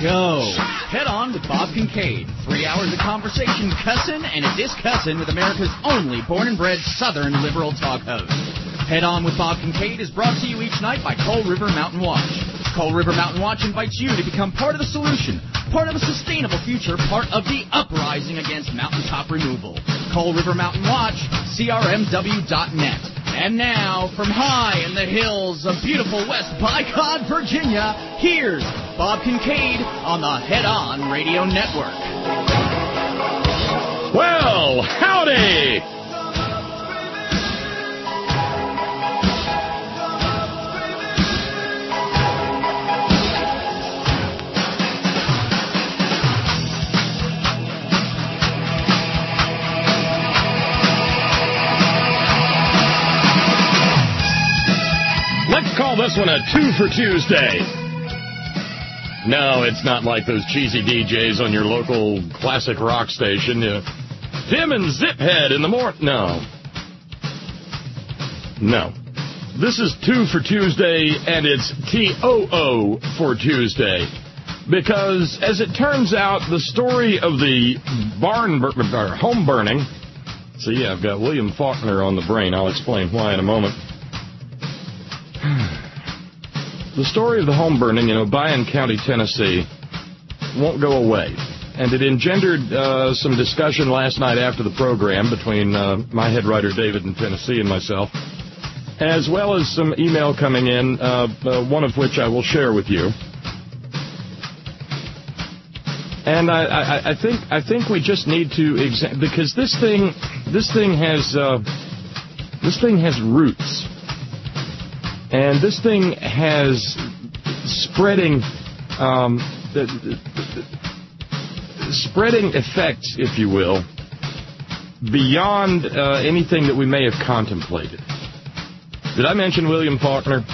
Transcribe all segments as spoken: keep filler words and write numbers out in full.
go. Head On with Bob Kincaid. Three hours of conversation, cussin' and a discussin' with America's only born and bred Southern liberal talk host. Head On with Bob Kincaid is brought to you each night by Coal River Mountain Watch. Coal River Mountain Watch invites you to become part of the solution, part of a sustainable future, part of the uprising against mountaintop removal. Coal River Mountain Watch, C R M W dot net. And now, from high in the hills of beautiful West Bicod, Virginia, here's Bob Kincaid on the Head On Radio Network. Well, howdy! Let's call this one a two for Tuesday. No, it's not like those cheesy D Js on your local classic rock station. Uh, Tim and Ziphead in the morning. No. No. This is two for Tuesday, and it's T O O for Tuesday. Because, as it turns out, the story of the barn bur- or home burning... See, I've got William Faulkner on the brain. I'll explain why in a moment. The story of the home burning in Obion County, Tennessee, won't go away. And it engendered uh, some discussion last night after the program between uh, my head writer, David, in Tennessee, and myself, as well as some email coming in, uh, uh, one of which I will share with you. And I, I, I think I think we just need to examine, because this thing this thing has uh, this thing has roots. And this thing has spreading, um, the, the, the, spreading effects, if you will, beyond uh, anything that we may have contemplated. Did I mention William Faulkner?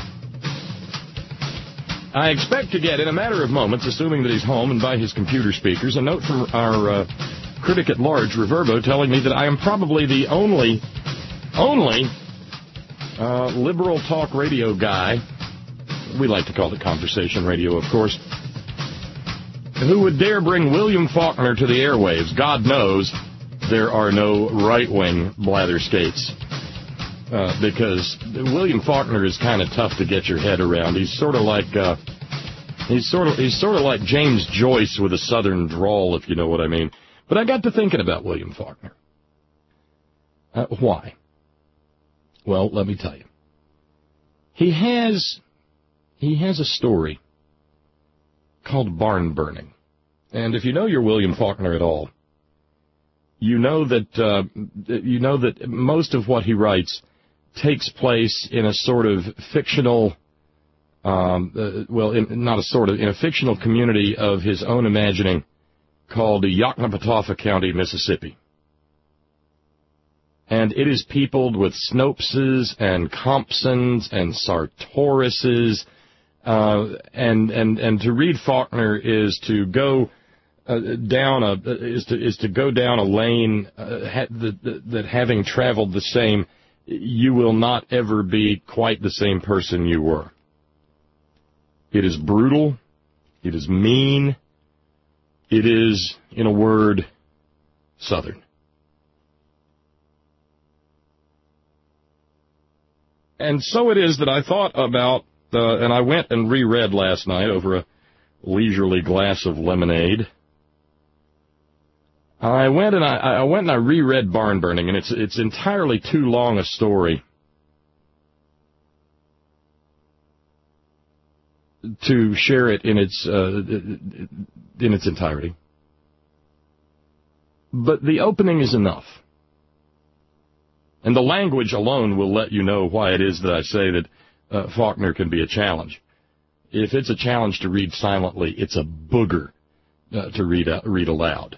I expect to get, in a matter of moments, assuming that he's home and by his computer speakers, a note from our uh, critic at large, Reverbo, telling me that I am probably the only, only... Uh, liberal talk radio guy, we like to call it conversation radio, of course, who would dare bring William Faulkner to the airwaves. God knows there are no right-wing blatherskates, uh, because William Faulkner is kind of tough to get your head around. He's sort of like uh, he's sort of he's sort of like James Joyce with a southern drawl, if you know what I mean. But I got to thinking about William Faulkner. Uh, why? Well, let me tell you. He has he has a story called Barn Burning. And if you know your William Faulkner at all, you know that uh, you know that most of what he writes takes place in a sort of fictional, um, uh, well, in, not a sort of, in a fictional community of his own imagining called Yoknapatawpha County, Mississippi. And it is peopled with Snopes and Compsons and Sartorises, uh, and and and to read Faulkner is to go uh, down a is to is to go down a lane uh, ha- that, that having traveled the same, you will not ever be quite the same person you were. It is brutal. It is mean. It is, in a word, Southern. And so it is that I thought about, uh, and I went and reread last night over a leisurely glass of lemonade. I went and I, I went and I reread Barn Burning, and it's it's entirely too long a story to share it in its uh, in its entirety. But the opening is enough. And the language alone will let you know why it is that I say that uh, Faulkner can be a challenge. If it's a challenge to read silently, it's a booger uh, to read uh, read aloud.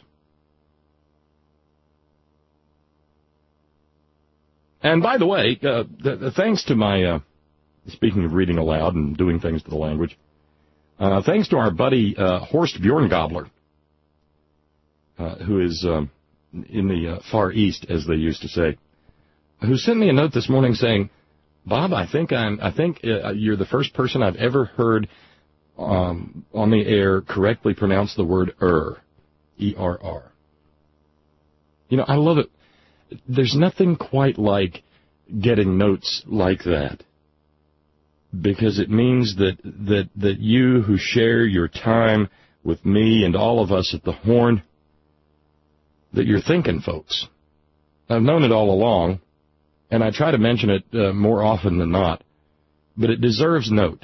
And by the way, uh, the, the, thanks to my, uh, speaking of reading aloud and doing things to the language, uh, thanks to our buddy uh, Horst Bjorngobler, uh, who is um, in the uh, Far East, as they used to say, who sent me a note this morning saying, Bob, I think I'm, I think uh, you're the first person I've ever heard um, on the air correctly pronounce the word er, E R R. You know, I love it. There's nothing quite like getting notes like that, because it means that, that, that you who share your time with me and all of us at the Horn, that you're thinking, folks. I've known it all along, and I try to mention it uh, more often than not, but it deserves note.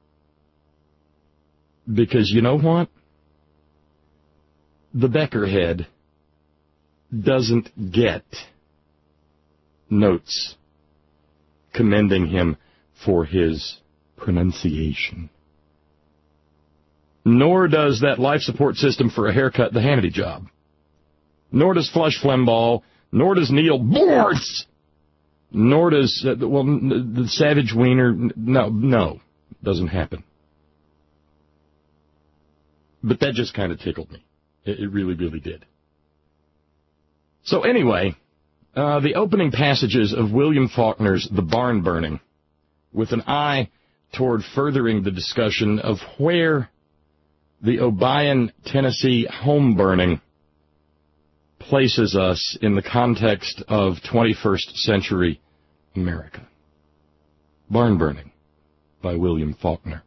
Because you know what? The Beckerhead doesn't get notes commending him for his pronunciation. Nor does that life support system for a haircut the Hannity job. Nor does Flush Flembaugh, nor does Neil Bortz, nor does, uh, well, the Savage Wiener, no, no, doesn't happen. But that just kind of tickled me. It, it really, really did. So anyway, uh, the opening passages of William Faulkner's The Barn Burning, with an eye toward furthering the discussion of where the Obion, Tennessee home burning places us in the context of twenty-first century America. Barn Burning by William Faulkner.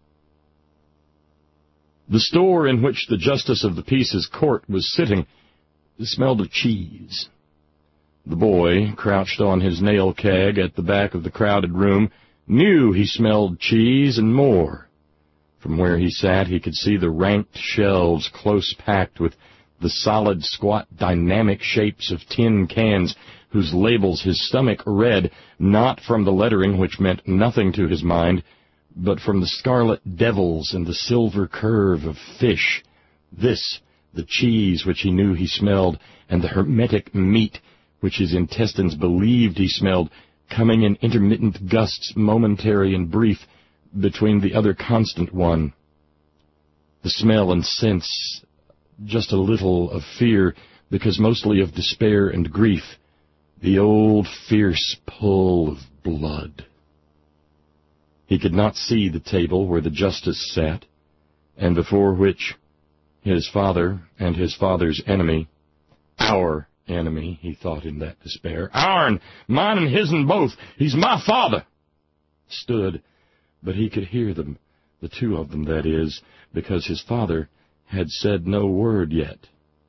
The store in which the Justice of the Peace's court was sitting smelled of cheese. The boy, crouched on his nail keg at the back of the crowded room, knew he smelled cheese and more. From where he sat, he could see the ranked shelves close packed with the solid, squat, dynamic shapes of tin cans whose labels his stomach read, not from the lettering which meant nothing to his mind, but from the scarlet devils and the silver curve of fish. This, the cheese which he knew he smelled, and the hermetic meat which his intestines believed he smelled, coming in intermittent gusts, momentary and brief, between the other constant one. The smell and sense, just a little of fear, because mostly of despair and grief, the old fierce pull of blood. He could not see the table where the justice sat, and before which his father and his father's enemy, our enemy, he thought in that despair, our'n, mine and his'n both, he's my father, stood, but he could hear them, the two of them, that is, because his father had said no word yet.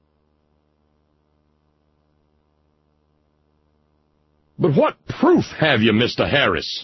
But what proof have you, Mister Harris?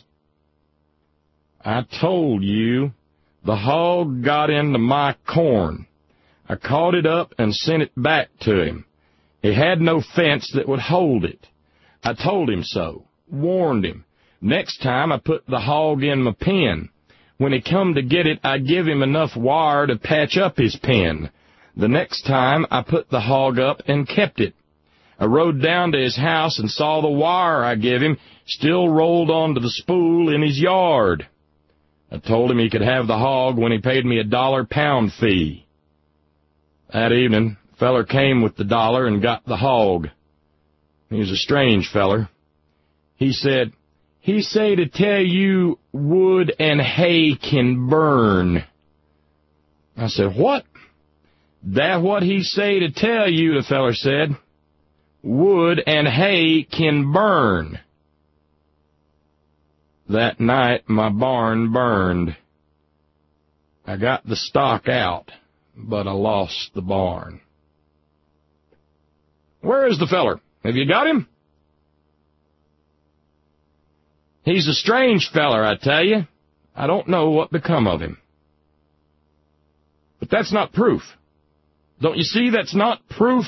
I told you the hog got into my corn. I caught it up and sent it back to him. He had no fence that would hold it. I told him so, warned him. Next time I put the hog in my pen. When he come to get it, I give him enough wire to patch up his pen. The next time I put the hog up and kept it. I rode down to his house and saw the wire I give him still rolled onto the spool in his yard. I told him he could have the hog when he paid me a dollar pound fee. That evening, a feller came with the dollar and got the hog. He was a strange feller. He said, he say to tell you wood and hay can burn. I said, what? That what he say to tell you, the feller said. Wood and hay can burn. That night, my barn burned. I got the stock out, but I lost the barn. Where is the feller? Have you got him? He's a strange feller, I tell you. I don't know what become of him. But that's not proof. Don't you see that's not proof?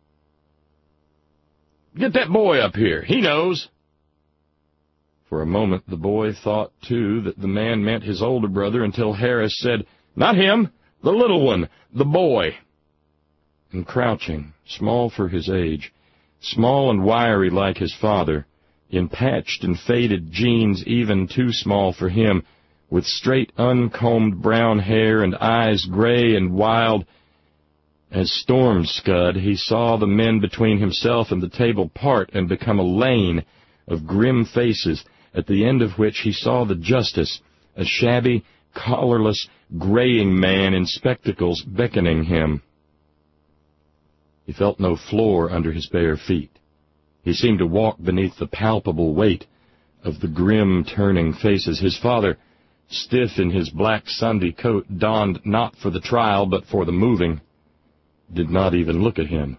Get that boy up here. He knows. For a moment, the boy thought, too, that the man meant his older brother until Harris said, not him, the little one, the boy. And crouching, small for his age, small and wiry like his father, in patched and faded jeans even too small for him, with straight, uncombed brown hair and eyes gray and wild as storm scud, he saw the men between himself and the table part and become a lane of grim faces, at the end of which he saw the justice, a shabby, collarless, graying man in spectacles beckoning him. He felt no floor under his bare feet. He seemed to walk beneath the palpable weight of the grim, turning faces. His father, stiff in his black Sunday coat, donned not for the trial but for the moving, did not even look at him.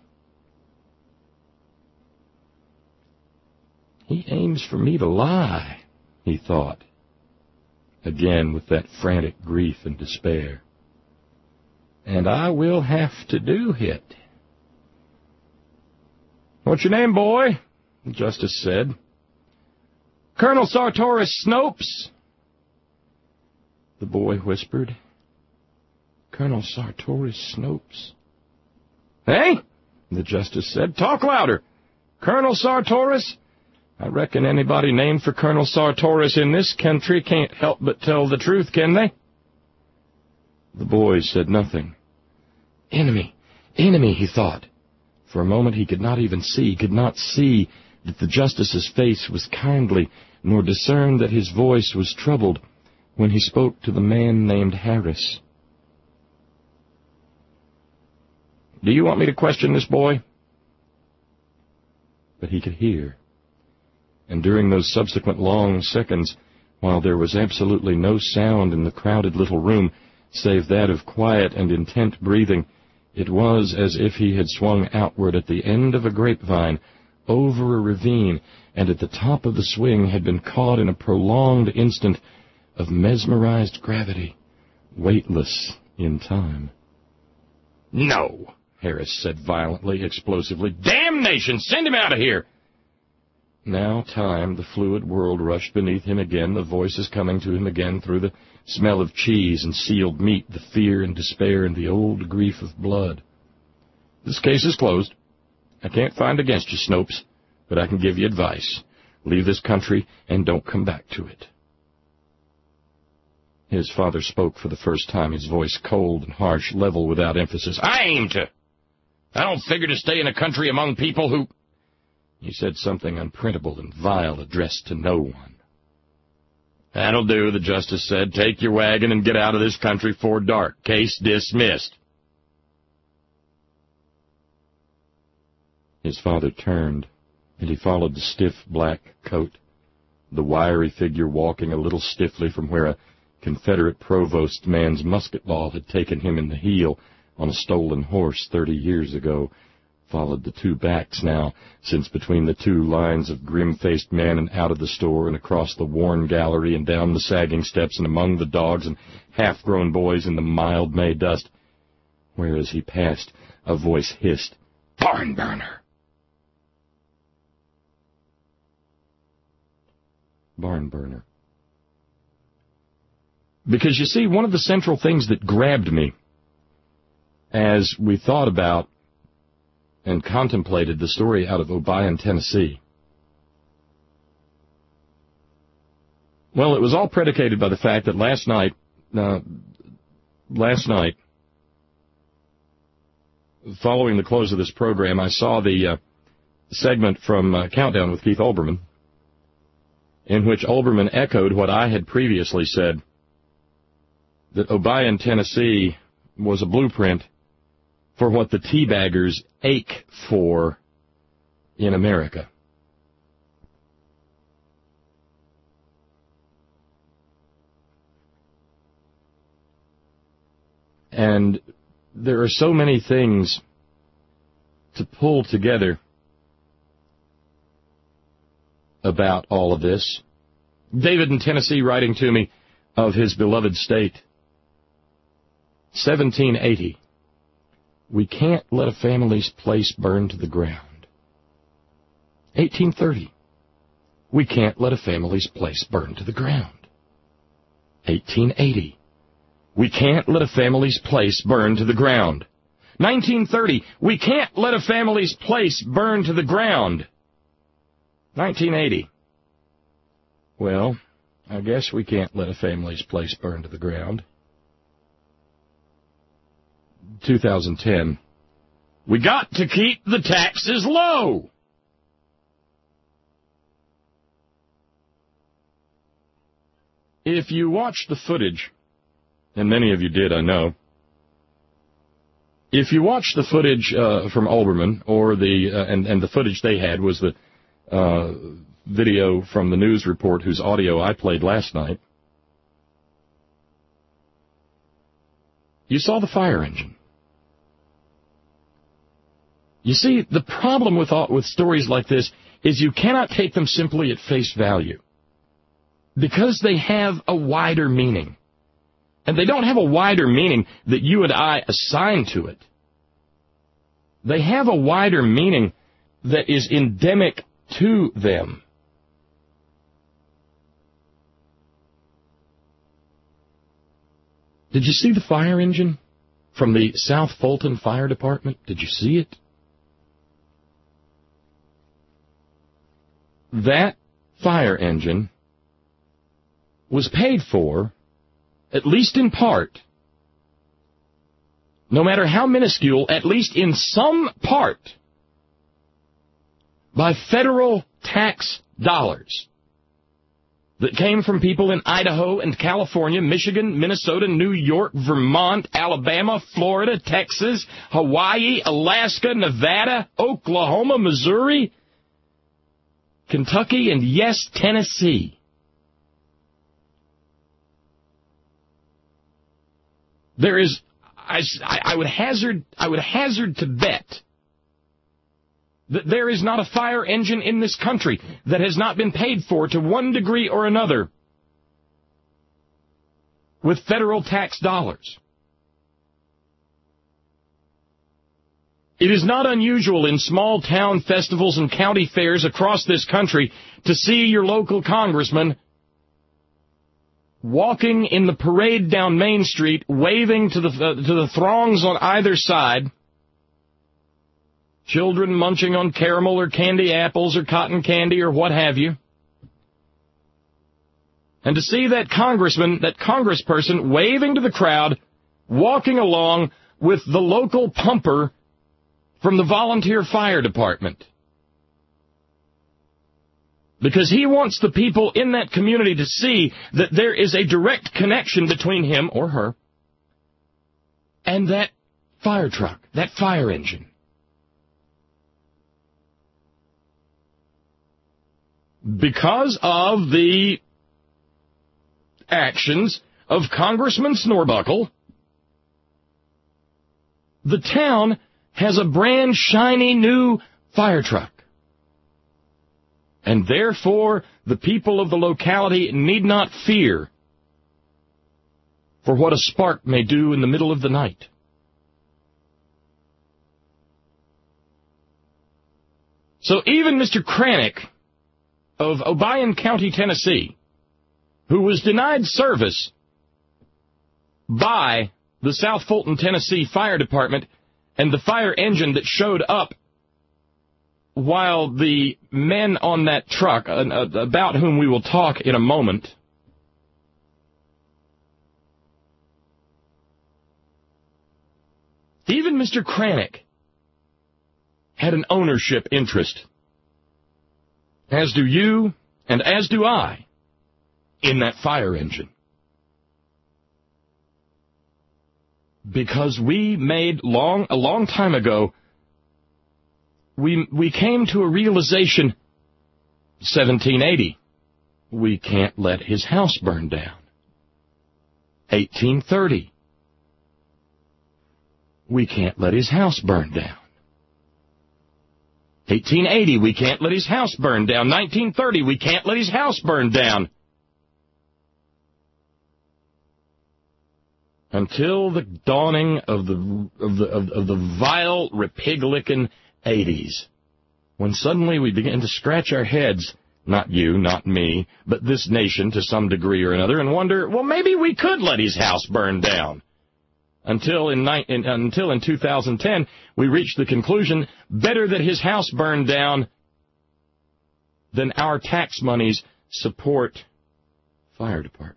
He aims for me to lie, he thought, again with that frantic grief and despair. And I will have to do it. What's your name, boy? The justice said. Colonel Sartoris Snopes. The boy whispered. Colonel Sartoris Snopes. Hey? The justice said. Talk louder. Colonel Sartoris? I reckon anybody named for Colonel Sartoris in this country can't help but tell the truth, can they? The boy said nothing. Enemy, enemy, he thought. For a moment he could not even see, could not see that the justice's face was kindly, nor discern that his voice was troubled when he spoke to the man named Harris. Do you want me to question this boy? But he could hear. And during those subsequent long seconds, while there was absolutely no sound in the crowded little room, save that of quiet and intent breathing, it was as if he had swung outward at the end of a grapevine, over a ravine, and at the top of the swing had been caught in a prolonged instant of mesmerized gravity, weightless in time. No, Harris said violently, explosively. Damnation! Send him out of here! Now time, the fluid world rushed beneath him again, the voices coming to him again through the smell of cheese and sealed meat, the fear and despair and the old grief of blood. This case is closed. I can't find against you, Snopes, but I can give you advice. Leave this country and don't come back to it. His father spoke for the first time, his voice cold and harsh, level without emphasis. I aim to. I don't figure to stay in a country among people who... He said something unprintable and vile addressed to no one. That'll do, the justice said. Take your wagon and get out of this country before dark. Case dismissed. His father turned, and he followed the stiff black coat, the wiry figure walking a little stiffly from where a Confederate provost man's musket ball had taken him in the heel on a stolen horse thirty years ago, followed the two backs now, since between the two lines of grim-faced men and out of the store and across the worn gallery and down the sagging steps and among the dogs and half-grown boys in the mild May dust, where as he passed a voice hissed, Barn burner! Barn burner. Because, you see, one of the central things that grabbed me as we thought about and contemplated the story out of Obion, Tennessee, well, it was all predicated by the fact that last night, uh, last night, following the close of this program, I saw the uh, segment from uh, Countdown with Keith Olbermann, in which Olbermann echoed what I had previously said, that Obion, Tennessee was a blueprint for what the teabaggers ache for in America. And there are so many things to pull together about all of this. David in Tennessee writing to me of his beloved state. seventeen eighty. We can't let a family's place burn to the ground. eighteen thirty. We can't let a family's place burn to the ground. eighteen eighty. We can't let a family's place burn to the ground. nineteen thirty. We can't let a family's place burn to the ground. nineteen eighty. Well, I guess we can't let a family's place burn to the ground. two thousand ten. We got to keep the taxes low. If you watch the footage and many of you did, I know. If you watch the footage uh, from Olbermann, or the uh, and, and the footage they had was the uh, video from the news report whose audio I played last night, you saw the fire engine. You see, the problem with all, with stories like this is you cannot take them simply at face value, because they have a wider meaning. And they don't have a wider meaning that you and I assign to it. They have a wider meaning that is endemic to them. Did you see the fire engine from the South Fulton Fire Department? Did you see it? That fire engine was paid for, at least in part, no matter how minuscule, at least in some part, by federal tax dollars that came from people in Idaho and California, Michigan, Minnesota, New York, Vermont, Alabama, Florida, Texas, Hawaii, Alaska, Nevada, Oklahoma, Missouri, Kentucky, and yes, Tennessee. There is, I, I would hazard, I would hazard to bet that there is not a fire engine in this country that has not been paid for to one degree or another with federal tax dollars. It is not unusual in small town festivals and county fairs across this country to see your local congressman walking in the parade down Main Street, waving to the uh, to the throngs on either side, children munching on caramel or candy apples or cotton candy or what have you. And to see that congressman, that congressperson waving to the crowd, walking along with the local pumper from the volunteer fire department. Because he wants the people in that community to see that there is a direct connection between him or her and that fire truck, that fire engine. Because of the actions of Congressman Snorbuckle, the town has a brand shiny new fire truck. And therefore, the people of the locality need not fear for what a spark may do in the middle of the night. So even Mister Cranick of Obion County, Tennessee, who was denied service by the South Fulton, Tennessee Fire Department and the fire engine that showed up while the men on that truck, uh, about whom we will talk in a moment, even Mister Cranick had an ownership interest, as do you and as do I, in that fire engine. Because we made long, a long time ago, We we came to a realization, seventeen eighty, we can't let his house burn down. eighteen thirty, we can't let his house burn down. eighteen eighty, we can't let his house burn down. nineteen thirty, we can't let his house burn down. Until the dawning of the of the of, of the vile Republican eighties, when suddenly we began to scratch our heads, not you, not me, but this nation to some degree or another, and wonder, well, maybe we could let his house burn down. Until in, in until in two thousand ten, we reached the conclusion, better that his house burn down than our tax monies support fire departments.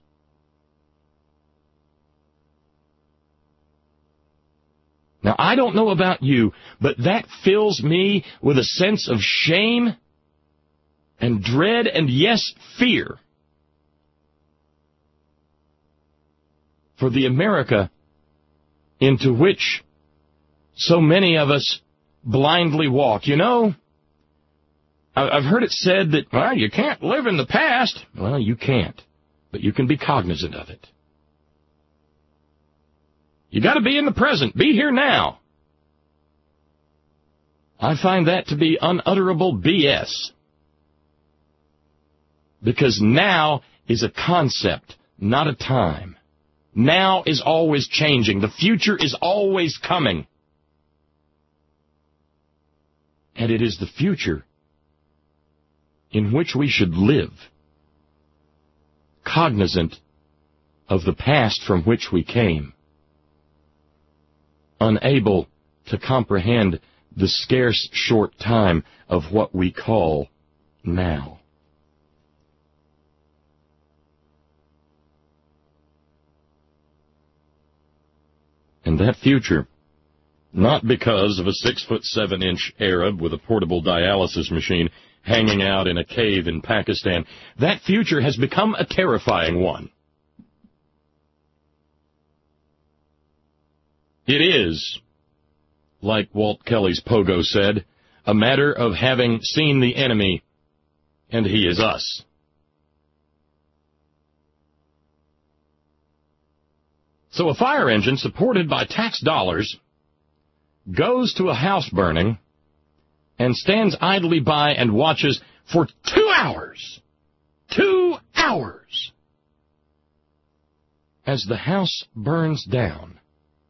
Now, I don't know about you, but that fills me with a sense of shame and dread and, yes, fear for the America into which so many of us blindly walk. You know, I've heard it said that, well, you can't live in the past. Well, you can't, but you can be cognizant of it. You got to be in the present. Be here now. I find that to be unutterable B S. Because now is a concept, not a time. Now is always changing. The future is always coming. And it is the future in which we should live, cognizant of the past from which we came, unable to comprehend the scarce short time of what we call now. And that future, not because of a six foot seven inch Arab with a portable dialysis machine hanging out in a cave in Pakistan, that future has become a terrifying one. It is, like Walt Kelly's pogo said, a matter of having seen the enemy, and he is us. So a fire engine supported by tax dollars goes to a house burning and stands idly by and watches for two hours, two hours, as the house burns down.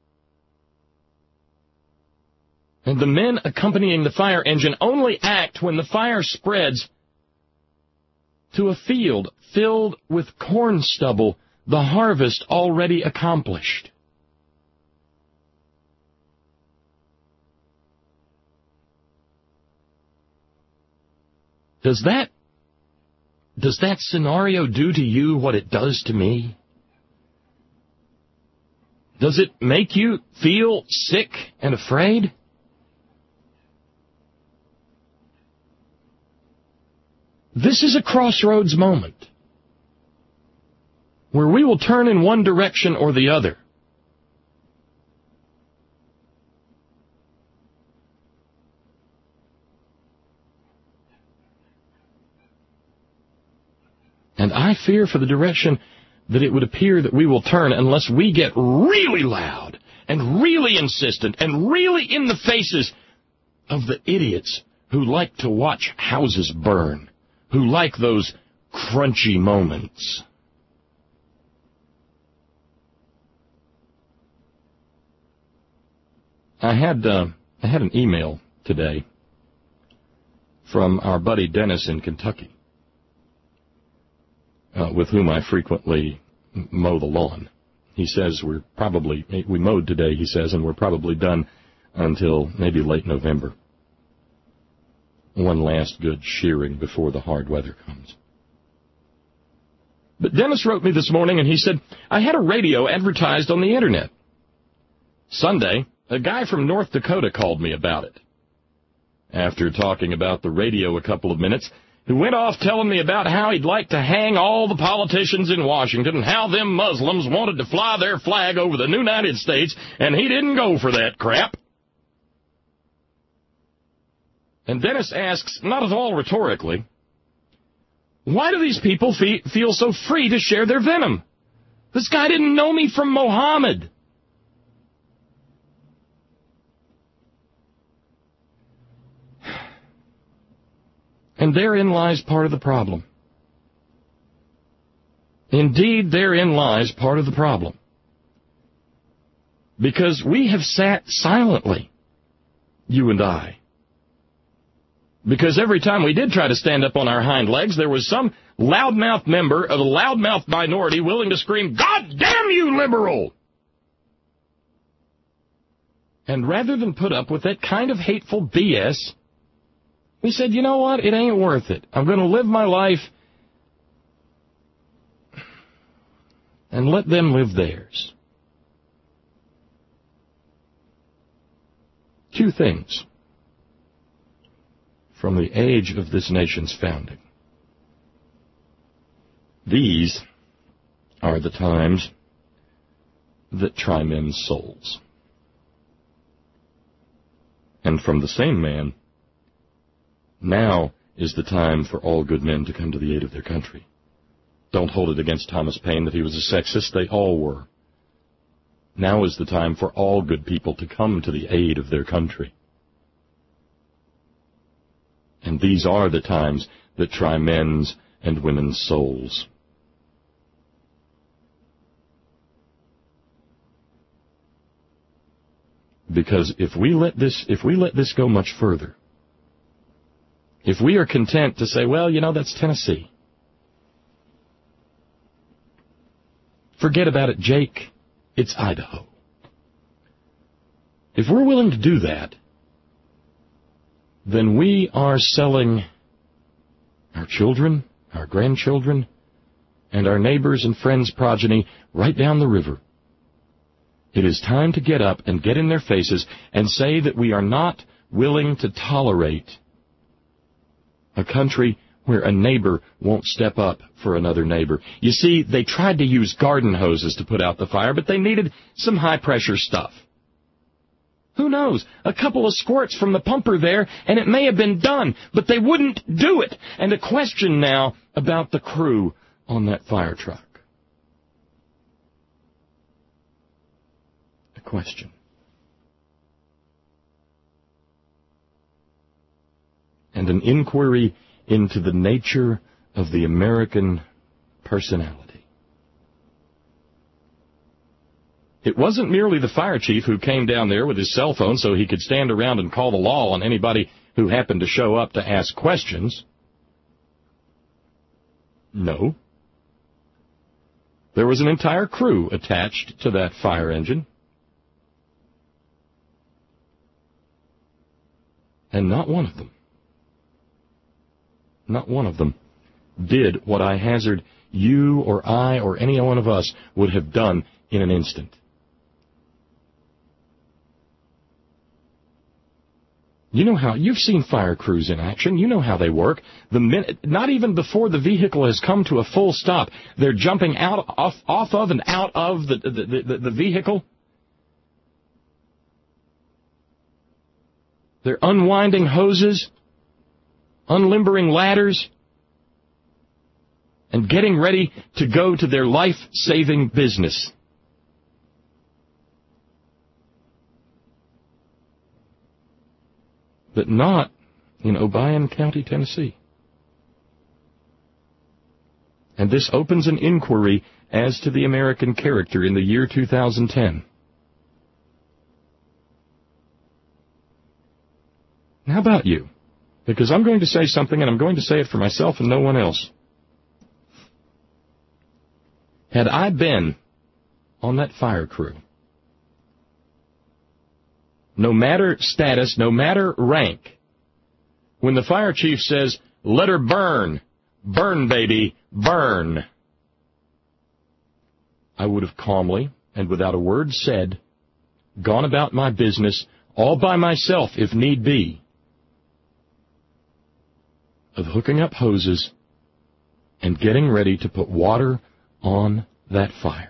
And the men accompanying the fire engine only act when the fire spreads to a field filled with corn stubble, the harvest already accomplished. Does that, does that scenario do to you what it does to me? Does it make you feel sick and afraid? This is a crossroads moment where we will turn in one direction or the other. And I fear for the direction that it would appear that we will turn unless we get really loud and really insistent and really in the faces of the idiots who like to watch houses burn, who like those crunchy moments. I had uh, I had an email today from our buddy Dennis in Kentucky, uh, with whom I frequently mow the lawn. He says we're probably, we mowed today, he says, and we're probably done until maybe late November. One last good shearing before the hard weather comes. But Dennis wrote me this morning and he said, I had a radio advertised on the internet. Sunday, a guy from North Dakota called me about it. After talking about the radio a couple of minutes, he went off telling me about how he'd like to hang all the politicians in Washington and how them Muslims wanted to fly their flag over the United States, and he didn't go for that crap. And Dennis asks, not at all rhetorically, why do these people fe- feel so free to share their venom? This guy didn't know me from Mohammed. And therein lies part of the problem. Indeed, therein lies part of the problem. Because we have sat silently, you and I. Because every time we did try to stand up on our hind legs, there was some loudmouth member of a loudmouth minority willing to scream, God damn you, liberal! And rather than put up with that kind of hateful B S, we said, you know what, it ain't worth it. I'm going to live my life and let them live theirs. Two things from the age of this nation's founding. These are the times that try men's souls. And from the same man, now is the time for all good men to come to the aid of their country. Don't hold it against Thomas Paine that he was a sexist. They all were. Now is the time for all good people to come to the aid of their country. And these are the times that try men's and women's souls. Because if we let this, if we let this go much further, if we are content to say, well, you know, that's Tennessee. Forget about it, Jake. It's Idaho. If we're willing to do that, then we are selling our children, our grandchildren, and our neighbors and friends' progeny right down the river. It is time to get up and get in their faces and say that we are not willing to tolerate a country where a neighbor won't step up for another neighbor. You see, they tried to use garden hoses to put out the fire, but they needed some high-pressure stuff. Who knows? A couple of squirts from the pumper there, and it may have been done, but they wouldn't do it. And a question now about the crew on that fire truck. A question. And an inquiry into the nature of the American personality. It wasn't merely the fire chief who came down there with his cell phone so he could stand around and call the law on anybody who happened to show up to ask questions. No. There was an entire crew attached to that fire engine. And not one of them, not one of them did what I hazard you or I or any one of us would have done in an instant. You know how, you've seen fire crews in action. You know how they work. The minute, not even before the vehicle has come to a full stop, they're jumping out, off, off of and out of the, the, the, the vehicle. They're unwinding hoses, unlimbering ladders, and getting ready to go to their life-saving business. But not in Obion County, Tennessee. And this opens an inquiry as to the American character in the year two thousand ten. How about you? Because I'm going to say something, and I'm going to say it for myself and no one else. Had I been on that fire crew, no matter status, no matter rank, when the fire chief says, let her burn, burn, baby, burn, I would have calmly and without a word said, gone about my business all by myself if need be, of hooking up hoses and getting ready to put water on that fire.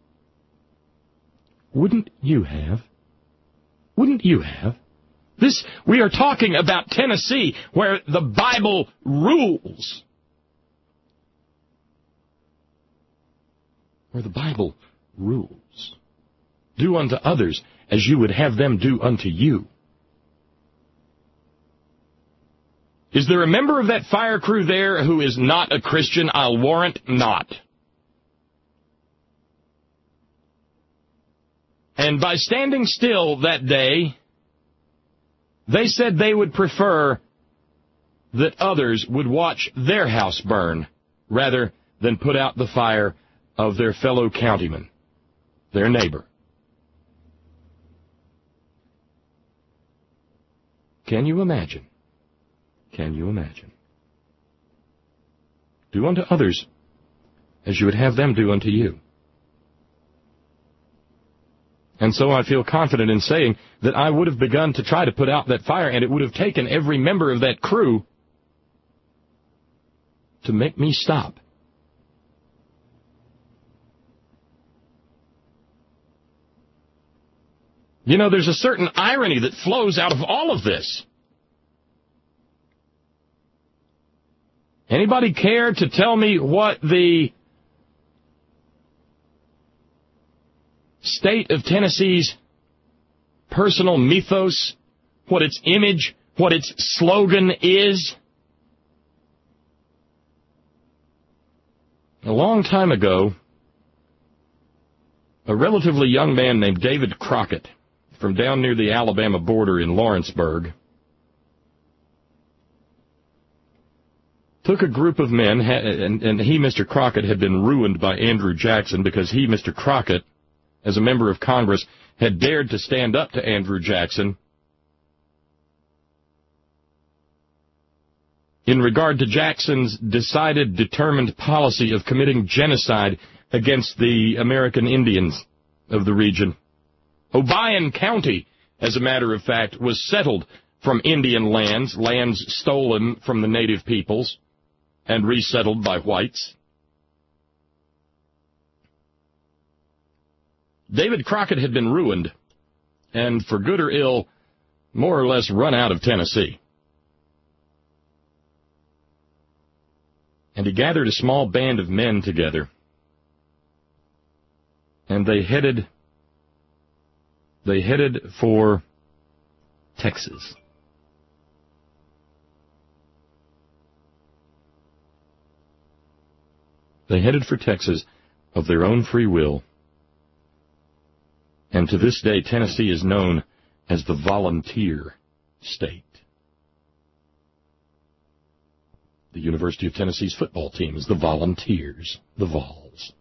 Wouldn't you have? Wouldn't you have? This, we are talking about Tennessee, where the Bible rules. Where the Bible rules. Do unto others as you would have them do unto you. Is there a member of that fire crew there who is not a Christian? I'll warrant not. And by standing still that day, they said they would prefer that others would watch their house burn rather than put out the fire of their fellow countyman, their neighbor. Can you imagine? Can you imagine? Do unto others as you would have them do unto you. And so I feel confident in saying that I would have begun to try to put out that fire, and it would have taken every member of that crew to make me stop. You know, there's a certain irony that flows out of all of this. Anybody care to tell me what the state of Tennessee's personal mythos, what its image, what its slogan is? A long time ago, a relatively young man named David Crockett from down near the Alabama border in Lawrenceburg took a group of men, and, and he, Mister Crockett, had been ruined by Andrew Jackson because he, Mister Crockett, as a member of Congress, had dared to stand up to Andrew Jackson in regard to Jackson's decided, determined policy of committing genocide against the American Indians of the region. Obion County, as a matter of fact, was settled from Indian lands, lands stolen from the native peoples and resettled by whites. David Crockett had been ruined, and for good or ill, more or less run out of Tennessee. And he gathered a small band of men together, and they headed, they headed for Texas. They headed for Texas of their own free will. And to this day, Tennessee is known as the volunteer state. The University of Tennessee's football team is the Volunteers, the Vols.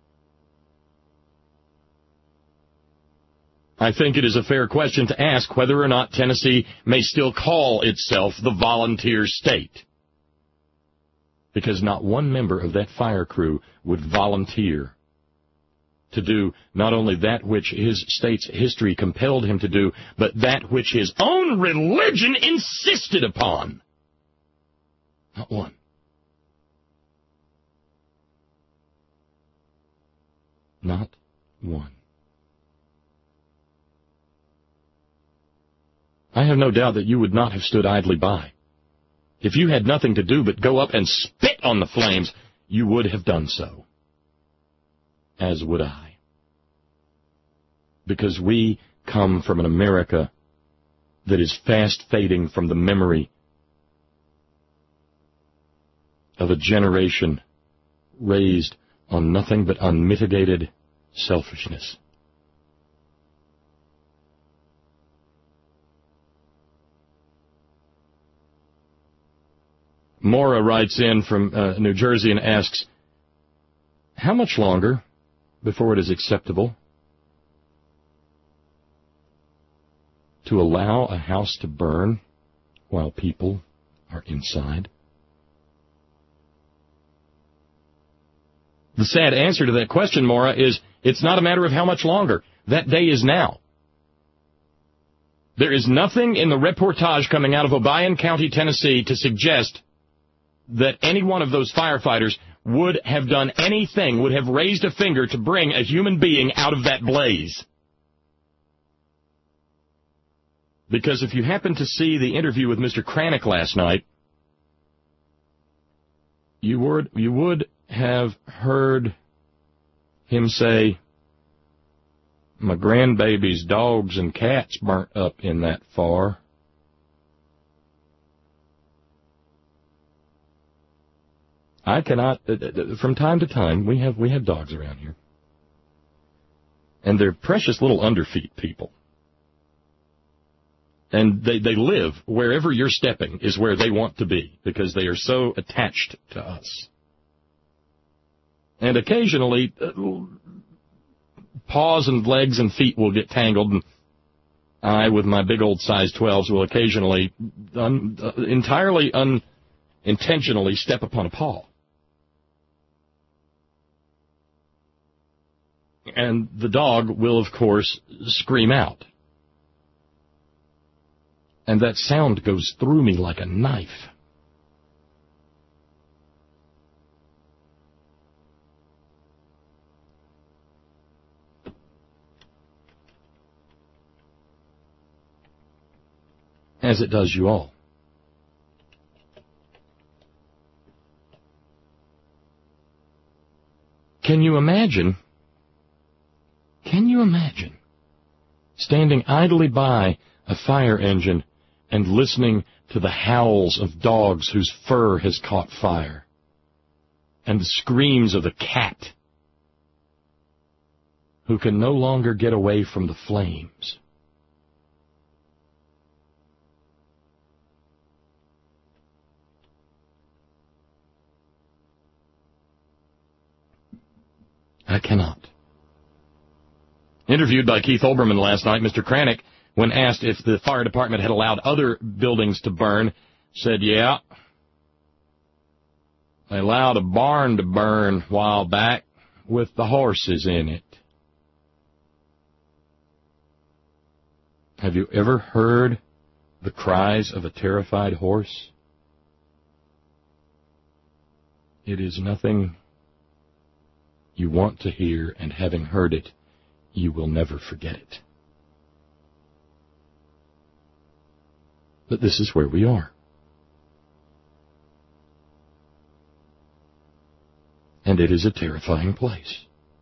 I think it is a fair question to ask whether or not Tennessee may still call itself the volunteer state, because not one member of that fire crew would volunteer to do not only that which his state's history compelled him to do, but that which his own religion insisted upon. Not one. Not one. I have no doubt that you would not have stood idly by. If you had nothing to do but go up and spit on the flames, you would have done so. As would I. Because we come from an America that is fast fading from the memory of a generation raised on nothing but unmitigated selfishness. Maura writes in from uh, New Jersey and asks, how much longer before it is acceptable to allow a house to burn while people are inside? The sad answer to that question, Maura, is it's not a matter of how much longer. That day is now. There is nothing in the reportage coming out of Obion County, Tennessee, to suggest that any one of those firefighters would have done anything, would have raised a finger to bring a human being out of that blaze. Because if you happen to see the interview with Mister Cranick last night, you would, you would have heard him say, my grandbaby's dogs and cats burnt up in that fire. I cannot, from time to time, we have we have dogs around here. And they're precious little underfeet people. And they, they live wherever you're stepping is where they want to be, because they are so attached to us. And occasionally, uh, paws and legs and feet will get tangled, and I, with my big old size twelves, will occasionally un, uh, entirely unintentionally step upon a paw. And the dog will, of course, scream out. And that sound goes through me like a knife. as it does you all. Can you imagine, can you imagine standing idly by a fire engine and listening to the howls of dogs whose fur has caught fire and the screams of the cat who can no longer get away from the flames? I cannot. Interviewed by Keith Olbermann last night, Mister Kranick, when asked if the fire department had allowed other buildings to burn, said, yeah, they allowed a barn to burn a while back with the horses in it. Have you ever heard the cries of a terrified horse? It is nothing you want to hear, and having heard it, you will never forget it. But this is where we are. And it is a terrifying place.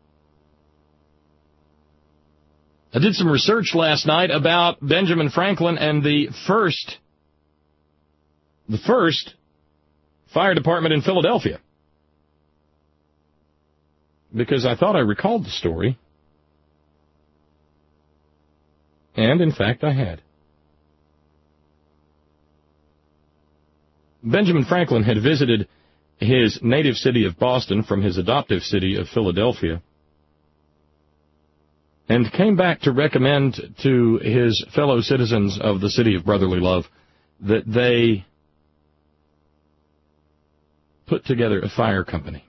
I did some research last night about Benjamin Franklin and the first, the first fire department in Philadelphia, because I thought I recalled the story, and in fact I had. Benjamin Franklin had visited his native city of Boston from his adoptive city of Philadelphia, and came back to recommend to his fellow citizens of the city of brotherly love that they put together a fire company.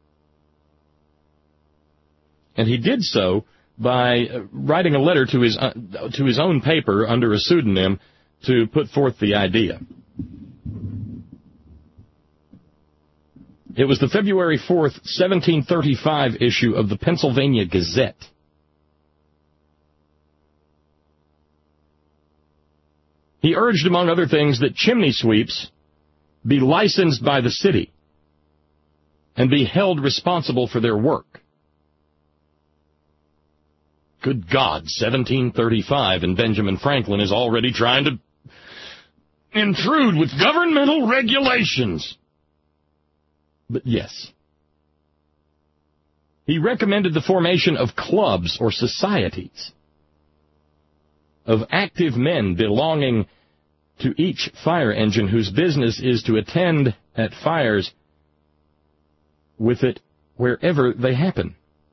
And he did so by writing a letter to his uh, to his own paper under a pseudonym to put forth the idea. It was the February fourth, seventeen thirty-five issue of the Pennsylvania Gazette. He urged, among other things, that chimney sweeps be licensed by the city and be held responsible for their work. Good God, seventeen thirty-five, and Benjamin Franklin is already trying to intrude with governmental regulations. But yes, he recommended the formation of clubs or societies of active men belonging to each fire engine whose business is to attend at fires with it wherever they happen.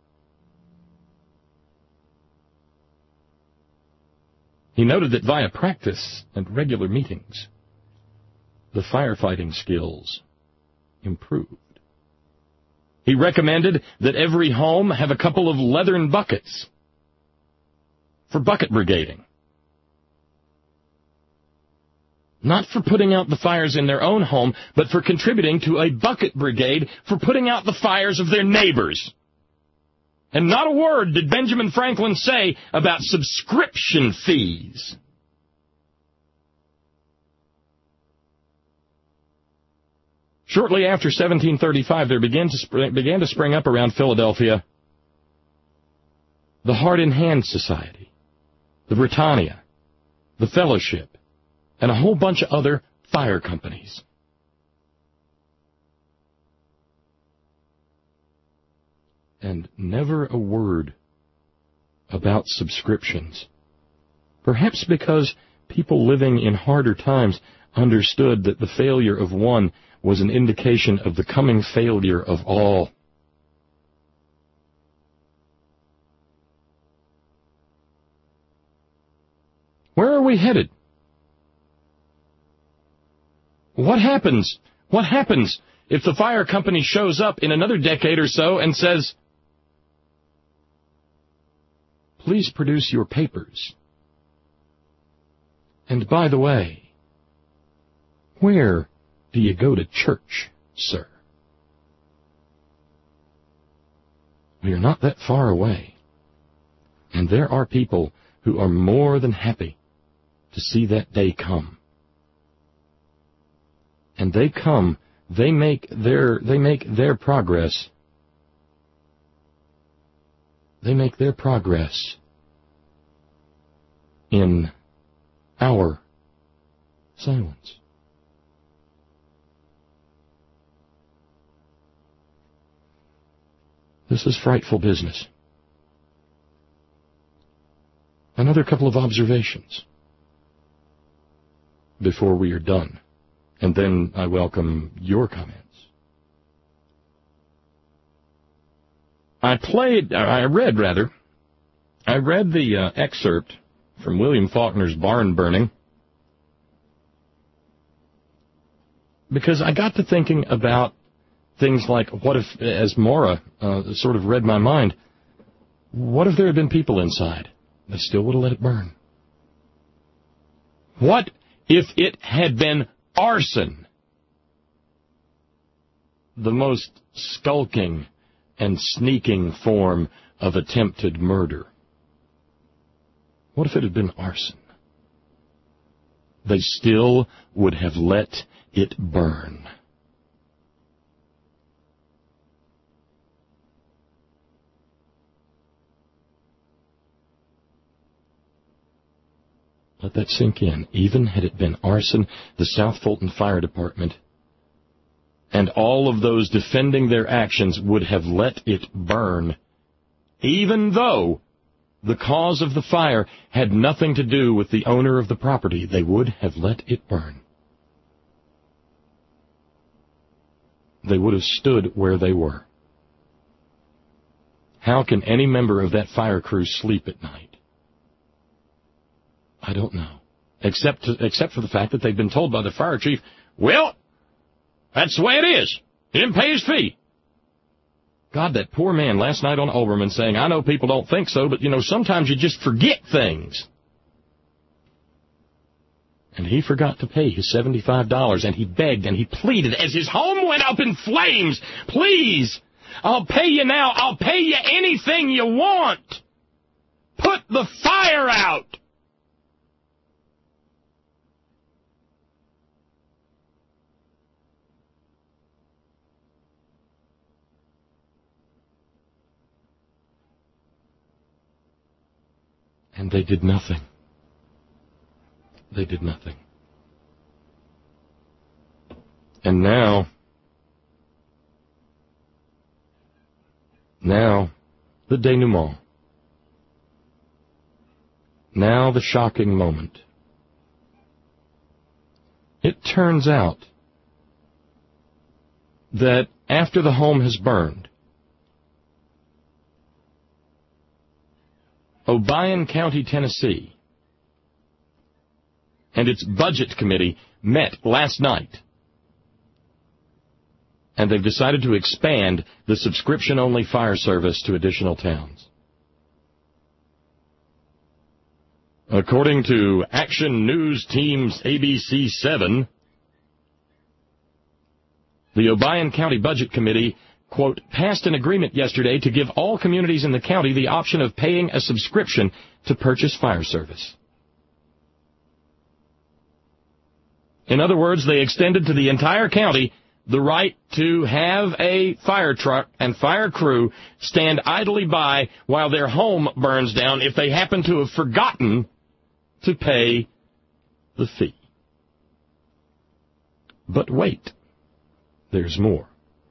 He noted that via practice and regular meetings, the firefighting skills improved. He recommended that every home have a couple of leathern buckets for bucket brigading. Not for putting out the fires in their own home, but for contributing to a bucket brigade for putting out the fires of their neighbors. And not a word did Benjamin Franklin say about subscription fees. Shortly after seventeen thirty-five, there began to, spring, began to spring up around Philadelphia the Heart in Hand Society, the Britannia, the Fellowship, and a whole bunch of other fire companies. And never a word about subscriptions. Perhaps because people living in harder times understood that the failure of one was an indication of the coming failure of all. Where are we headed? What happens? What happens if the fire company shows up in another decade or so and says, please produce your papers. And by the way, where do you go to church, sir? We are not that far away. And there are people who are more than happy to see that day come And they come, they make their, they make their progress. They make their progress in our silence. This is frightful business. Another couple of observations before we are done, and then I welcome your comments. I played, I read rather, I read the uh, excerpt from William Faulkner's Barn Burning because I got to thinking about things like, what if, as Maura uh, sort of read my mind, what if there had been people inside? They still would have let it burn. What if it had been arson? The most skulking and sneaking form of attempted murder. What if it had been arson? They still would have let it burn. Let that sink in. Even had it been arson, the South Fulton Fire Department and all of those defending their actions would have let it burn, even though the cause of the fire had nothing to do with the owner of the property. They would have let it burn. They would have stood where they were. How can any member of that fire crew sleep at night? I don't know. Except to, except for the fact that they've been told by the fire chief, well, that's the way it is. He didn't pay his fee. God, that poor man last night on Olbermann saying, I know people don't think so, but, you know, sometimes you just forget things. And he forgot to pay his seventy-five dollars, and he begged and he pleaded as his home went up in flames. Please, I'll pay you now. I'll pay you anything you want. Put the fire out. And they did nothing. They did nothing. And now, now, the denouement. Now the shocking moment. It turns out that after the home has burned, Obion County, Tennessee, and its budget committee met last night, and they've decided to expand the subscription-only fire service to additional towns. According to Action News Team's A B C seven, the Obion County Budget Committee, quote, passed an agreement yesterday to give all communities in the county the option of paying a subscription to purchase fire service. In other words, they extended to the entire county the right to have a fire truck and fire crew stand idly by while their home burns down if they happen to have forgotten to pay the fee. But wait, there's more.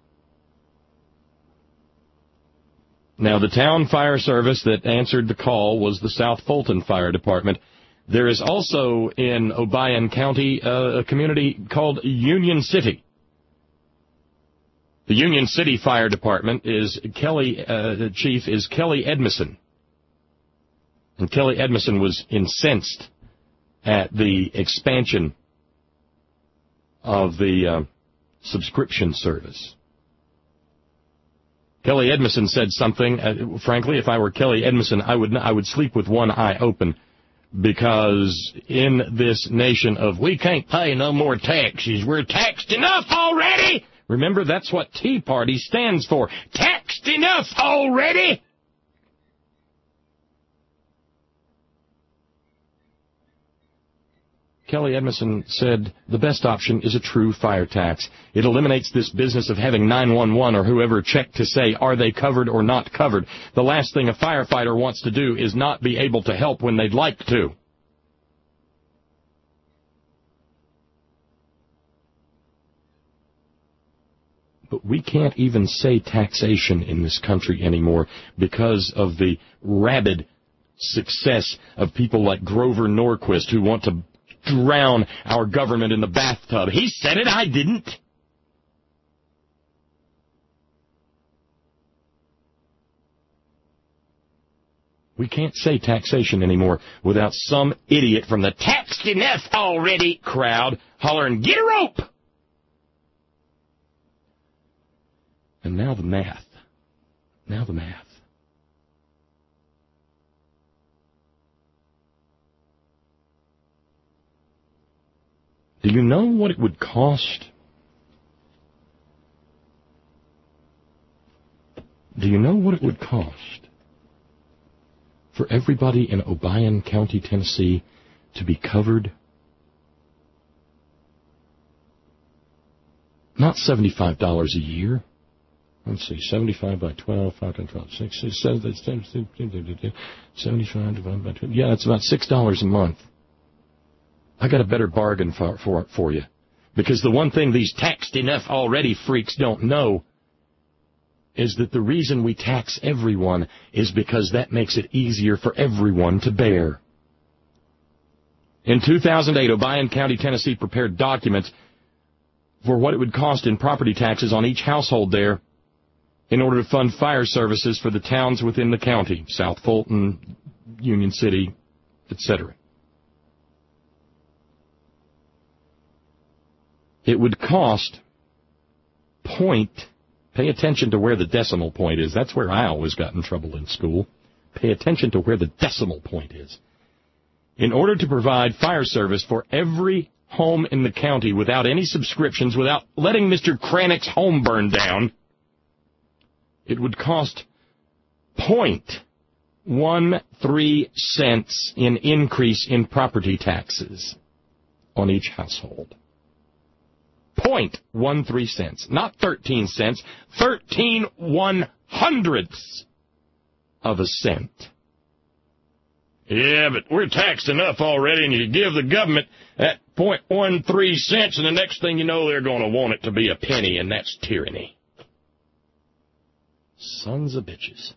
Now, the town fire service that answered the call was the South Fulton Fire Department. There is also in Obion County uh, a community called Union City. The Union City Fire Department is Kelly, uh, the chief is Kelly Edmison. And Kelly Edmison was incensed at the expansion of the uh, subscription service. Kelly Edmison said something, uh, frankly, if I were Kelly Edmison, I would I would sleep with one eye open, because in this nation of we can't pay no more taxes, we're taxed enough already. Remember, that's what Tea Party stands for. Taxed enough already. Kelly Edmondson said the best option is a true fire tax. It eliminates this business of having nine one one or whoever check to say, are they covered or not covered? The last thing a firefighter wants to do is not be able to help when they'd like to. But we can't even say taxation in this country anymore because of the rabid success of people like Grover Norquist who want to drown our government in the bathtub. He said it, I didn't. We can't say taxation anymore without some idiot from the taxed enough already crowd hollering, get a rope! And now the math. Now the math. Do you know what it would cost? Do you know what it would cost for everybody in Obion County, Tennessee, to be covered? Not seventy-five dollars a year. Let's see, seventy-five by twelve, five times twelve, six, six, seven, seventy-five divided by twelve. Yeah, that's about six dollars a month. I got a better bargain for, for, for you. Because the one thing these taxed enough already freaks don't know is that the reason we tax everyone is because that makes it easier for everyone to bear. In two thousand eight, Obion County, Tennessee prepared documents for what it would cost in property taxes on each household there in order to fund fire services for the towns within the county, South Fulton, Union City, et cetera. It would cost point, pay attention to where the decimal point is. That's where I always got in trouble in school. Pay attention to where the decimal point is. In order to provide fire service for every home in the county without any subscriptions, without letting Mister Cranick's home burn down, it would cost point one three cents in increase in property taxes on each household. Point one three cents, not thirteen cents, thirteen one hundredths of a cent. Yeah, but we're taxed enough already, and you give the government that point one three cents, and the next thing you know, they're going to want it to be a penny, and that's tyranny. Sons of bitches.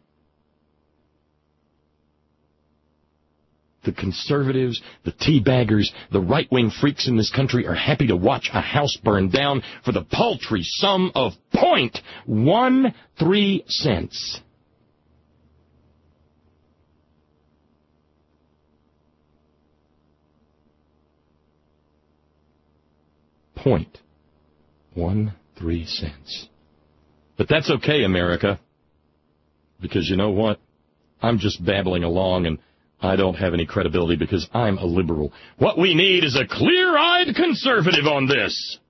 The conservatives, the teabaggers, the right-wing freaks in this country are happy to watch a house burn down for the paltry sum of point one three cents. Point one three cents. But that's okay, America, because you know what? I'm just babbling along, and I don't have any credibility because I'm a liberal. What we need is a clear-eyed conservative on this.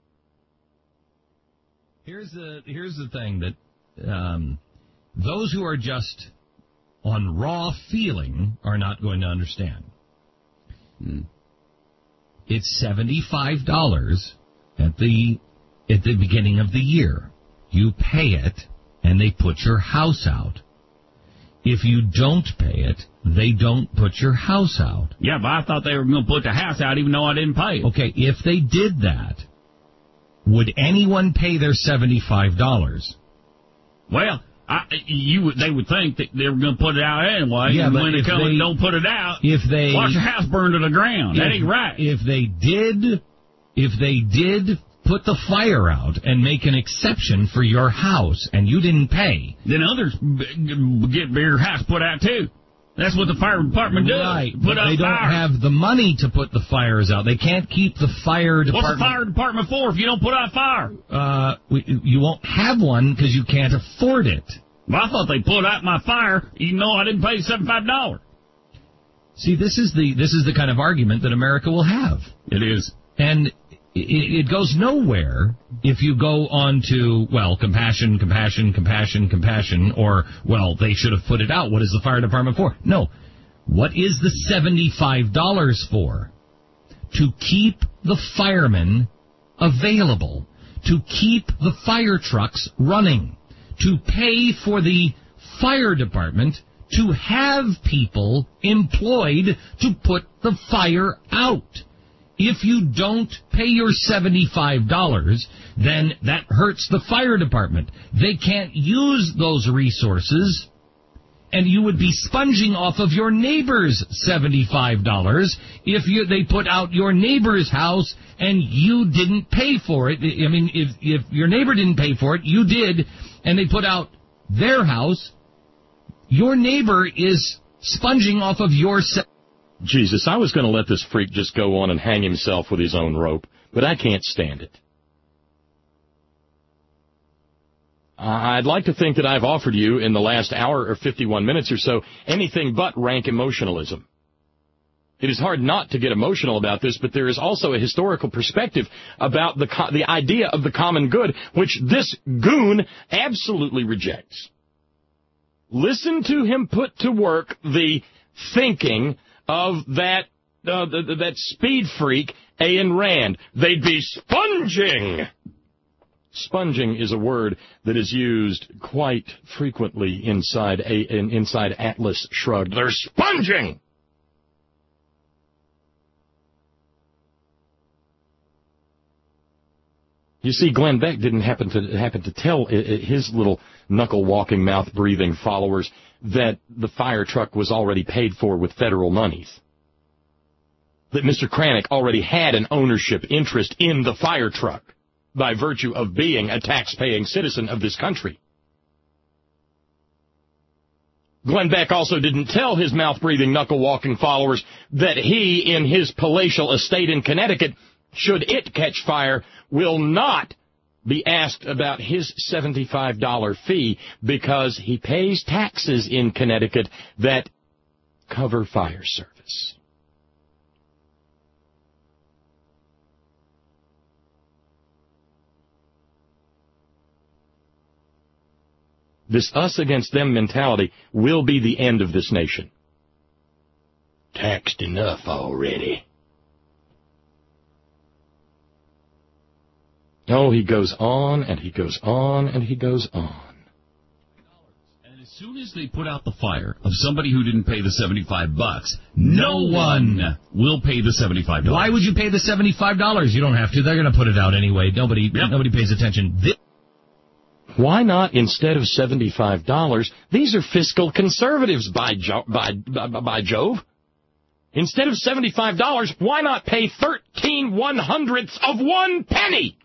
Here's the here's the thing that um, those who are just on raw feeling are not going to understand. Hmm. It's seventy-five dollars at the at the beginning of the year. You pay it, and they put your house out. If you don't pay it, they don't put your house out. Yeah, but I thought they were going to put the house out even though I didn't pay it. Okay, if they did that, would anyone pay their seventy-five dollars? Well, I, you would, they would think that they were going to put it out anyway, yeah, and but when they come they, and don't put it out, if they watch your house burn to the ground. If, that ain't right. If they did, if they did put the fire out and make an exception for your house and you didn't pay, then others get their house put out too. That's what the fire department does. Right, put but out they don't fires. have the money to put the fires out. They can't keep the fire department. What's the fire department for if you don't put out fire? Uh, we, you won't have one because you can't afford it. Well, I thought they put out my fire even though I didn't pay seventy-five dollars. See, this is the this is the kind of argument that America will have. It is. And it goes nowhere if you go on to, well, compassion, compassion, compassion, compassion, or, well, they should have put it out. What is the fire department for? No. What is the seventy-five dollars for? to keep the firemen available, to keep the fire trucks running, to pay for the fire department to have people employed to put the fire out. If you don't pay your seventy-five dollars, then that hurts the fire department. They can't use those resources, and you would be sponging off of your neighbor's seventy-five dollars if you, they put out your neighbor's house and you didn't pay for it. I mean, if, if your neighbor didn't pay for it, you did, and they put out their house, your neighbor is sponging off of your se- Jesus, I was going to let this freak just go on and hang himself with his own rope, but I can't stand it. I'd like to think that I've offered you in the last hour or fifty-one minutes or so anything but rank emotionalism. It is hard not to get emotional about this, but there is also a historical perspective about the co- the idea of the common good, which this goon absolutely rejects. Listen to him put to work the thinking of that uh, the, that speed freak, Ayn Rand. They'd be sponging. Sponging is a word that is used quite frequently inside a, in, inside Atlas Shrugged. They're sponging. You see, Glenn Beck didn't happen to happen to tell his little knuckle-walking, mouth-breathing followers that the fire truck was already paid for with federal monies. That Mister Kranick already had an ownership interest in the fire truck by virtue of being a tax-paying citizen of this country. Glenn Beck also didn't tell his mouth-breathing, knuckle-walking followers that he, in his palatial estate in Connecticut, should it catch fire, will not be asked about his seventy-five dollars fee because he pays taxes in Connecticut that cover fire service. This us against them mentality will be the end of this nation. Taxed enough already. Oh, he goes on, and he goes on, and he goes on. And as soon as they put out the fire of somebody who didn't pay the seventy-five bucks, no one will pay the seventy-five dollars. Why would you pay the seventy-five dollars? You don't have to. They're going to put it out anyway. Nobody, yep. nobody pays attention. This- Why not, instead of seventy-five dollars, these are fiscal conservatives, by, jo- by, by, by Jove. Instead of seventy-five dollars, why not pay thirteen one-hundredths of one penny?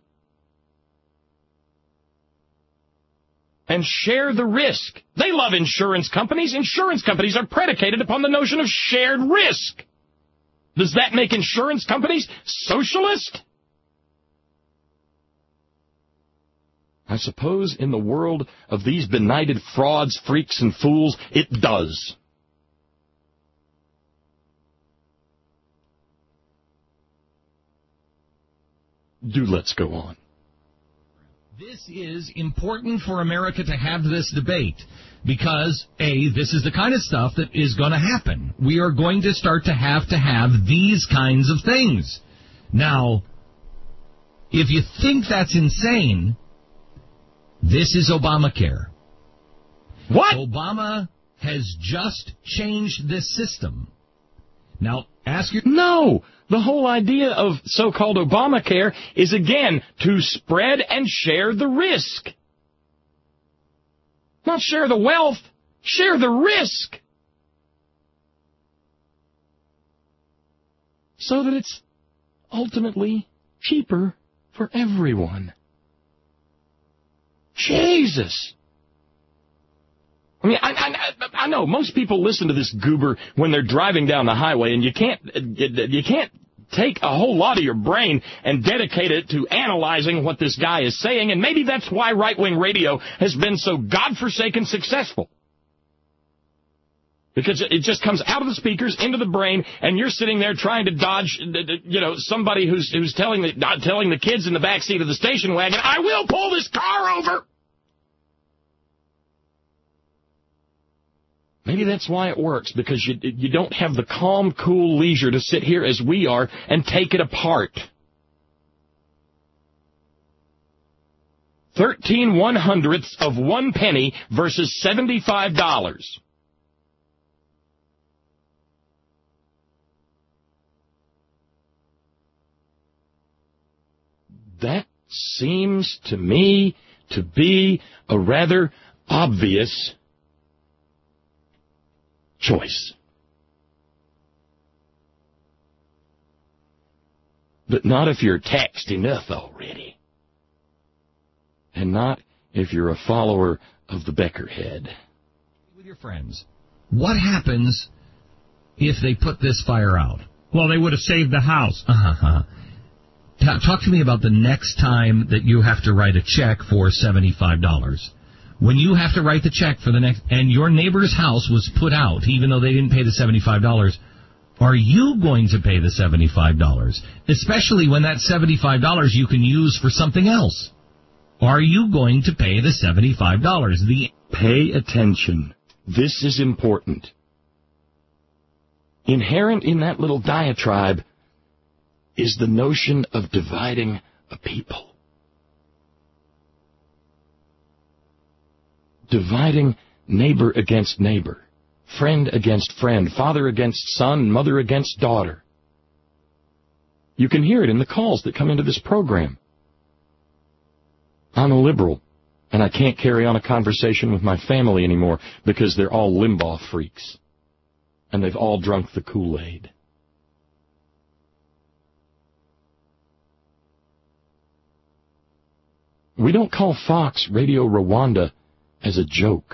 And share the risk. They love insurance companies. Insurance companies are predicated upon the notion of shared risk. Does that make insurance companies socialist? I suppose in the world of these benighted frauds, freaks, and fools, it does. Do let's go on. This is important for America to have this debate because, A, this is the kind of stuff that is going to happen. We are going to start to have to have these kinds of things. Now, if you think that's insane, this is Obamacare. What? Obama has just changed this system. Now, ask your... No! The whole idea of so-called Obamacare is, again, to spread and share the risk. Not share the wealth, share the risk. So that it's ultimately cheaper for everyone. Jesus! I mean, I, I, I know most people listen to this goober when they're driving down the highway, and you can't you can't take a whole lot of your brain and dedicate it to analyzing what this guy is saying, and maybe that's why right-wing radio has been so godforsaken successful. Because it just comes out of the speakers into the brain, and you're sitting there trying to dodge, you know, somebody who's who's telling the telling the kids in the back seat of the station wagon, "I will pull this car over." Maybe that's why it works, because you you don't have the calm, cool leisure to sit here as we are and take it apart. Thirteen one hundredths of one penny versus seventy-five dollars. That seems to me to be a rather obvious choice. But not if you're taxed enough already. And not if you're a follower of the Beckerhead. With your friends, what happens if they put this fire out? Well, they would have saved the house. Uh-huh. Talk to me about the next time that you have to write a check for seventy-five dollars. When you have to write the check for the next, and your neighbor's house was put out, even though they didn't pay the seventy-five dollars, are you going to pay the seventy-five dollars? Especially when that seventy-five dollars you can use for something else. Are you going to pay the seventy-five dollars? The Pay attention. This is important. Inherent in that little diatribe is the notion of dividing a people. Dividing neighbor against neighbor, friend against friend, father against son, mother against daughter. You can hear it in the calls that come into this program. I'm a liberal, and I can't carry on a conversation with my family anymore because they're all Limbaugh freaks, and they've all drunk the Kool-Aid. We don't call Fox Radio Rwanda as a joke.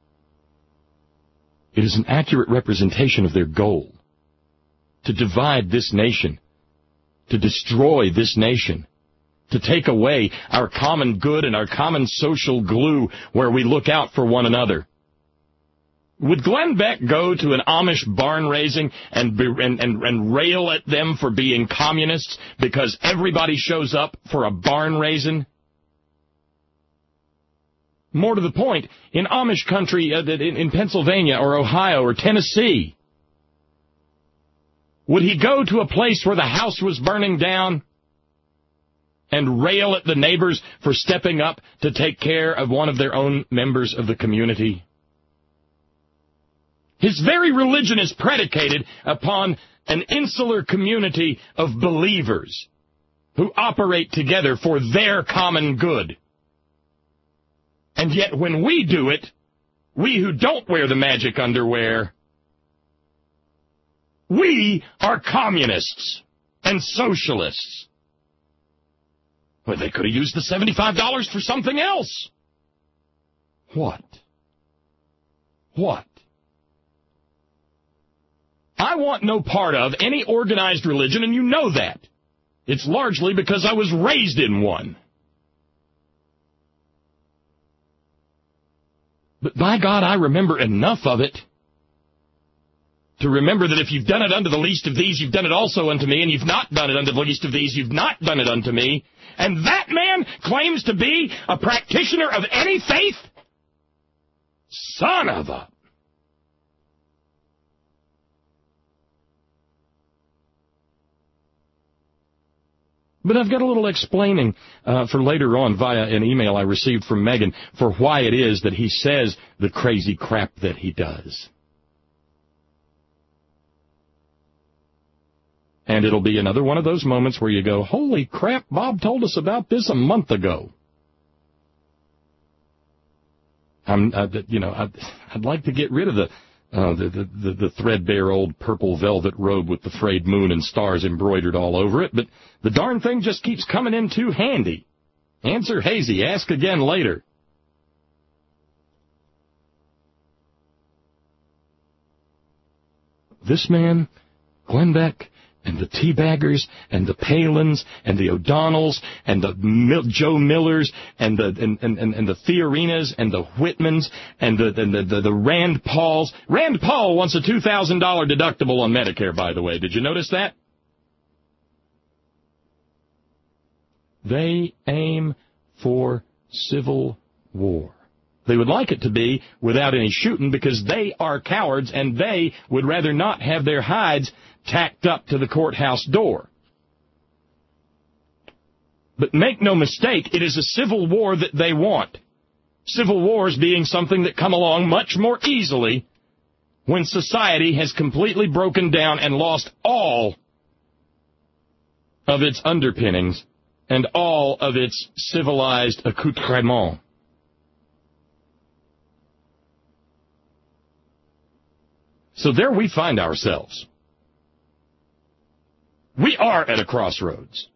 It is an accurate representation of their goal: to divide this nation, to destroy this nation, to take away our common good and our common social glue where we look out for one another. Would Glenn Beck go to an Amish barn raising and, be, and, and, and rail at them for being communists because everybody shows up for a barn raising? More to the point, in Amish country, uh, in, in Pennsylvania or Ohio or Tennessee, would he go to a place where the house was burning down and rail at the neighbors for stepping up to take care of one of their own members of the community? His very religion is predicated upon an insular community of believers who operate together for their common good. And yet when we do it, we who don't wear the magic underwear, we are communists and socialists. Well, they could have used the seventy-five dollars for something else. What? What? I want no part of any organized religion, and you know that. It's largely because I was raised in one. But by God, I remember enough of it to remember that if you've done it unto the least of these, you've done it also unto me, and you've not done it unto the least of these, you've not done it unto me. And that man claims to be a practitioner of any faith? Son of a... But I've got a little explaining uh, for later on via an email I received from Megan for why it is that he says the crazy crap that he does. And it'll be another one of those moments where you go, holy crap, Bob told us about this a month ago. I'm, uh, you know, I'd, I'd like to get rid of the, uh, the, the, the, the threadbare old purple velvet robe with the frayed moon and stars embroidered all over it, but the darn thing just keeps coming in too handy. Answer hazy. Ask again later. This man, Glenn Beck, and the Teabaggers, and the Palins, and the O'Donnells, and the Mil- Joe Millers, and the and, and, and the Theorinas, and the Whitmans, and the and the, the, the Rand Pauls. Rand Paul wants a two thousand dollars deductible on Medicare, by the way. Did you notice that? They aim for civil war. They would like it to be without any shooting because they are cowards and they would rather not have their hides tacked up to the courthouse door. But make no mistake, it is a civil war that they want. Civil wars being something that come along much more easily when society has completely broken down and lost all of its underpinnings and all of its civilized accoutrement. So there we find ourselves. We are at a crossroads.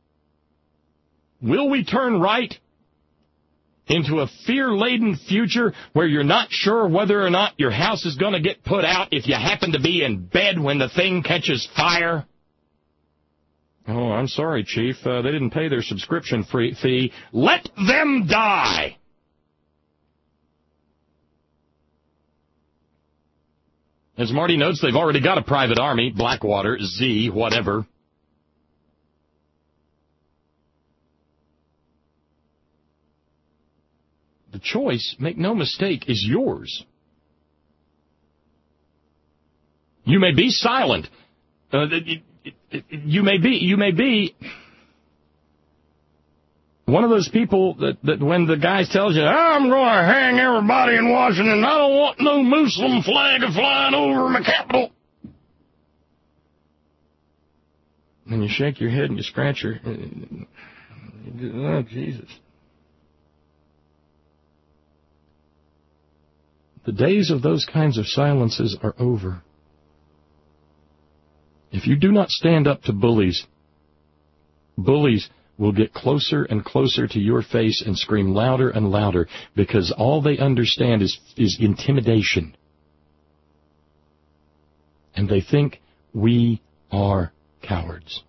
Will we turn right into a fear-laden future where you're not sure whether or not your house is going to get put out if you happen to be in bed when the thing catches fire? Oh, I'm sorry, Chief. Uh, they didn't pay their subscription free fee. Let them die! As Marty notes, they've already got a private army, Blackwater, Z, whatever. The choice, make no mistake, is yours. You may be silent. Uh, you may be, you may be one of those people that, that when the guy tells you, I'm going to hang everybody in Washington, I don't want no Muslim flag flying over my capital. And you shake your head and you scratch your, oh, Jesus. The days of those kinds of silences are over. If you do not stand up to bullies, bullies will get closer and closer to your face and scream louder and louder because all they understand is, is intimidation. And they think we are cowards.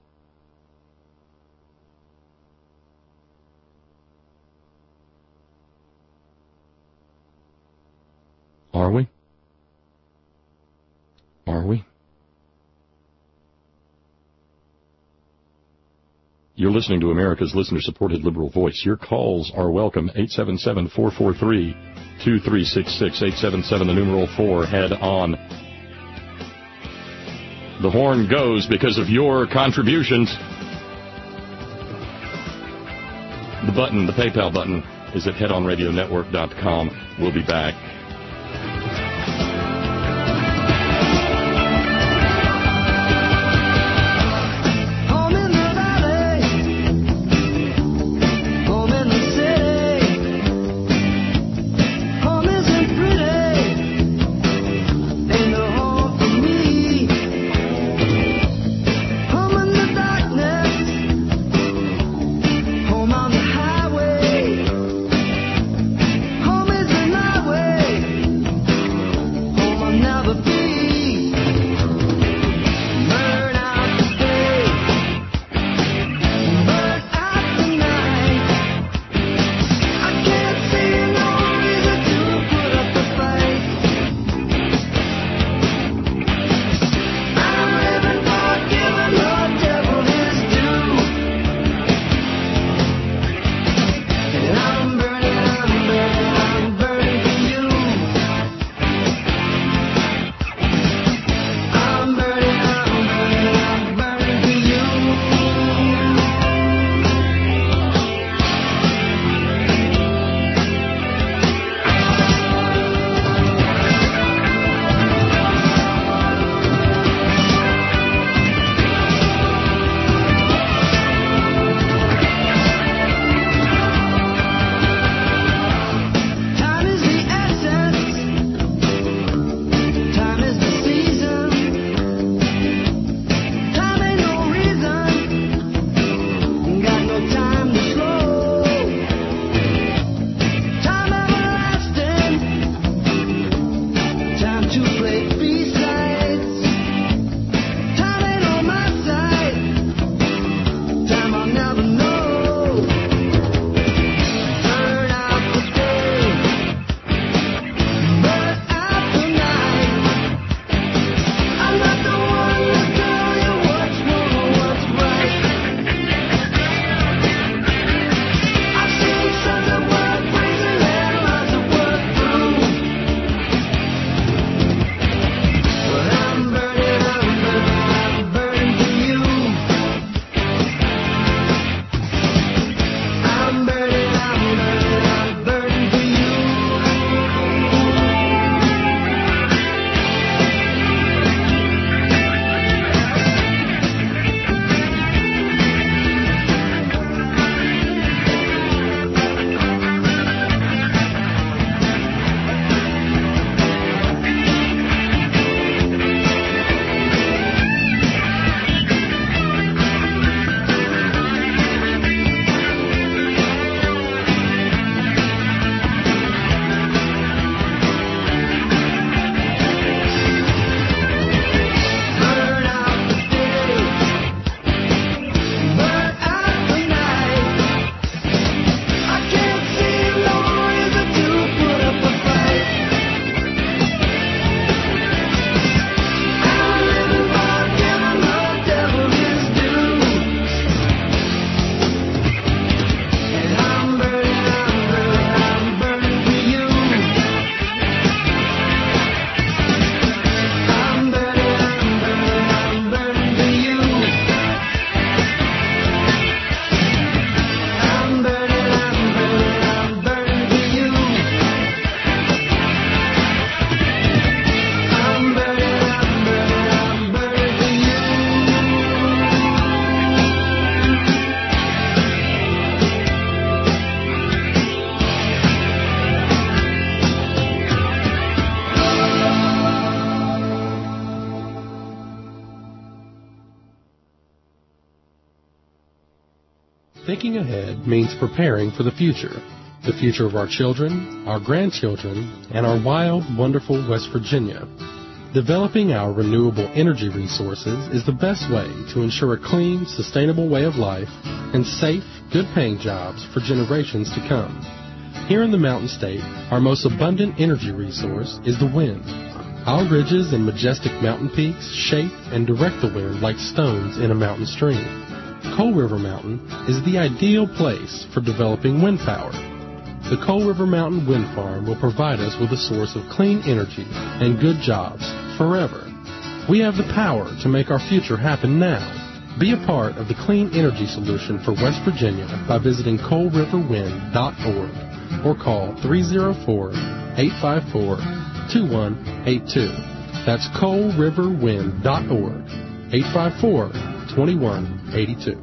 Are we? Are we? You're listening to America's listener-supported liberal voice. Your calls are welcome. eight seven seven, four four three, two three six six, eight seven seven, the numeral four, head on. The horn goes because of your contributions. The button, the PayPal button, is at head on radio network dot com. We'll be back. Home on the highway, home is an highway. Thinking ahead means preparing for the future. The future of our children, our grandchildren, and our wild, wonderful West Virginia. Developing our renewable energy resources is the best way to ensure a clean, sustainable way of life and safe, good-paying jobs for generations to come. Here in the Mountain State, our most abundant energy resource is the wind. Our ridges and majestic mountain peaks shape and direct the wind like stones in a mountain stream. Coal River Mountain is the ideal place for developing wind power. The Coal River Mountain Wind Farm will provide us with a source of clean energy and good jobs forever. We have the power to make our future happen now. Be a part of the clean energy solution for West Virginia by visiting coal river wind dot org or call three oh four, eight five four, two one eight two. That's coal river wind dot org, eight five four, two one eight two.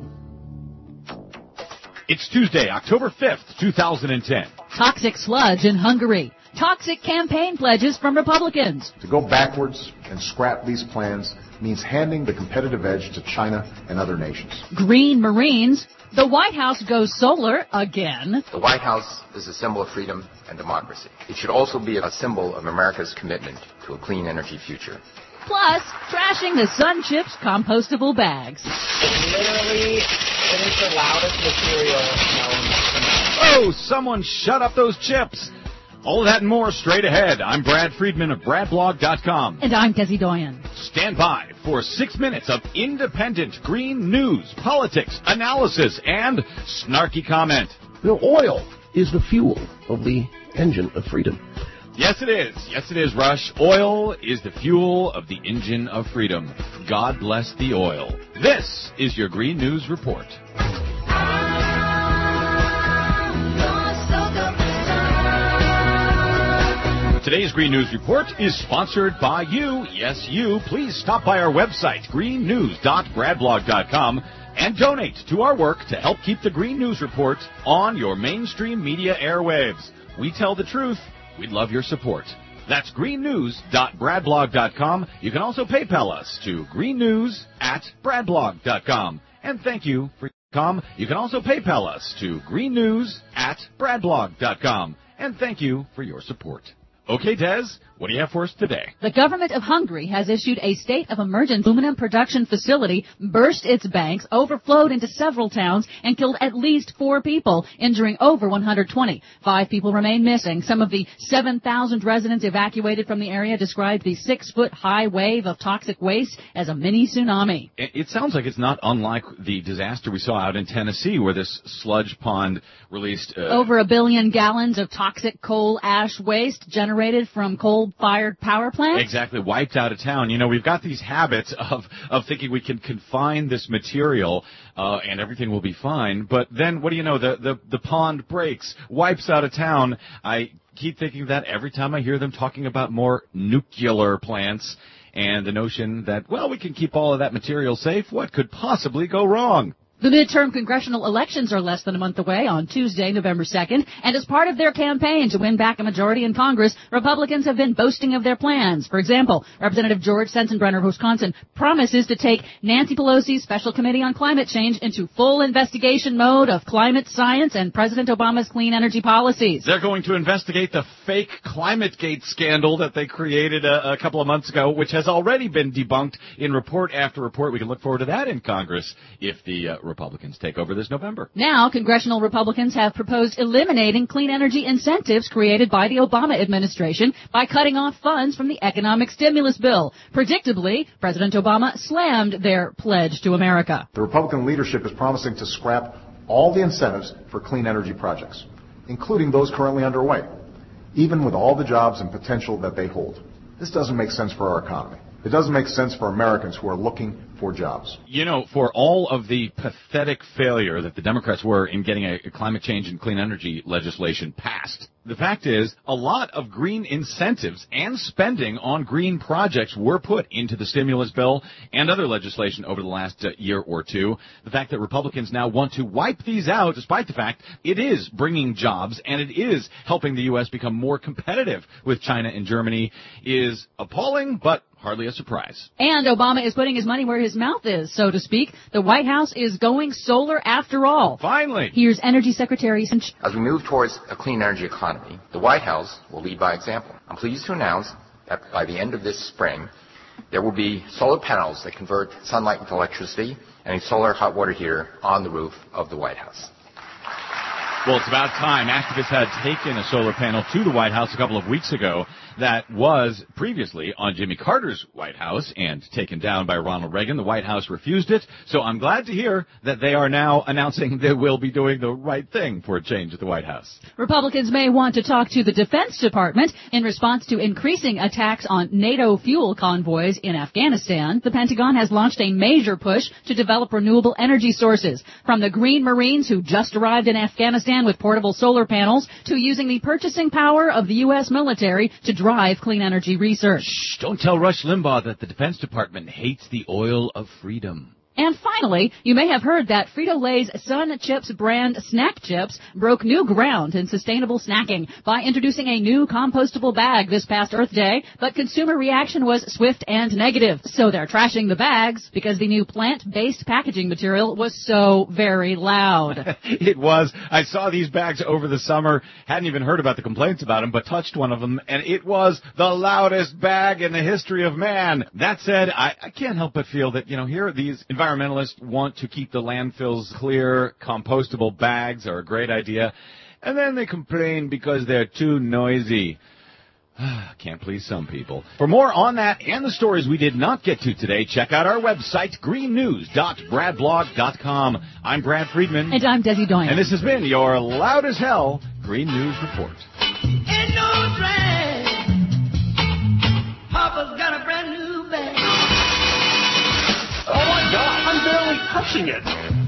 It's Tuesday, October fifth, two thousand ten. Toxic sludge in Hungary. Toxic campaign pledges from Republicans. To go backwards and scrap these plans means handing the competitive edge to China and other nations. Green Marines. The White House goes solar again. The White House is a symbol of freedom and democracy. It should also be a symbol of America's commitment to a clean energy future. Plus, trashing the Sun Chips compostable bags. It's literally, it is the loudest material known. Oh, someone shut up those chips. All of that and more straight ahead. I'm Brad Friedman of brad blog dot com. And I'm Desi Doyen. Stand by for six minutes of independent green news, politics, analysis, and snarky comment. You know, oil is the fuel of the engine of freedom. Yes, it is. Yes, it is, Rush. Oil is the fuel of the engine of freedom. God bless the oil. This is your Green News Report. Today's Green News Report is sponsored by you. Yes, you. Please stop by our website, green news dot brad blog dot com, and donate to our work to help keep the Green News Report on your mainstream media airwaves. We tell the truth. We'd love your support. That's green news dot brad blog dot com. You can also PayPal us to greennews at brad blog dot com. And thank you for com. You can also PayPal us to greennews at brad blog dot com. And thank you for your support. Okay, Des, what do you have for us today? The government of Hungary has issued a state of emergency. Aluminum production facility burst its banks, overflowed into several towns, and killed at least four people, injuring over one hundred twenty. Five people remain missing. Some of the seven thousand residents evacuated from the area described the six-foot-high wave of toxic waste as a mini tsunami. It sounds like it's not unlike the disaster we saw out in Tennessee, where this sludge pond released Uh, over a billion gallons of toxic coal ash waste generated from coal-fired power plants? Exactly, wiped out of town. You know, we've got these habits of, of thinking we can confine this material uh, and everything will be fine. But then, what do you know, the, the, the pond breaks, wipes out of town. I keep thinking that every time I hear them talking about more nuclear plants and the notion that, well, we can keep all of that material safe. What could possibly go wrong? The midterm congressional elections are less than a month away on Tuesday, November second, and as part of their campaign to win back a majority in Congress, Republicans have been boasting of their plans. For example, Representative George Sensenbrenner of Wisconsin promises to take Nancy Pelosi's Special Committee on Climate Change into full investigation mode of climate science and President Obama's clean energy policies. They're going to investigate the fake ClimateGate scandal that they created a, a couple of months ago, which has already been debunked in report after report. We can look forward to that in Congress if the uh, Republicans take over this November. Now, congressional Republicans have proposed eliminating clean energy incentives created by the Obama administration by cutting off funds from the economic stimulus bill. Predictably, President Obama slammed their pledge to America. The Republican leadership is promising to scrap all the incentives for clean energy projects, including those currently underway, even with all the jobs and potential that they hold. This doesn't make sense for our economy. It doesn't make sense for Americans who are looking for jobs. You know, for all of the pathetic failure that the Democrats were in getting a, a climate change and clean energy legislation passed, the fact is a lot of green incentives and spending on green projects were put into the stimulus bill and other legislation over the last uh, year or two. The fact that Republicans now want to wipe these out, despite the fact it is bringing jobs and it is helping the U S become more competitive with China and Germany, is appalling, but hardly a surprise. And Obama is putting his money where his mouth is, so to speak. The White House is going solar after all. Finally. Here's Energy Secretary Sinch. As we move towards a clean energy economy, the White House will lead by example. I'm pleased to announce that by the end of this spring, there will be solar panels that convert sunlight into electricity and a solar hot water heater on the roof of the White House. Well, it's about time. Activists had taken a solar panel to the White House a couple of weeks ago that was previously on Jimmy Carter's White House and taken down by Ronald Reagan. The White House refused it, so I'm glad to hear that they are now announcing they will be doing the right thing for a change at the White House. Republicans may want to talk to the Defense Department in response to increasing attacks on NATO fuel convoys in Afghanistan. The Pentagon has launched a major push to develop renewable energy sources, from the Green Marines who just arrived in Afghanistan with portable solar panels to using the purchasing power of the U S military to drive clean energy research. Shh, don't tell Rush Limbaugh that the Defense Department hates the oil of freedom. And finally, you may have heard that Frito-Lay's Sun Chips brand snack chips broke new ground in sustainable snacking by introducing a new compostable bag this past Earth Day, but consumer reaction was swift and negative. So they're trashing the bags because the new plant-based packaging material was so very loud. It was. I saw these bags over the summer, hadn't even heard about the complaints about them, but touched one of them, and it was the loudest bag in the history of man. That said, I, I can't help but feel that, you know, here are these environmentalists want to keep the landfills clear. Compostable bags are a great idea. And then they complain because they're too noisy. Can't please some people. For more on that and the stories we did not get to today, check out our website, green news dot brad blog dot com. I'm Brad Friedman. And I'm Desi Doyen. And this has been your loud as hell Green News Report. Ain't no drag. Papa's got a brand new bag. Oh, my God, I'm barely touching it.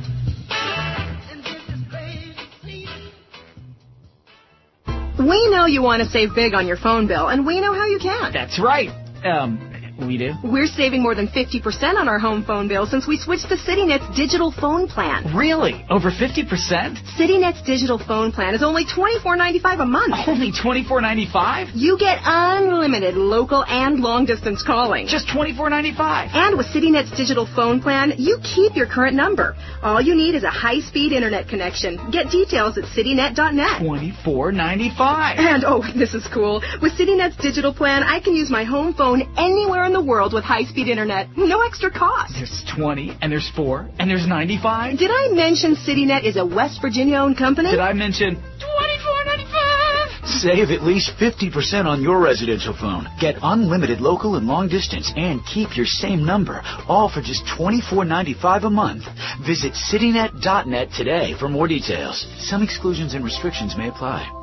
We know you want to save big on your phone bill, and we know how you can. That's right. Um, we do. We're saving more than fifty percent on our home phone bill since we switched to CityNet's digital phone plan. Really? Over fifty percent? CityNet's digital phone plan is only twenty-four ninety-five a month. Only twenty-four ninety-five? You get unlimited local and long-distance calling. Just twenty-four ninety-five. And with CityNet's digital phone plan, you keep your current number. All you need is a high-speed internet connection. Get details at citynet dot net. twenty-four ninety-five. And, oh, this is cool. With CityNet's digital plan, I can use my home phone anywhere in the world with high-speed internet. No extra cost. There's twenty, and there's four, and there's ninety-five. Did I mention CityNet is a West Virginia-owned company? Did I mention twenty-four ninety-five? Save at least fifty percent on your residential phone. Get unlimited local and long distance and keep your same number, all for just twenty-four ninety-five a month. Visit citynet dot net today for more details. Some exclusions and restrictions may apply.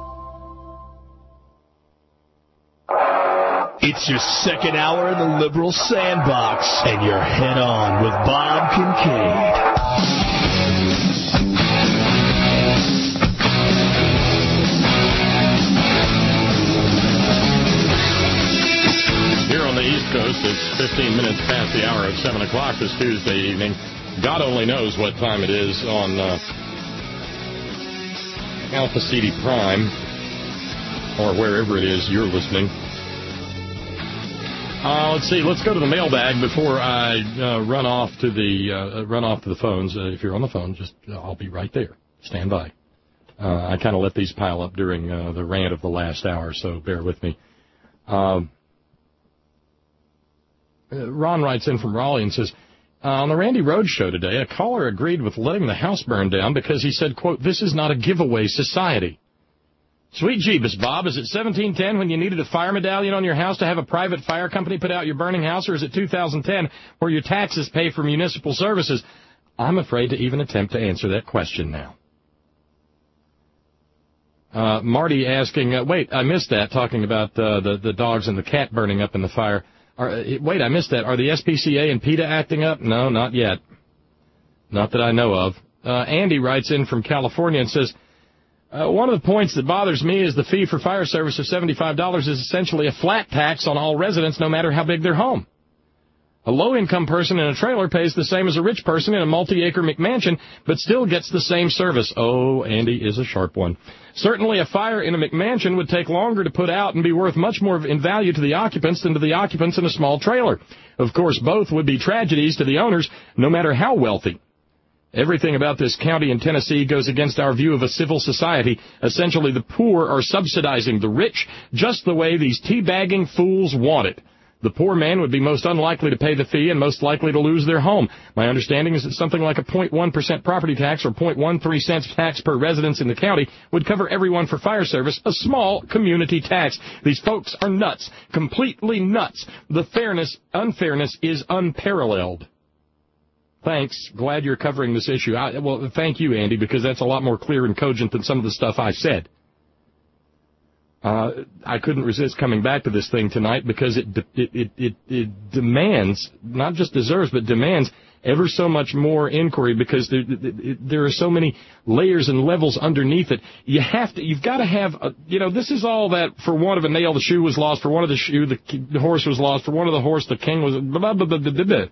It's your second hour in the liberal sandbox, and you're head on with Bob Kincaid. Here on the East Coast, it's fifteen minutes past the hour of seven o'clock this Tuesday evening. God only knows what time it is on uh, Alpha Ceti Prime, or wherever it is you're listening. Uh, let's see. Let's go to the mailbag before I uh, run off to the uh, run off to the phones. Uh, if you're on the phone, just uh, I'll be right there. Stand by. Uh, I kind of let these pile up during uh, the rant of the last hour, so bear with me. Um, Ron writes in from Raleigh and says, uh, on the Randy Rhodes show today, a caller agreed with letting the house burn down because he said, quote, "This is not a giveaway society." Sweet Jeebus, Bob, is it seventeen ten when you needed a fire medallion on your house to have a private fire company put out your burning house, or is it two thousand ten where your taxes pay for municipal services? I'm afraid to even attempt to answer that question now. Uh, Marty asking, uh, wait, I missed that, talking about uh, the, the dogs and the cat burning up in the fire. Are, uh, wait, I missed that. Are the S P C A and PETA acting up? No, not yet. Not that I know of. Uh, Andy writes in from California and says, Uh, one of the points that bothers me is the fee for fire service of seventy-five dollars is essentially a flat tax on all residents, no matter how big their home. A low-income person in a trailer pays the same as a rich person in a multi-acre McMansion, but still gets the same service. Oh, Andy is a sharp one. Certainly a fire in a McMansion would take longer to put out and be worth much more in value to the occupants than to the occupants in a small trailer. Of course, both would be tragedies to the owners, no matter how wealthy. Everything about this county in Tennessee goes against our view of a civil society. Essentially, the poor are subsidizing the rich just the way these teabagging fools want it. The poor man would be most unlikely to pay the fee and most likely to lose their home. My understanding is that something like a zero point one percent property tax or zero point one three cents tax per residence in the county would cover everyone for fire service, a small community tax. These folks are nuts, completely nuts. The fairness, unfairness is unparalleled. Thanks. Glad you're covering this issue. I, well, thank you, Andy, because that's a lot more clear and cogent than some of the stuff I said. Uh, I couldn't resist coming back to this thing tonight because it, it, it, it, it demands, not just deserves, but demands ever so much more inquiry because there, there are so many layers and levels underneath it. You have to, you've got to have, a, you know, this is all that for one of a nail the shoe was lost, for one of the shoe the, the horse was lost, for one of the horse the king was, blah, blah, blah, blah, blah, blah.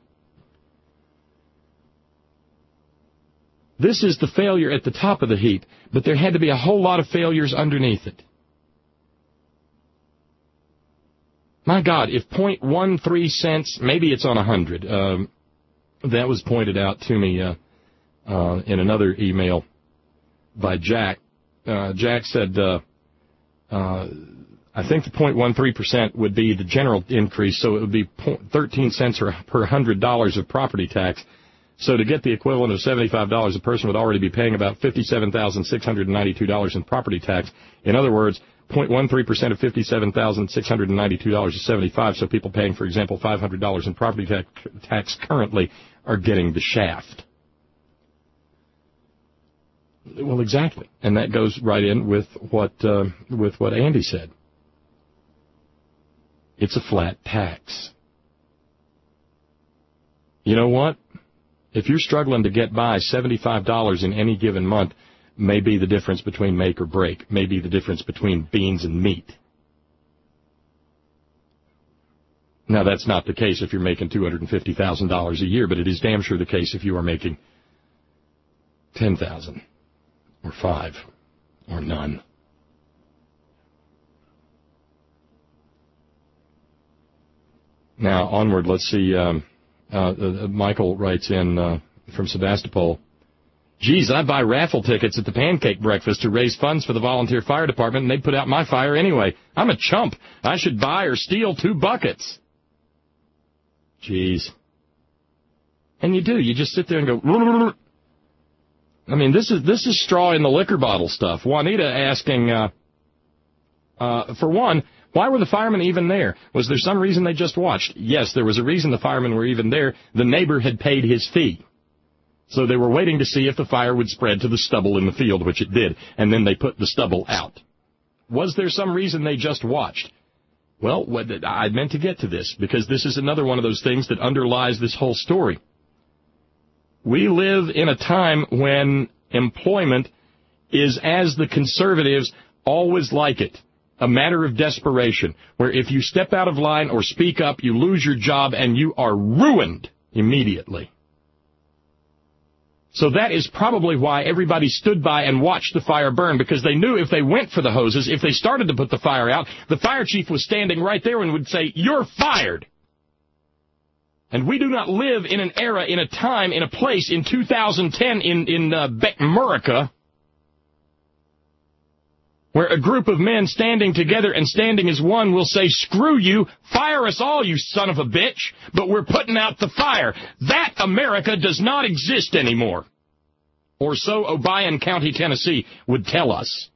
This is the failure at the top of the heap, but there had to be a whole lot of failures underneath it. My God, if zero point one three cents, maybe it's on one hundred. Um, that was pointed out to me uh, uh, in another email by Jack. Uh, Jack said, uh, uh, I think the zero point one three percent would be the general increase, so it would be thirteen cents per one hundred dollars of property tax. So to get the equivalent of seventy-five dollars, a person would already be paying about fifty-seven thousand six hundred ninety-two dollars in property tax. In other words, zero point one three percent of fifty-seven thousand six hundred ninety-two dollars is seventy-five dollars, so people paying, for example, five hundred dollars in property tax, tax currently are getting the shaft. Well, exactly. And that goes right in with what uh, with what Andy said. It's a flat tax. You know what? If you're struggling to get by, seventy-five dollars in any given month may be the difference between make or break, may be the difference between beans and meat. Now, that's not the case if you're making two hundred fifty thousand dollars a year, but it is damn sure the case if you are making ten thousand dollars or five or none. Now, onward, let's see. Um, uh, uh, Michael writes in uh, from Sebastopol. Geez, I buy raffle tickets at the pancake breakfast to raise funds for the volunteer fire department, and they put out my fire anyway. I'm a chump. I should buy or steal two buckets. Geez. And you do. You just sit there and go... I mean, this is this is straw in the liquor bottle stuff. Juanita asking, uh, uh, for one, why were the firemen even there? Was there some reason they just watched? Yes, there was a reason the firemen were even there. The neighbor had paid his fee. So they were waiting to see if the fire would spread to the stubble in the field, which it did, and then they put the stubble out. Was there some reason they just watched? Well, what, I meant to get to this, because this is another one of those things that underlies this whole story. We live in a time when employment is, as the conservatives always like it, a matter of desperation, where if you step out of line or speak up, you lose your job and you are ruined immediately. So that is probably why everybody stood by and watched the fire burn, because they knew if they went for the hoses, if they started to put the fire out, the fire chief was standing right there and would say, "You're fired." And we do not live in an era, in a time, in a place in two thousand ten in, in uh, America where a group of men standing together and standing as one will say, "Screw you, fire us all, you son of a bitch, but we're putting out the fire." That America does not exist anymore. Or so Obion County, Tennessee would tell us.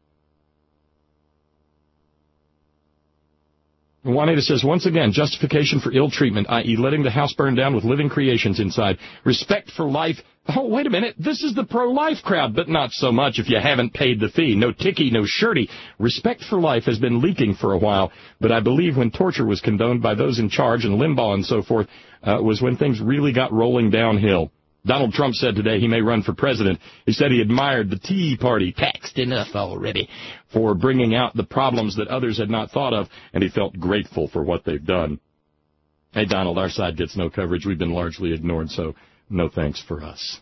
Juanita says, once again, justification for ill treatment, that is letting the house burn down with living creations inside. Respect for life. Oh, wait a minute. This is the pro-life crowd, but not so much if you haven't paid the fee. No ticky, no shirty. Respect for life has been leaking for a while, but I believe when torture was condoned by those in charge and Limbaugh and so forth uh, was when things really got rolling downhill. Donald Trump said today he may run for president. He said he admired the Tea Party, taxed enough already, for bringing out the problems that others had not thought of, and he felt grateful for what they've done. Hey, Donald, our side gets no coverage. We've been largely ignored, so no thanks for us.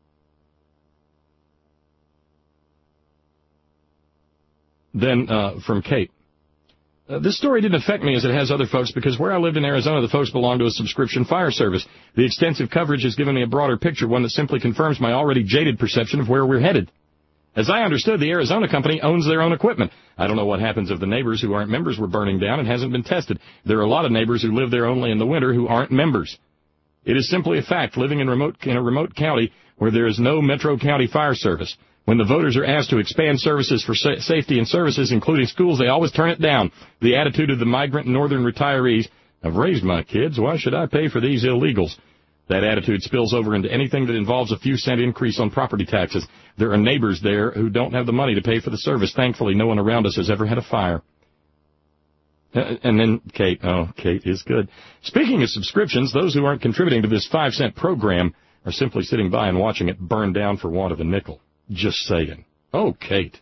Then uh, from Kate. Uh, this story didn't affect me as it has other folks because where I lived in Arizona, the folks belong to a subscription fire service. The extensive coverage has given me a broader picture, one that simply confirms my already jaded perception of where we're headed. As I understood, the Arizona company owns their own equipment. I don't know what happens if the neighbors who aren't members were burning down and hasn't been tested. There are a lot of neighbors who live there only in the winter who aren't members. It is simply a fact living in remote in a remote county where there is no Metro County fire service. When the voters are asked to expand services for sa- safety and services, including schools, they always turn it down. The attitude of the migrant northern retirees, I've raised my kids, why should I pay for these illegals? That attitude spills over into anything that involves a few cent increase on property taxes. There are neighbors there who don't have the money to pay for the service. Thankfully, no one around us has ever had a fire. Uh, and then Kate, oh, Kate is good. Speaking of subscriptions, those who aren't contributing to this five cent program are simply sitting by and watching it burn down for want of a nickel. Just saying. Oh, Kate.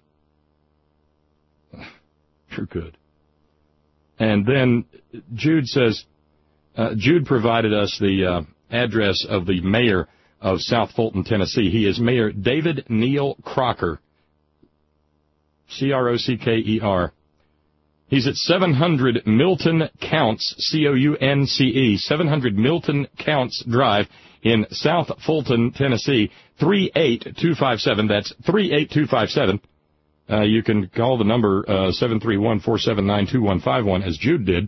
You're good. And then Jude says, uh, Jude provided us the uh, address of the mayor of South Fulton, Tennessee. He is Mayor David Neal Crocker, C R O C K E R. He's at seven hundred Milton Counts, C O U N C E, seven hundred Milton Counts Drive in South Fulton, Tennessee, three eight two five seven. That's three eight two five seven. Uh, you can call the number uh, seven three one, four seven nine, two one five one, as Jude did.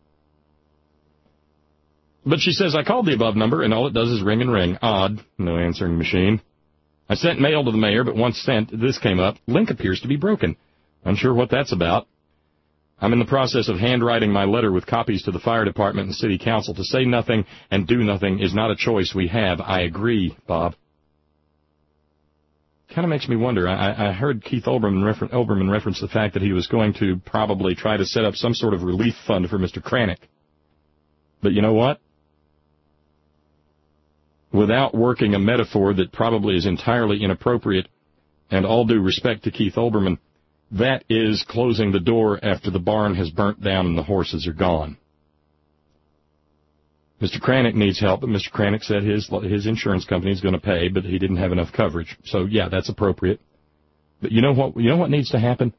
But she says, I called the above number, and all it does is ring and ring. Odd. No answering machine. I sent mail to the mayor, but once sent, this came up. Link appears to be broken. Unsure what that's about. I'm in the process of handwriting my letter with copies to the fire department and city council. To say nothing and do nothing is not a choice we have. I agree, Bob. Kind of makes me wonder. I, I heard Keith Olbermann, refer, Olbermann reference the fact that he was going to probably try to set up some sort of relief fund for Mister Kranick. But you know what? Without working a metaphor that probably is entirely inappropriate, and all due respect to Keith Olbermann, that is closing the door after the barn has burnt down and the horses are gone. Mister Kranick needs help, but Mister Kranick said his his insurance company is going to pay, but he didn't have enough coverage. So, yeah, that's appropriate. But you know what? You know what needs to happen?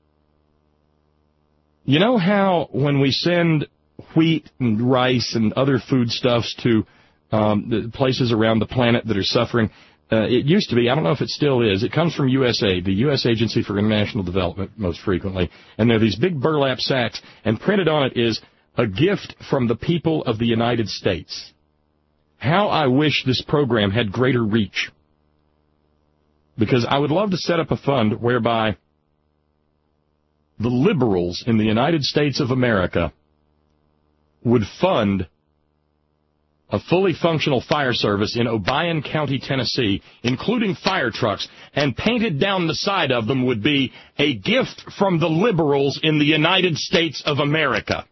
You know how when we send wheat and rice and other foodstuffs to um, the places around the planet that are suffering, Uh, it used to be, I don't know if it still is, it comes from U S A I D, the U S Agency for International Development most frequently, and they're these big burlap sacks, and printed on it is a gift from the people of the United States. How I wish this program had greater reach. Because I would love to set up a fund whereby the liberals in the United States of America would fund a fully functional fire service in Obion County, Tennessee, including fire trucks, and painted down the side of them would be a gift from the liberals in the United States of America.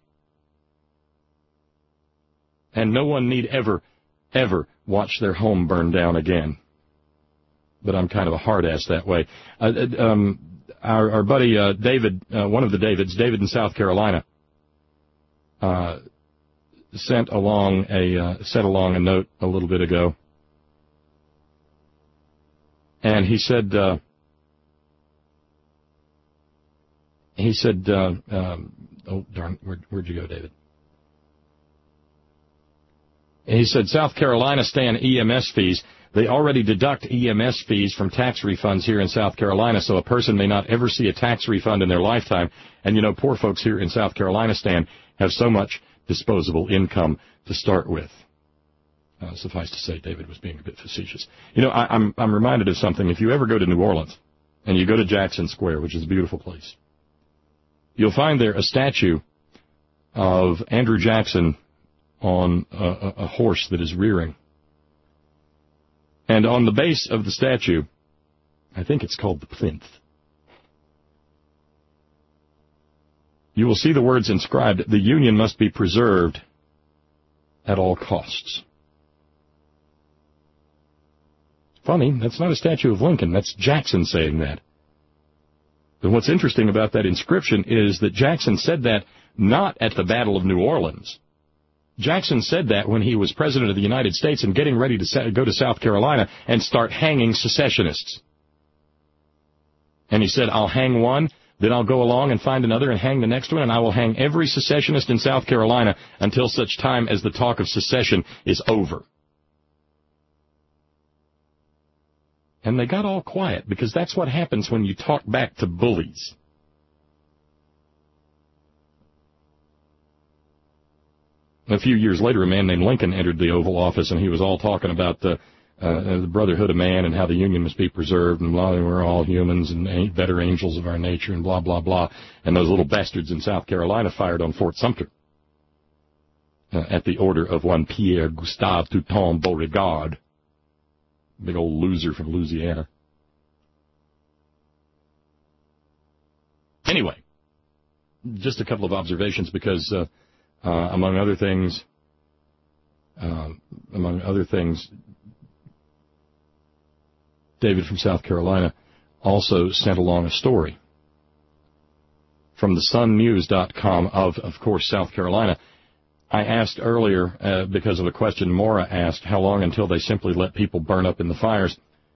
And no one need ever, ever watch their home burn down again. But I'm kind of a hard-ass that way. Uh, um, our, our buddy uh, David, uh, one of the Davids, David in South Carolina, uh, sent along a uh, sent along a note a little bit ago, and he said uh, he said uh, um, oh darn where, where'd you go, David? And he said South Carolina stand E M S fees. They already deduct E M S fees from tax refunds here in South Carolina, so a person may not ever see a tax refund in their lifetime. And you know, poor folks here in South Carolina stand have so much disposable income to start with. Uh, suffice to say, David was being a bit facetious. You know, I, I'm I'm reminded of something. If you ever go to New Orleans and you go to Jackson Square, which is a beautiful place, you'll find there a statue of Andrew Jackson on a, a, a horse that is rearing. And on the base of the statue, I think it's called the plinth, you will see the words inscribed, "The Union must be preserved at all costs." Funny, that's not a statue of Lincoln. That's Jackson saying that. But what's interesting about that inscription is that Jackson said that not at the Battle of New Orleans. Jackson said that when he was president of the United States and getting ready to sa- go to South Carolina and start hanging secessionists. And he said, I'll hang one, then I'll go along and find another and hang the next one, and I will hang every secessionist in South Carolina until such time as the talk of secession is over. And they got all quiet, because that's what happens when you talk back to bullies. A few years later, a man named Lincoln entered the Oval Office, and he was all talking about the, uh, the brotherhood of man and how the Union must be preserved, and blah, we're all humans and better angels of our nature, and blah, blah, blah. And those little bastards in South Carolina fired on Fort Sumter uh, at the order of one Pierre Gustave Touton Beauregard, big old loser from Louisiana. Anyway, just a couple of observations, because... Uh, Uh, among other things, um, among other things, David from South Carolina also sent along a story from the sun news dot com of, of course, South Carolina. I asked earlier, uh, because of a question Maura asked, how long until they simply let people burn up in the fires.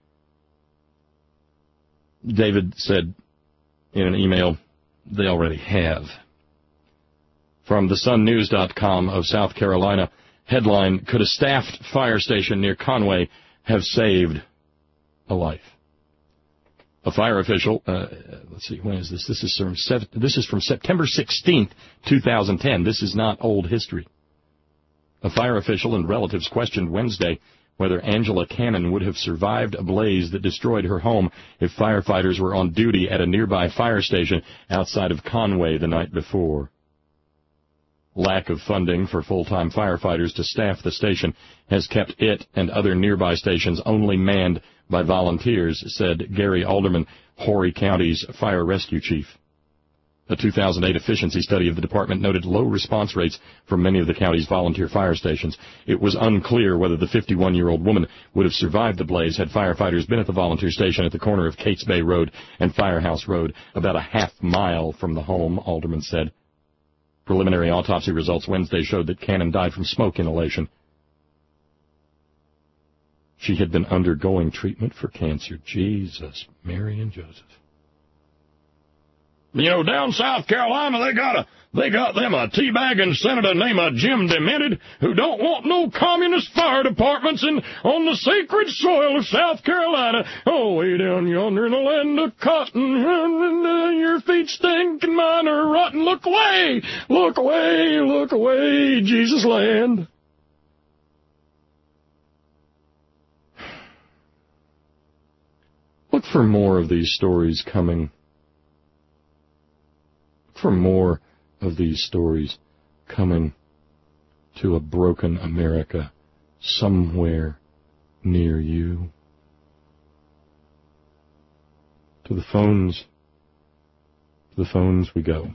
David said in an email, they already have. From the sun news dot com of South Carolina, headline, could a staffed fire station near Conway have saved a life? A fire official, uh, let's see, when is this? This is from, this is from September sixteenth, two thousand ten. This is not old history. A fire official and relatives questioned Wednesday whether Angela Cannon would have survived a blaze that destroyed her home if firefighters were on duty at a nearby fire station outside of Conway the night before. Lack of funding for full-time firefighters to staff the station has kept it and other nearby stations only manned by volunteers, said Gary Alderman, Horry County's fire rescue chief. A two thousand eight efficiency study of the department noted low response rates from many of the county's volunteer fire stations. It was unclear whether the fifty-one-year-old woman would have survived the blaze had firefighters been at the volunteer station at the corner of Cates Bay Road and Firehouse Road, about a half mile from the home, Alderman said. Preliminary autopsy results Wednesday showed that Cannon died from smoke inhalation. She had been undergoing treatment for cancer. Jesus, Mary and Joseph. You know, down South Carolina, they got a they got them a teabagging senator named a Jim Demented who don't want no communist fire departments in on the sacred soil of South Carolina. Oh, way down yonder in the land of cotton, and your feet stink and mine are rotten. Look away, look away, look away, Jesus land. Look for more of these stories coming. For more of these stories coming to a broken America somewhere near you. To the phones, to the phones we go.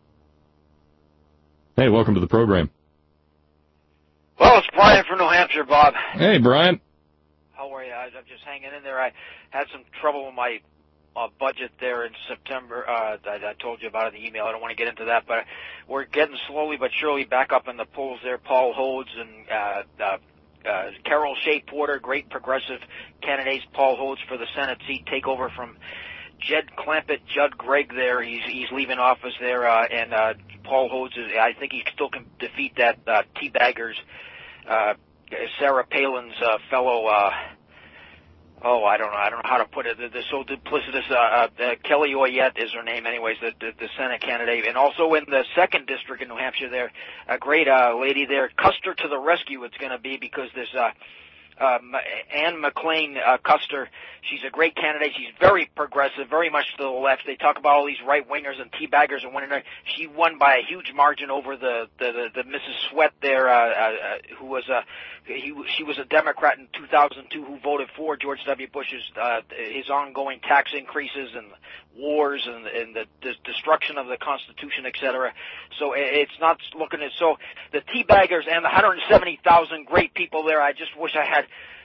Hey, welcome to the program. Well, it's Brian from New Hampshire, Bob. Hey, Brian. How are you? I'm just hanging in there. I had some trouble with my Uh, budget there in September. Uh, I, I told you about it in the email. I don't want to get into that, but we're getting slowly but surely back up in the polls there. Paul Hodes and uh, uh, uh, Carol Shea Porter, great progressive candidates. Paul Hodes for the Senate seat, take over from Jed Clampett, Judd Gregg there. He's he's leaving office there, uh, and uh, Paul Hodes is. I think he still can defeat that uh, teabaggers, uh, Sarah Palin's uh, fellow. Uh, Oh, I don't know. I don't know how to put it. They're so duplicitous. Uh, uh, Kelly Oyette is her name, anyways, the, the, the Senate candidate. And also in the second district in New Hampshire there, a great uh, lady there, Custer to the rescue it's going to be, because there's uh, uh, Ann McLean uh, Custer. She's a great candidate. She's very progressive, very much to the left. They talk about all these right-wingers and teabaggers and winning. She won by a huge margin over the, the, the, the Missus Sweat there, uh, uh, who was a... He, she was a Democrat in two thousand two who voted for George W. Bush's uh, his ongoing tax increases and wars and, and the, the destruction of the Constitution, et cetera. So it's not looking at so the teabaggers and the one hundred seventy thousand great people there. I just wish I had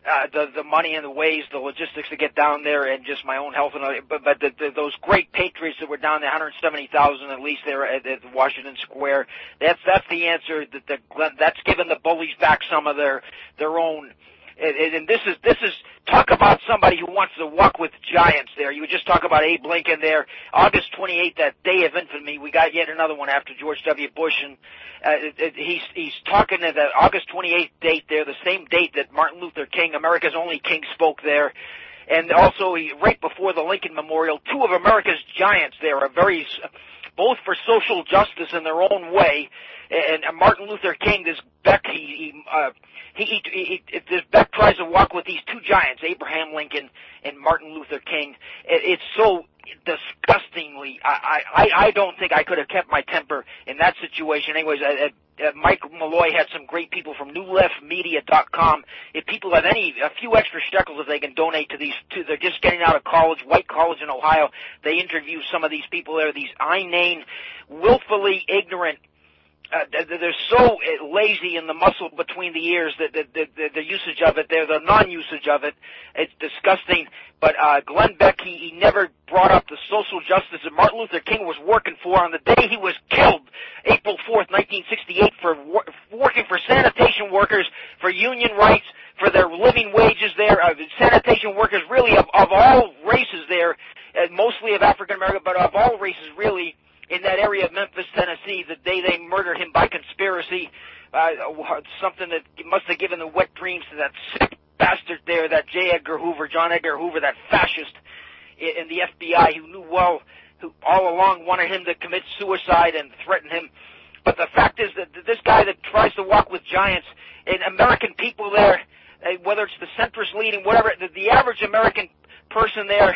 uh, the the money and the ways, the logistics to get down there, and just my own health and other, but but the, the, those great patriots that were down there, one hundred seventy thousand at least there at, at Washington Square. That's that's the answer. That the, that's given the bullies back some of their their own. And, and this is this is talk about somebody who wants to walk with giants there. You would just talk about Abe Lincoln there. August twenty-eighth, that day of infamy. We got yet another one after George W. Bush, and uh, it, it, he's he's talking to the August twenty-eighth date there, the same date that Martin Luther King, America's only king, spoke there. And also, he, right before the Lincoln Memorial, two of America's giants there are very, both for social justice in their own way. And, and Martin Luther King, this Beck, he, he uh, He, he, he, he, this Beck tries to walk with these two giants, Abraham Lincoln and Martin Luther King. It, it's so disgustingly. I, I, I don't think I could have kept my temper in that situation. Anyways, uh, uh, Mike Malloy had some great people from new left media dot com. If people have any, a few extra shekels if they can donate to these two, they're just getting out of college, white college in Ohio. They interview some of these people there, these inane, willfully ignorant. Uh, they're so lazy in the muscle between the ears, that the, the, the, the usage of it, there, the non-usage of it, it's disgusting. But uh, Glenn Beck, he, he never brought up the social justice that Martin Luther King was working for on the day he was killed, April fourth, nineteen sixty-eight, for wor- working for sanitation workers, for union rights, for their living wages there, uh, sanitation workers really of, of all races there, uh, mostly of African American, but of all races really, in that area of Memphis, Tennessee, the day they murdered him by conspiracy, uh, something that must have given the wet dreams to that sick bastard there, that J. Edgar Hoover, John Edgar Hoover, that fascist in the F B I who knew well, who all along wanted him to commit suicide and threatened him. But the fact is that this guy that tries to walk with giants, and American people there, whether it's the centrist leading, whatever, the, the average American person there,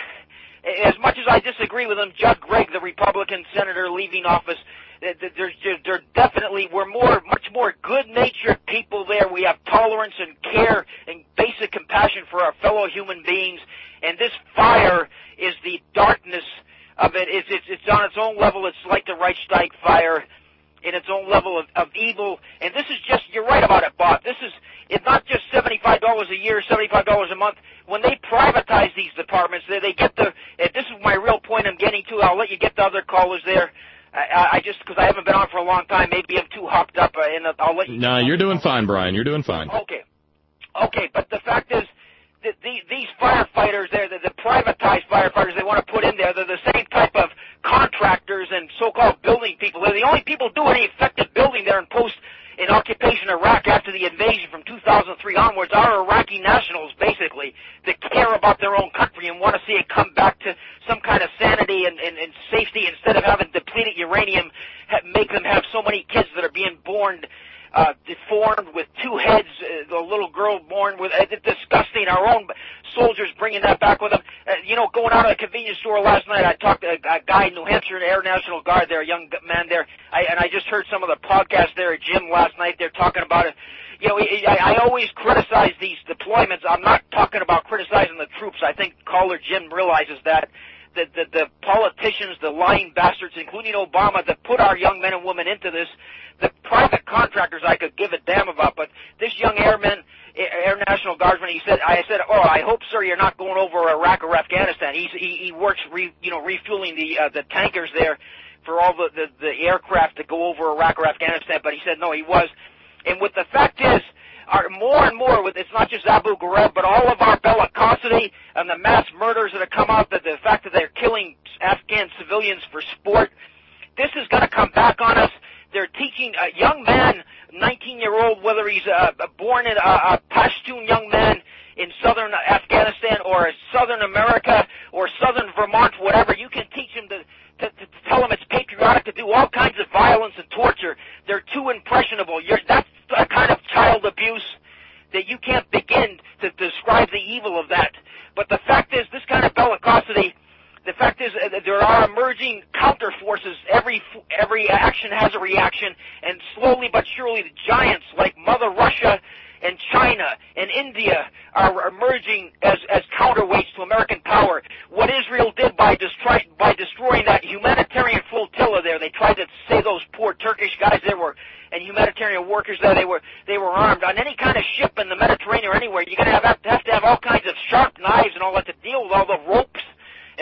as much as I disagree with him, Judd Gregg, the Republican senator leaving office, there's, there definitely, we're more, much more good-natured people there. We have tolerance and care and basic compassion for our fellow human beings. And this fire is the darkness of it. It's, it's, it's on its own level. It's like the Reichstag fire in its own level of, of evil. And this is just, you're right about it, Bob. This is, it's not just seventy-five dollars a year, seventy-five dollars a month. When they privatize these departments, they, they get the, this is my real point I'm getting to. I'll let you get the other callers there. I, I just, because I haven't been on for a long time, maybe I'm too hopped up, uh, and I'll let you. No, you're doing fine, Brian. You're doing fine. Okay. Okay, but the fact is, that the, these firefighters there, the, the privatized firefighters they want to put in there, they're the same type of contractors and so-called building people. They're the only people do any effective building there in post in occupation Iraq after the invasion from two thousand three onwards are Iraqi nationals, basically, that care about their own country and want to see it come back to some kind of sanity and, and, and safety instead of having depleted uranium, have, make them have so many kids that are being born uh, deformed with two heads, uh, the little girl born with, uh, disgusting, our own soldiers bringing that back with them. Uh, you know, going out of the convenience store last night, I talked to a, a guy in New Hampshire, Air National Guard there, a young man there, I, and I just heard some of the podcasts there at Jim last night. They're talking about it. You know, I, I always criticize these deployments. I'm not talking about criticizing the troops. I think caller Jim realizes that. The, the, the politicians, the lying bastards, including Obama, that put our young men and women into this, the private contractors I could give a damn about, but this young airman, Air National Guardsman, he said, I said, oh, I hope, sir, you're not going over Iraq or Afghanistan. He's, he, he works, re, you know, refueling the, uh, the tankers there for all the, the, the aircraft to go over Iraq or Afghanistan, but he said, no, he was. And what the fact is, are more and more with, it's not just Abu Ghraib, but all of our bellicosity and the mass murders that have come out, that the fact that they're killing Afghan civilians for sport, this is going to come back on us. They're teaching a young man, nineteen-year-old, whether he's uh, born in a, a Pashtun young man in southern Afghanistan or southern America or southern Vermont, whatever, you can teach him to, to, to tell him it's patriotic to do all kinds of violence and torture. They're too impressionable. You're, that's a kind of child abuse that you can't begin to describe the evil of that. But the fact is, this kind of bellicosity, the fact is uh, there are emerging counter forces. Every every action has a reaction, and slowly but surely the giants like Mother Russia and China and India are emerging as, as counterweights to American power. What Israel did by, destroy, by destroying that humanitarian flotilla there, they tried to say those poor Turkish guys there were, and humanitarian workers there, they were they were armed. On any kind of ship in the Mediterranean or anywhere, you're going to have, have to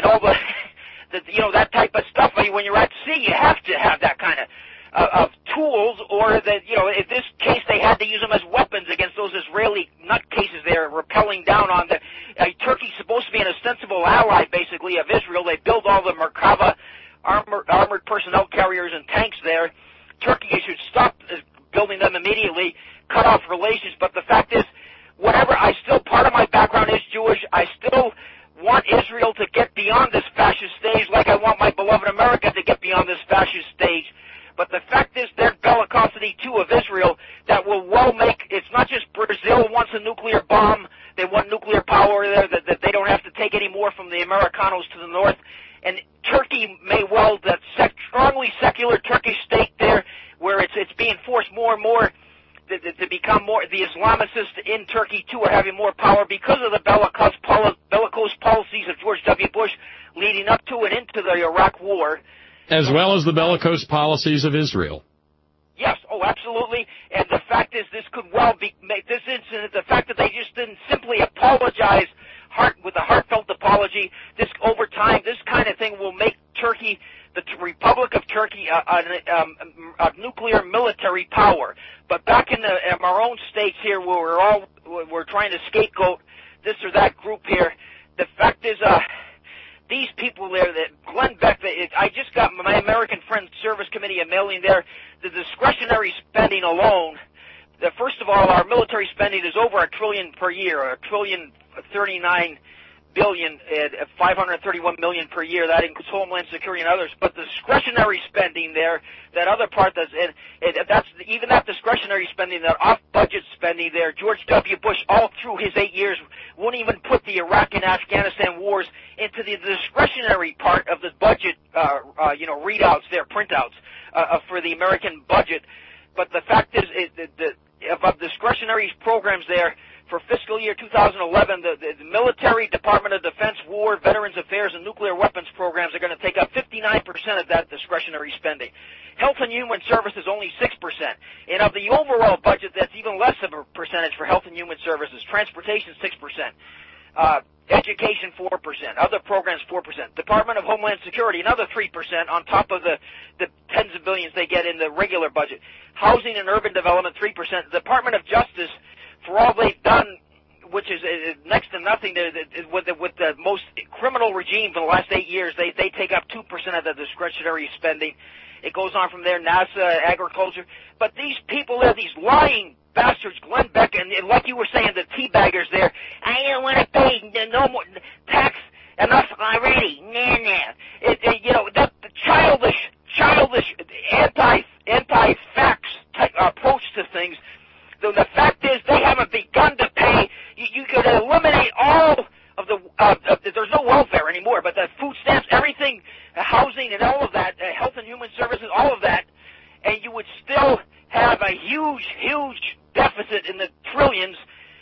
and all the, the you know, that type of stuff. I mean, when you're at sea, you have to have that kind of uh, of tools, or that, you know, in this case, they had to use them as weapons against those Israeli nutcases they're rappelling down on. The uh, Turkey's supposed to be an ostensible ally, basically, of Israel. They build all the Merkava armor, armored personnel carriers and tanks there. Turkey should stop building them immediately, cut off relations. But the fact is, whatever, I still, part of my background is Jewish. I still want Israel to get beyond this fascist stage, like I want my beloved America to get beyond this fascist stage. But the fact is, their bellicosity, too, of Israel, that will well make, it's not just Brazil wants a nuclear bomb, they want nuclear power there, that, that they don't have to take any more from the Americanos to the north. And Turkey may well, that sec- strongly secular Turkish state there, where it's it's being forced more and more to, to, to become more, the Islamicists in Turkey, too, are having more power because of the bellicose, poli- bellicose policies of George W. Bush leading up to and into the Iraq War. As well as the bellicose policies of Israel. Yes, oh, absolutely. And the fact is, this could well be, this incident, the fact that they just didn't simply apologize heart with a heartfelt apology, this over time, this kind of thing will make Turkey, the Republic of Turkey, a, a, um, a nuclear military power. But back in, the, in our own states here, where we're all we're trying to scapegoat this or that group here, the fact is, uh, these people there, that Glenn Beck, it, I just got my American Friends Service Committee a mailing there. The discretionary spending alone, the, first of all, our military spending is over a trillion per year, a trillion thirty-nine billion, uh, five hundred thirty-one million per year. That includes Homeland Security and others. But the discretionary spending there, that other part, that's, and, and that's even that discretionary spending, that off-budget spending there, George W. Bush, all through his eight years, wouldn't even put the Iraq and Afghanistan wars into the discretionary part of the budget, uh, uh, you know, readouts there, printouts uh, for the American budget. But the fact is, it, the, the, of discretionary programs there, for fiscal year two thousand eleven, the, the, the Military, Department of Defense, War, Veterans Affairs, and Nuclear Weapons programs are going to take up fifty-nine percent of that discretionary spending. Health and Human Services only six percent. And of the overall budget, that's even less of a percentage for Health and Human Services. Transportation, six percent. Uh, education, four percent. Other programs, four percent. Department of Homeland Security, another three percent on top of the, the tens of billions they get in the regular budget. Housing and Urban Development, three percent. The Department of Justice, for all they've done, which is uh, next to nothing, to, to, with, the, with the most criminal regime for the last eight years, they, they take up two percent of the discretionary spending. It goes on from there, NASA, agriculture. But these people there, these lying bastards, Glenn Beck, and, and like you were saying, the teabaggers there, I don't want to pay no more tax, enough already, nah, nah. It, it, you know, that the childish, childish, anti, anti-facts type approach to things. The, the fact is, they haven't begun to pay. You, you could eliminate all of the, uh, uh, there's no welfare anymore, but the food stamps, everything, uh, housing and all of that, uh, health and human services, all of that, and you would still have a huge, huge deficit in the trillions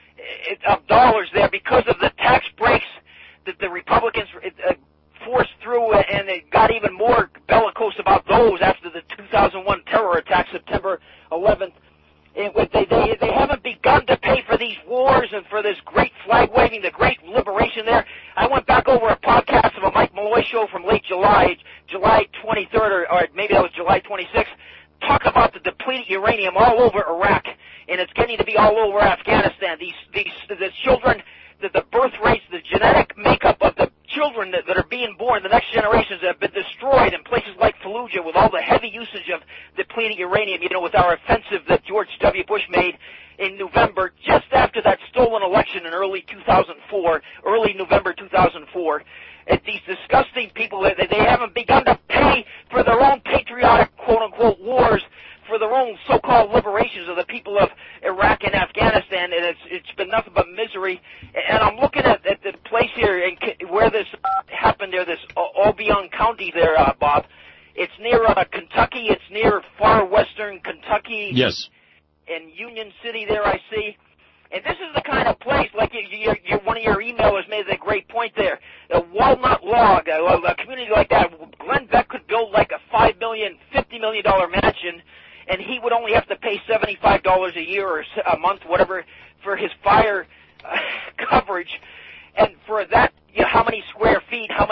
of dollars there because of the tax breaks that the Republicans uh, forced through, and it got even more bellicose about those after the two thousand one terror attack, September eleventh. It, they, they, they haven't begun to pay for these wars and for this great flag waving, the great liberation there. I went back over a podcast of a Mike Malloy show from late July, July twenty-third, or, or maybe that was July twenty-sixth, talk about the depleted uranium all over Iraq, and it's getting to be all over Afghanistan. These, these, the children, the, the birth rates, the genetic makeup of the children that, that are being born, the next generations have been destroyed in places like Fallujah with all the heavy usage of depleted uranium, you know, with our offensive that George W. Bush made in November, just after that stolen election in early two thousand four, early November two thousand four. And these disgusting people, they, they haven't begun to pay for their own patriotic, quote-unquote, wars, for their own so-called liberations of the people of Iraq and Afghanistan, and it's it's been nothing but misery. And I'm looking at, at the place here in, where this happened there, this Albion County there, uh, Bob. It's near uh, Kentucky. It's near far western Kentucky. Yes. And Union City there, I see. And this is the kind of place, like you, you, you, one of your emailers made a great point there. A Walnut Log, a, a community like that, Glenn Beck could build like a five million dollars, fifty million dollars mansion, and he would only have to pay seventy-five dollars a year or a month, whatever, for his fire uh, coverage. And for that, you know, how many square feet, how many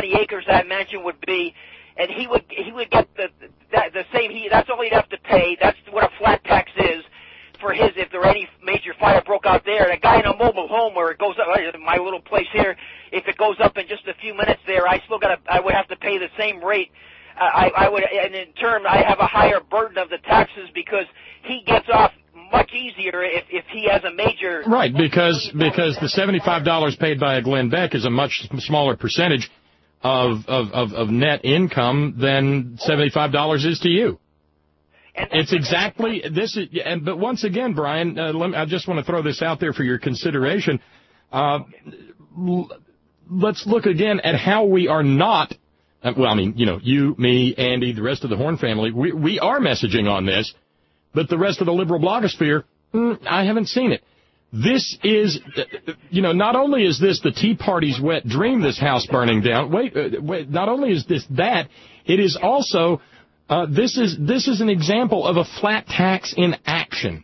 many acres that mansion would be, and he would he would get the that, the same. He that's all he'd have to pay. That's what a flat tax is for his if there were any major fire broke out there. And a guy in a mobile home where it goes up, my little place here, if it goes up in just a few minutes there, I still got I would have to pay the same rate. Uh, I, I would, and in turn, I have a higher burden of the taxes because he gets off much easier if, if he has a major... Right, because because the seventy-five dollars paid by a Glenn Beck is a much smaller percentage of, of, of, of net income than seventy-five dollars is to you. It's exactly this is, and but once again, Brian, uh, let me, I just want to throw this out there for your consideration. Uh, l- let's look again at how we are not. Uh, well, I mean, you know, you, me, Andy, the rest of the Horn family, we we are messaging on this, but the rest of the liberal blogosphere, mm, I haven't seen it. This is, uh, you know, not only is this the Tea Party's wet dream, this house burning down. Wait, uh, wait. Not only is this that, it is also. Uh, this is this is an example of a flat tax in action.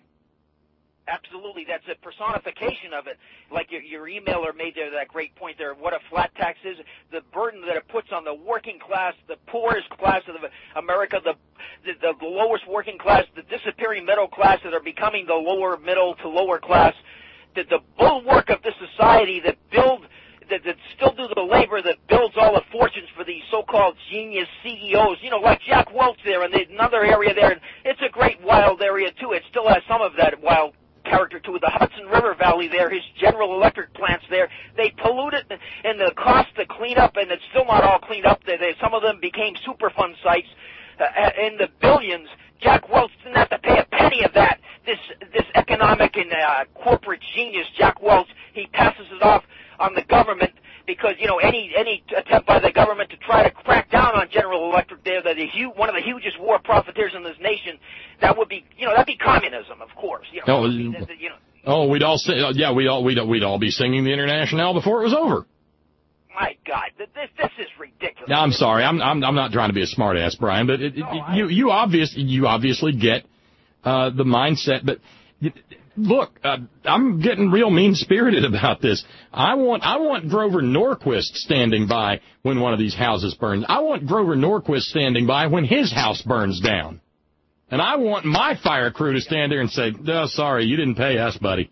Absolutely, that's a personification of it. Like your, your emailer made there that great point there. What a flat tax is, the burden that it puts on the working class, the poorest class of America, the, the the lowest working class, the disappearing middle class that are becoming the lower middle to lower class, the, the bulwark of this society that build. That, that still do the labor that builds all the fortunes for these so-called genius C E Os, you know, like Jack Welch there, and another area there. It's a great wild area, too. It still has some of that wild character, too. The Hudson River Valley there, his General Electric plants there, they pollute it, and the cost to clean up, and it's still not all cleaned up. They, they, some of them became Superfund sites uh, in the billions. Jack Welch didn't have to pay a penny of that. This, this economic and uh, corporate genius, Jack Welch, he passes it off on the government because, you know, any any attempt by the government to try to crack down on General Electric there, that the hu- one of the hugest war profiteers in this nation, that would be, you know, that'd be communism, of course. You know, oh, you know, oh we'd all say, yeah, we'd all we'd, we'd all be singing the Internationale before it was over. My God, this this is ridiculous. Now, I'm sorry, I'm I'm I'm not trying to be a smartass, Brian, but it, no, it, I, you you obviously you obviously get uh, the mindset, but. You, Look, uh, I'm getting real mean-spirited about this. I want I want Grover Norquist standing by when one of these houses burns. I want Grover Norquist standing by when his house burns down. And I want my fire crew to stand there and say, "Oh, sorry, you didn't pay us, buddy."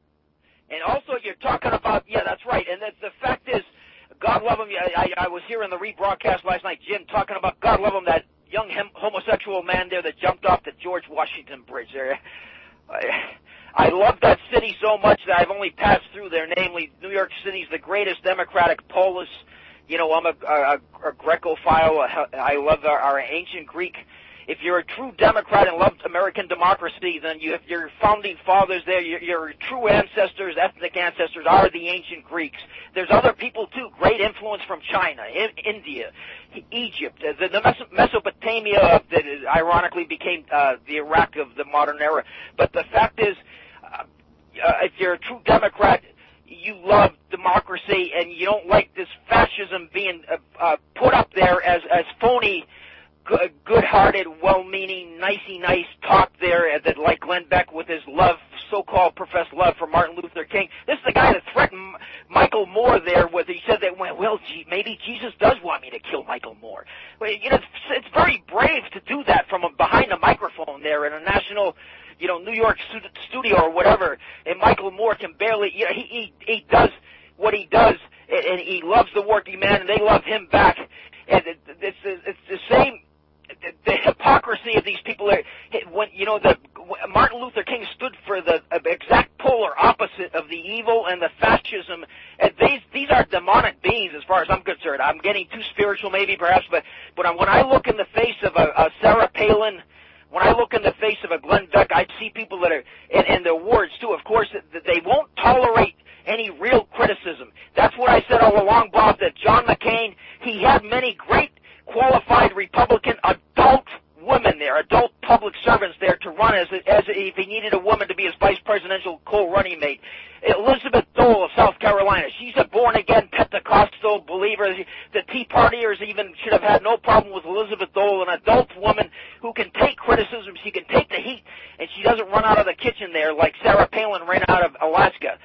And also, you're talking about, yeah, that's right. And the, the fact is, God love him, I, I, I was here in the rebroadcast last night, Jim, talking about, God love him, that young hem- homosexual man there that jumped off the George Washington Bridge there. I, I love that city so much that I've only passed through there, namely New York City's the greatest democratic polis. You know, I'm a, a, a Greco-phile. I love our, our ancient Greek. If you're a true Democrat and love American democracy, then you, your founding fathers there, your, your true ancestors, ethnic ancestors, are the ancient Greeks. There's other people, too, great influence from China, in, India, Egypt, the, the Mesopotamia that ironically became uh, the Iraq of the modern era. But the fact is, uh, uh, if you're a true Democrat, you love democracy, and you don't like this fascism being uh, uh, put up there as, as phony, good-hearted, well-meaning, nicey-nice talk there that, like Glenn Beck with his love, so-called professed love for Martin Luther King. This is the guy that threatened Michael Moore there with, he said that, well, well gee, maybe Jesus does want me to kill Michael Moore. Well, you know, it's, it's very brave to do that from a, behind a microphone there in a national, you know, New York studio or whatever, and Michael Moore can barely, you know, he, he, he does what he does, and, and he loves the working man, and they love him back. And it, it's, it's the same, the hypocrisy of these people. Are, when you know, the Martin Luther King stood for the exact polar opposite of the evil and the fascism. And these these are demonic beings, as far as I'm concerned. I'm getting too spiritual, maybe, perhaps, but but when I look in the face of a, a Sarah Palin, when I look in the face of a Glenn Beck, I see people that are, and, and their words too, of course, that they won't tolerate any real criticism. That's what I said all along, Bob. That John McCain, he had many great qualified Republican adult women there, adult public servants there to run as as if he needed a woman to be his vice presidential co-running mate. Elizabeth Dole of South Carolina, she's a born-again Pentecostal believer. The Tea Partiers even should have had no problem with Elizabeth Dole, an adult woman who can take criticism, she can take the heat, and she doesn't run out of the kitchen there like Sarah Palin ran out of Alaska.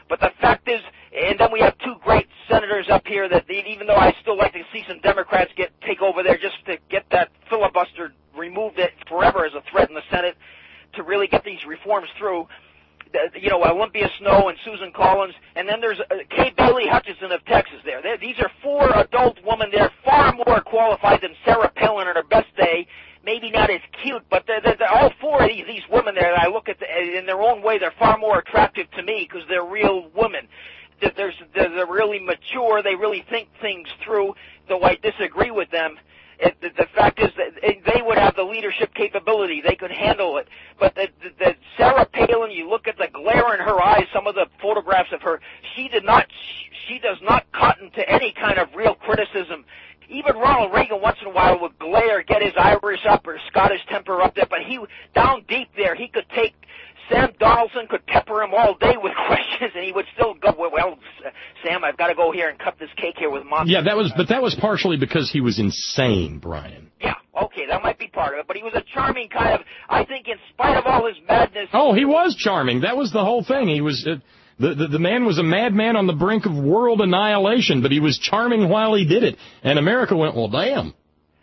But the fact is, and then we have two great senators up here that even though I still like to see some Democrats get take over there just to get that filibuster removed it forever as a threat in the Senate to really get these reforms through. You know, Olympia Snowe and Susan Collins, and then there's uh, Kay Bailey Hutchinson of Texas there. They're, these are four adult women. They're far more qualified than Sarah Palin on her best day. Maybe not as cute, but they're, they're, they're all four of these, these women there, I look at the, in their own way, they're far more attractive to me because they're real women. They're, they're, they're really mature. They really think things through, though I disagree with them. It, the, the fact is that they would have the leadership capability. They could handle it. But the, the, the Sarah Palin, you look at the glare in her eyes, some of the photographs of her, she did not, she does not cotton to any kind of real criticism. Even Ronald Reagan once in a while would glare, get his Irish up or Scottish temper up there, but he, down deep there, he could take, Sam Donaldson could pepper him all day with questions, and he would still go, well, Sam, I've got to go here and cut this cake here with Mom. Yeah, that was, but that was partially because he was insane, Brian. Yeah, okay, that might be part of it, but he was a charming kind of, I think in spite of all his madness. Oh, he was charming. That was the whole thing. He was, uh, the, the, the man was a madman on the brink of world annihilation, but he was charming while he did it. And America went, well, damn.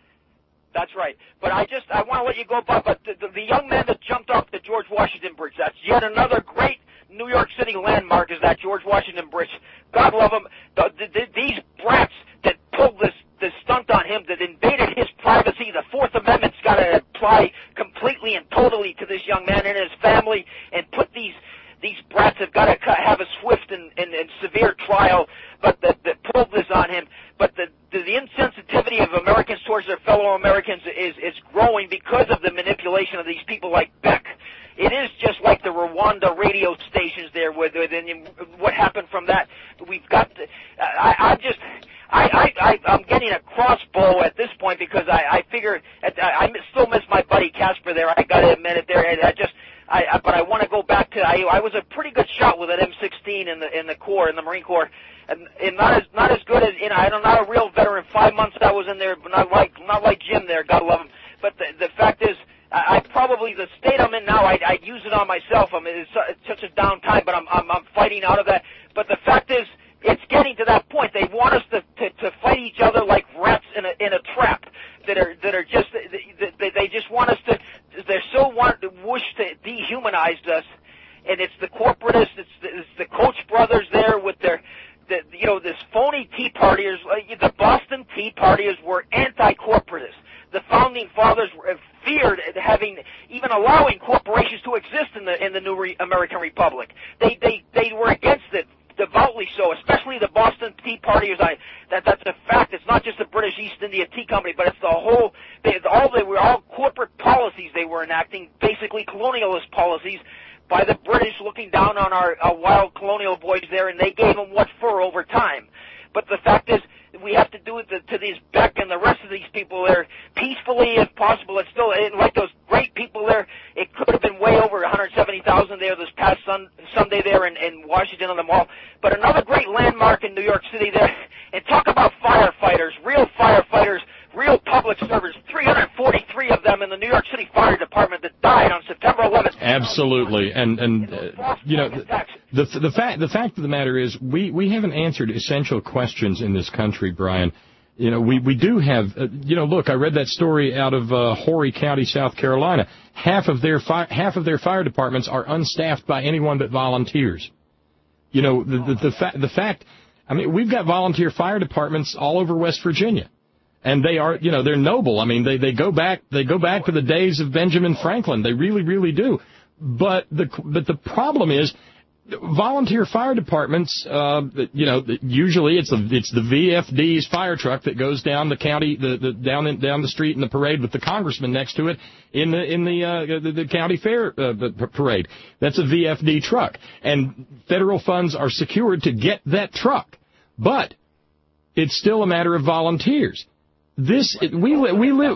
That's right. But I just, I want to let you go, Bob, but the, the, the young man that jumped off the George Washington Bridge, that's yet another great New York City landmark is that George Washington Bridge. God love him. The, the, the, these brats that pulled this, this stunt on him, that invaded his privacy, the Fourth Amendment's got to apply completely and totally to this young man and his family, and put these, these brats have got to have a swift and, and, and severe trial, but that, that pulled this on him. But the, the, the insensitivity of Americans towards their fellow Americans is, is growing because of the manipulation of these people like Beck. It is just like the Rwanda radio stations there, with, with and what happened from that. We've got. To, I, I'm just. I, I, I, I'm getting a crossbow at this point because I, I figure at, I, I still miss my buddy Casper there. I got to admit it there. And I just. I, I, but I want to go back to. I, I was a pretty good shot with an M sixteen in the in the Corps, in the Marine Corps. And, and not as not as good as you know. I'm not a real veteran. Five months I was in there, but not like not like Jim there. God love him. But the the fact is, I, I probably the state I'm in now. I'd, I'd use it on myself. I mean, it's, it's such a down time, but I'm I'm I'm fighting out of that. But the fact is, it's getting to that point. They want us to to, to fight each other like rats in a in a trap. That are that are just they, they just want us to. They're so want wish to dehumanize us, and it's the corporatists. It's the, it's the Koch brothers there with their. The, you know, this phony Tea Partiers, the Boston Tea Partiers were anti-corporatists. The founding fathers feared having, even allowing corporations to exist in the in the new re- American Republic. They they they were against it, devoutly so. Especially the Boston Tea Partiers. I that that's a fact. It's not just the British East India Tea Company, but it's the whole. They, all they were all corporate policies they were enacting, basically colonialist policies. By the British looking down on our, our wild colonial boys there, and they gave them what for over time. But the fact is, we have to do it to, to these Beck and the rest of these people there peacefully, if possible. It's still, like those great people there, it could have been way over one hundred seventy thousand there this past sun, Sunday there in, in Washington on the Mall. But another great landmark in New York City there. And talk about firefighters, real firefighters, real public servants, three hundred forty-three of them in the New York City Fire Department that died on September eleventh. Absolutely, and and uh, you know the the fact the fact of the matter is we we haven't answered essential questions in this country, Brian. You know we we do have uh, you know look, I read that story out of uh, Horry County, South Carolina. Half of their fi- half of their fire departments are unstaffed by anyone but volunteers. You know the the the, fa- the fact. I mean, we've got volunteer fire departments all over West Virginia. And they are, you know, they're noble. I mean, they, they go back, they go back to the days of Benjamin Franklin. They really, really do. But the, but the problem is, volunteer fire departments, uh, you know, usually it's a, it's the V F D's fire truck that goes down the county, the, the, down, in, down the street in the parade with the congressman next to it in the, in the, uh, the, the county fair, uh, the parade. That's a V F D truck. And federal funds are secured to get that truck. But it's still a matter of volunteers. This we we live,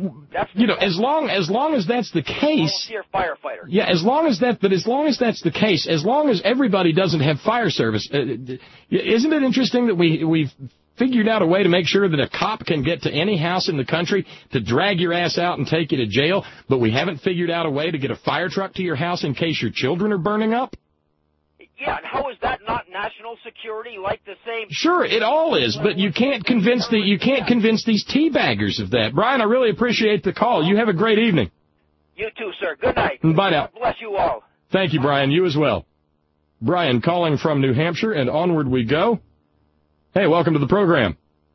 you know, as long as long as that's the case. Volunteer firefighter. Yeah, as long as that, but as long as that's the case, as long as everybody doesn't have fire service, uh, isn't it interesting that we we've figured out a way to make sure that a cop can get to any house in the country to drag your ass out and take you to jail, but we haven't figured out a way to get a fire truck to your house in case your children are burning up? Yeah, and how is that not national security like the same? Sure, it all is, but you can't convince the you can't convince these teabaggers of that. Brian, I really appreciate the call. You have a great evening. You too, sir. Good night. Bye now. God bless you all. Thank you, Brian. You as well. Brian calling from New Hampshire, and onward we go. Hey, welcome to the program.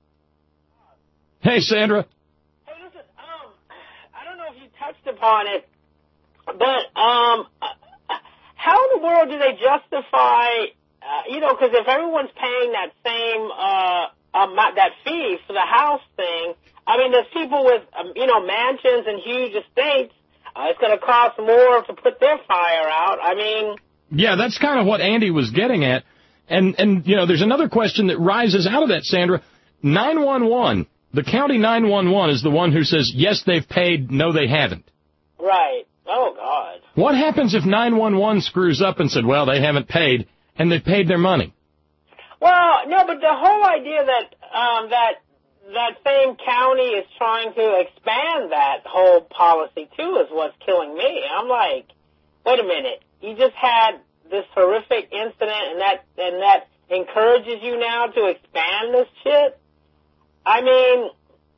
Hey, Sandra. Hey, listen, um, I don't know if you touched upon it, but um, how in the world do they justify, uh, you know, because if everyone's paying that same uh, amount, that fee for the house thing, I mean, there's people with, um, you know, mansions and huge estates. Uh, it's going to cost more to put their fire out. I mean... Yeah, that's kind of what Andy was getting at. And, and you know, there's another question that rises out of that, Sandra. nine one one, the county nine one one is the one who says, yes, they've paid, no, they haven't. Right. Oh, God. What happens if nine one one screws up and said, well, they haven't paid, and they've paid their money? Well, no, but the whole idea that um, that that same county is trying to expand that whole policy, too, is what's killing me. I'm like, wait a minute. You just had this horrific incident, and that and that encourages you now to expand this shit? I mean,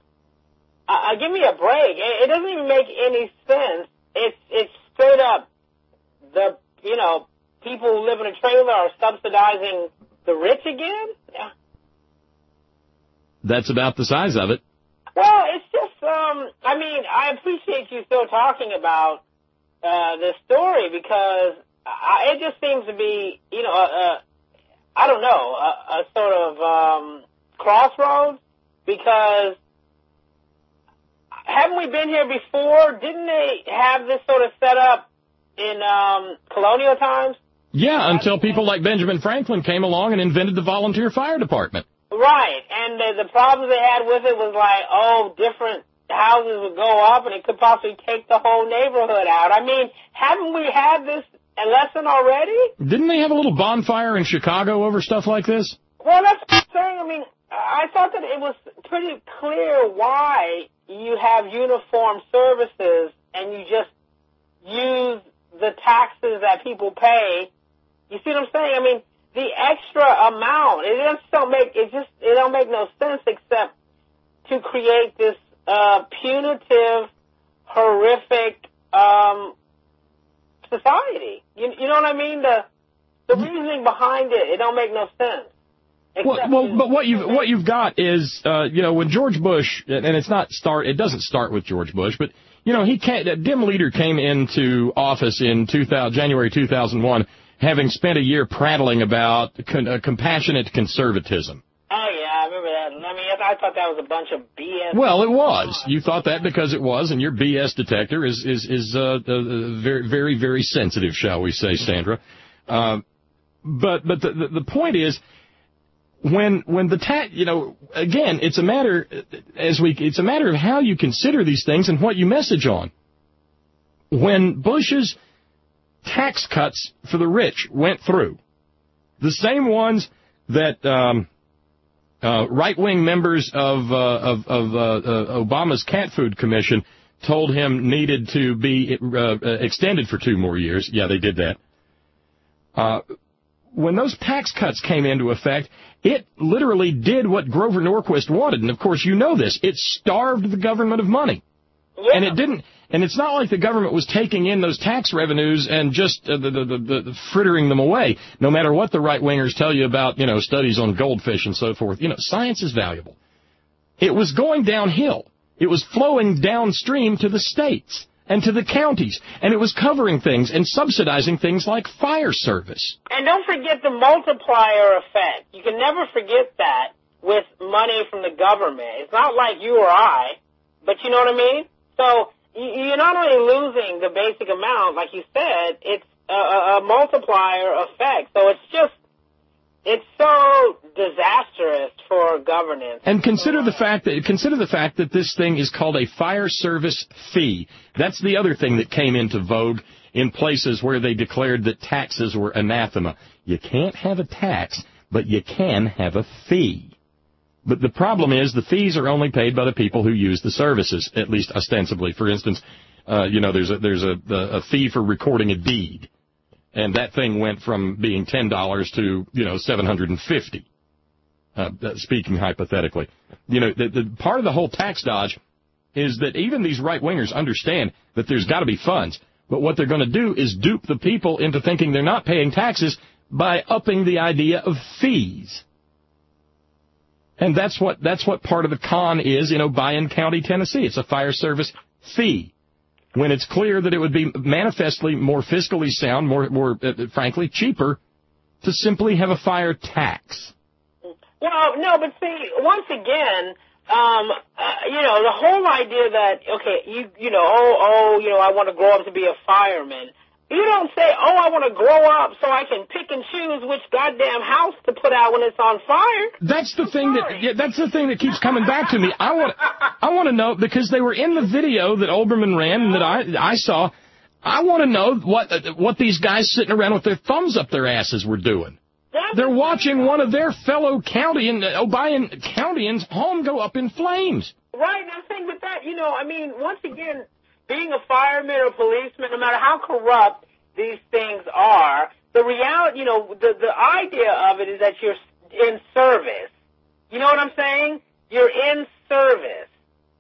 uh, give me a break. It, it doesn't even make any sense. It's it's straight up the, you know, people who live in a trailer are subsidizing the rich again? Yeah. That's about the size of it. Well, it's just, um, I mean, I appreciate you still talking about uh, this story because I, it just seems to be, you know, uh, I don't know, a, a sort of um, crossroads because haven't we been here before? Didn't they have this sort of setup in um, colonial times? Yeah, until people like Benjamin Franklin came along and invented the volunteer fire department. Right, and the, the problems they had with it was like, oh, different houses would go up and it could possibly take the whole neighborhood out. I mean, haven't we had this lesson already? Didn't they have a little bonfire in Chicago over stuff like this? Well, that's what I'm saying. I mean, I thought that it was pretty clear why you have uniformed services and you just use the taxes that people pay. You see what I'm saying? I mean, the extra amount, it just don't make, it just, it don't make no sense except to create this, uh, punitive, horrific, um, society. You, you know what I mean? The, the reasoning behind it, it don't make no sense. Well, well, but what you've, what you've got is, uh, you know, when George Bush, and it's not start, it doesn't start with George Bush, but, you know, he came, that dim leader came into office in two thousand, January two thousand one, having spent a year prattling about con, uh, compassionate conservatism. Oh, yeah, I remember that. I mean, I thought that was a bunch of B S. Well, it was. You thought that because it was, and your B S detector is, is, is uh, uh, very, very, very sensitive, shall we say, Sandra. Uh, but but the, the, the point is, when when the tax, you know, again, it's a matter, as we, it's a matter of how you consider these things and what you message on. When Bush's tax cuts for the rich went through, the same ones that um, uh, right-wing members of, uh, of, of uh, uh, Obama's Cat Food Commission told him needed to be uh, extended for two more years. Yeah, they did that. Uh, when those tax cuts came into effect, it literally did what Grover Norquist wanted. And, of course, you know this. It starved the government of money. Yeah. And it didn't. And it's not like the government was taking in those tax revenues and just uh, the, the, the, the frittering them away, no matter what the right-wingers tell you about, you know, studies on goldfish and so forth. You know, science is valuable. It was going downhill. It was flowing downstream to the states and to the counties, and it was covering things and subsidizing things like fire service. And don't forget the multiplier effect. You can never forget that with money from the government. It's not like you or I, but you know what I mean? So you're not only losing the basic amount, like you said, it's a, a multiplier effect. So it's just, it's so disastrous for governance. And consider the fact that consider the fact that this thing is called a fire service fee. That's the other thing that came into vogue in places where they declared that taxes were anathema. You can't have a tax, but you can have a fee. But the problem is the fees are only paid by the people who use the services, at least ostensibly. For instance, uh, you know, there's a, there's a, a fee for recording a deed. And that thing went from being ten dollars to, you know, seven hundred fifty dollars, uh, speaking hypothetically. You know, the, the part of the whole tax dodge is that even these right-wingers understand that there's got to be funds. But what they're going to do is dupe the people into thinking they're not paying taxes by upping the idea of fees. And that's what that's what part of the con is in Obion County, Tennessee. It's a fire service fee. When it's clear that it would be manifestly more fiscally sound, more, more uh, frankly, cheaper to simply have a fire tax. Well, no, but see, once again, um, uh, you know, the whole idea that, okay, you, you know, oh, oh, you know, I want to grow up to be a fireman. You don't say, oh, I want to grow up so I can pick and choose which goddamn house to put out when it's on fire. That's the thing that yeah, that's the thing that keeps coming back to me. I want I want to know, because they were in the video that Olbermann ran and that I I saw. I want to know what what these guys sitting around with their thumbs up their asses were doing. They're watching one of their fellow county and Obion Countyans' home go up in flames. Right, and I think with that, you know, I mean, once again, being a fireman or policeman, no matter how corrupt these things are, the reality, you know, the, the idea of it is that you're in service. You know what I'm saying? You're in service.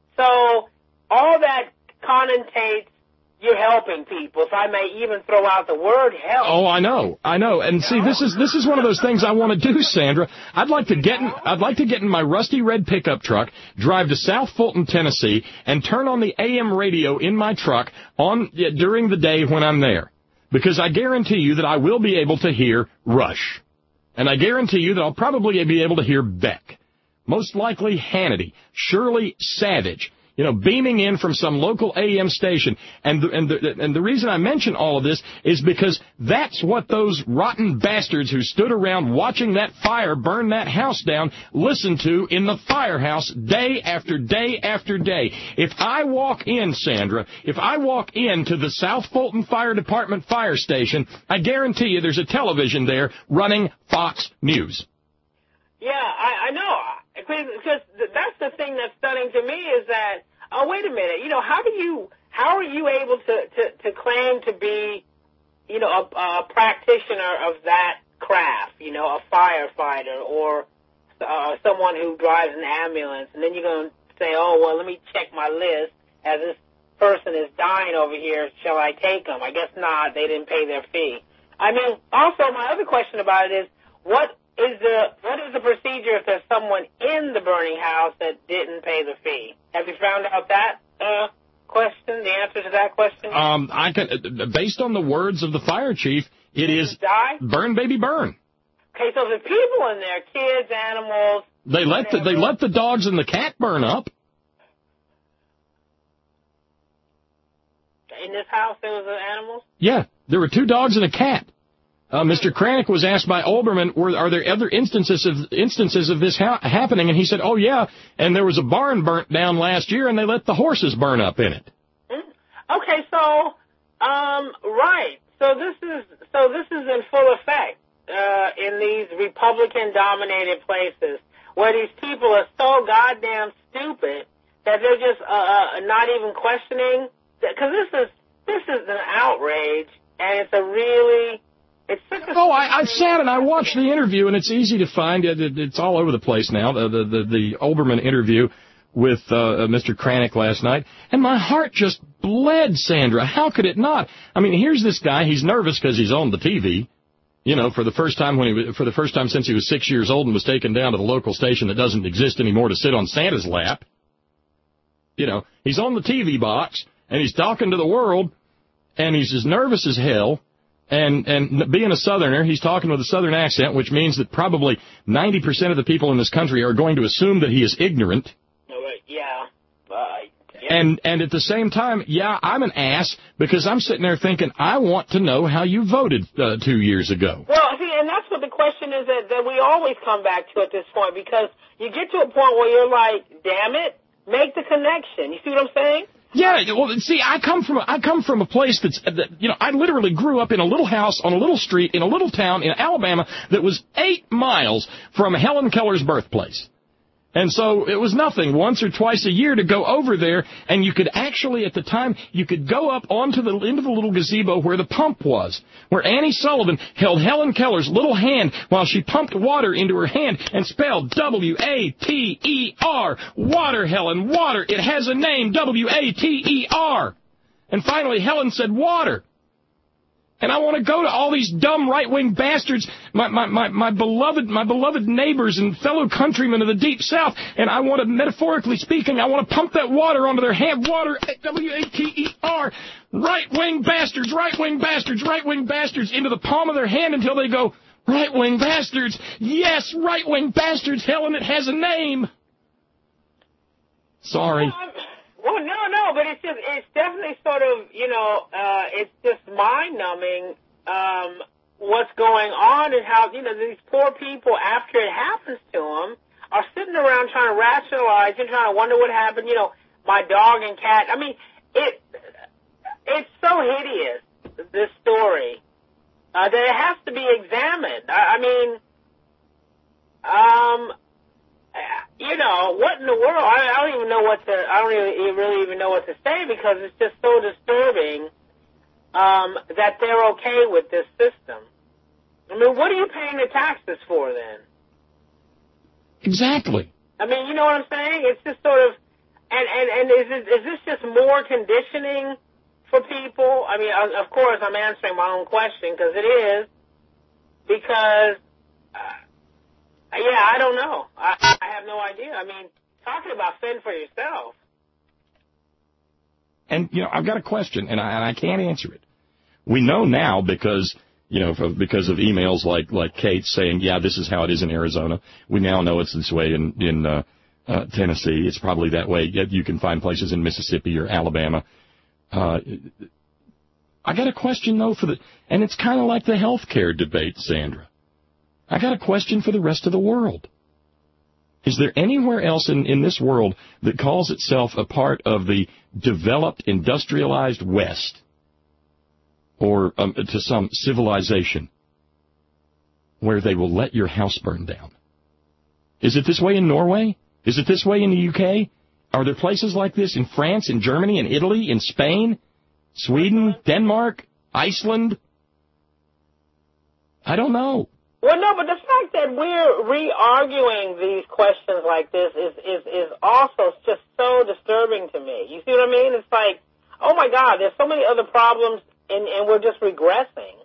So all that connotates you're helping people, if I may even throw out the word help. Oh, I know, I know. And see, this is this is one of those things I want to do, Sandra. I'd like to get in, I'd like to get in my rusty red pickup truck, drive to South Fulton, Tennessee, and turn on the A M radio in my truck on yeah, during the day when I'm there, because I guarantee you that I will be able to hear Rush, and I guarantee you that I'll probably be able to hear Beck, most likely Hannity, Shirley Savage. You know, beaming in from some local A M station. And the, and the, and the reason I mention all of this is because that's what those rotten bastards who stood around watching that fire burn that house down listened to in the firehouse day after day after day. If I walk in, Sandra, if I walk into the South Fulton Fire Department fire station, I guarantee you there's a television there running Fox News. Yeah, I, I know. Because that's the thing that's stunning to me is that, oh, wait a minute, you know, how do you, how are you able to, to, to claim to be, you know, a, a practitioner of that craft, you know, a firefighter or uh, someone who drives an ambulance, and then you're going to say, oh, well, let me check my list as this person is dying over here, shall I take them? I guess not, they didn't pay their fee. I mean, also my other question about it is, what Is the what is the procedure if there's someone in the burning house that didn't pay the fee? Have you found out that uh, question? The answer to that question? Um, I can, based on the words of the fire chief, it is die? burn, baby, burn. Okay, so the people in there, kids, animals. They let the, they let the dogs and the cat burn up. In this house, there was animals? Yeah, there were two dogs and a cat. Uh, Mister Kranick was asked by Olbermann, were, are there other instances of instances of this ha- happening? And he said, oh, yeah, and there was a barn burnt down last year, and they let the horses burn up in it. Okay, so, um, right. So this is so this is in full effect uh, in these Republican-dominated places where these people are so goddamn stupid that they're just uh, uh, not even questioning. Because this is this is an outrage, and it's a really... It's oh, I, I sat and I watched the interview, and it's easy to find. It, it, it's all over the place now, the the, the, the Olbermann interview with uh, Mister Kranick last night, and my heart just bled, Sandra. How could it not? I mean, here's this guy. He's nervous because he's on the T V, you know, for the first time when he was, for the first time since he was six years old and was taken down to the local station that doesn't exist anymore to sit on Santa's lap. You know, he's on the T V box, and he's talking to the world, and he's as nervous as hell. And and being a Southerner, he's talking with a Southern accent, which means that probably ninety percent of the people in this country are going to assume that he is ignorant. Yeah. Uh, yeah. And and at the same time, yeah, I'm an ass because I'm sitting there thinking, I want to know how you voted uh, two years ago. Well, see, and that's what the question is that, that we always come back to at this point, because you get to a point where you're like, damn it, make the connection. You see what I'm saying? Yeah, well, see, I come from a, I come from a place that's, that, you know, I literally grew up in a little house on a little street in a little town in Alabama that was eight miles from Helen Keller's birthplace. And so it was nothing once or twice a year to go over there, and you could actually, at the time, you could go up onto the into the little gazebo where the pump was, where Annie Sullivan held Helen Keller's little hand while she pumped water into her hand and spelled W A T E R. Water, Helen, water. It has a name, W A T E R. And finally, Helen said water. And I want to go to all these dumb right-wing bastards, my, my, my, my beloved my beloved neighbors and fellow countrymen of the Deep South, and I want to, metaphorically speaking, I want to pump that water onto their hand. Water, W A T E R, right-wing bastards, right-wing bastards, right-wing bastards, into the palm of their hand until they go, right-wing bastards, yes, right-wing bastards, Helen, it has a name. Sorry. Well, no, no, but it's just, it's definitely sort of, you know, uh, it's just mind-numbing, um, what's going on and how, you know, these poor people, after it happens to them, are sitting around trying to rationalize and trying to wonder what happened, you know, my dog and cat. I mean, it, it's so hideous, this story, uh, that it has to be examined. I, I mean, um... you know, what in the world? I, I don't even know what to, I don't really, really even know what to say because it's just so disturbing um, that they're okay with this system. I mean, what are you paying the taxes for then? Exactly. I mean, you know what I'm saying? It's just sort of, and, and, and is, it, is this just more conditioning for people? I mean, of course, I'm answering my own question because it is, because... Uh, Yeah, I don't know. I, I have no idea. I mean, talking about fend for yourself. And, you know, I've got a question, and I, and I can't answer it. We know now because, you know, for, because of emails like, like Kate saying, yeah, this is how it is in Arizona. We now know it's this way in, in uh, uh, Tennessee. It's probably that way. Yet you can find places in Mississippi or Alabama. Uh, I got a question, though, for the, and it's kind of like the health care debate, Sandra. I got a question for the rest of the world. Is there anywhere else in, in this world that calls itself a part of the developed, industrialized West or um, to some civilization where they will let your house burn down? Is it this way in Norway? Is it this way in the U K? Are there places like this in France, in Germany, in Italy, in Spain, Sweden, Denmark, Iceland? I don't know. Well, no, but the fact that we're re-arguing these questions like this is, is, is also just so disturbing to me. You see what I mean? It's like, oh, my God, there's so many other problems, and, and we're just regressing.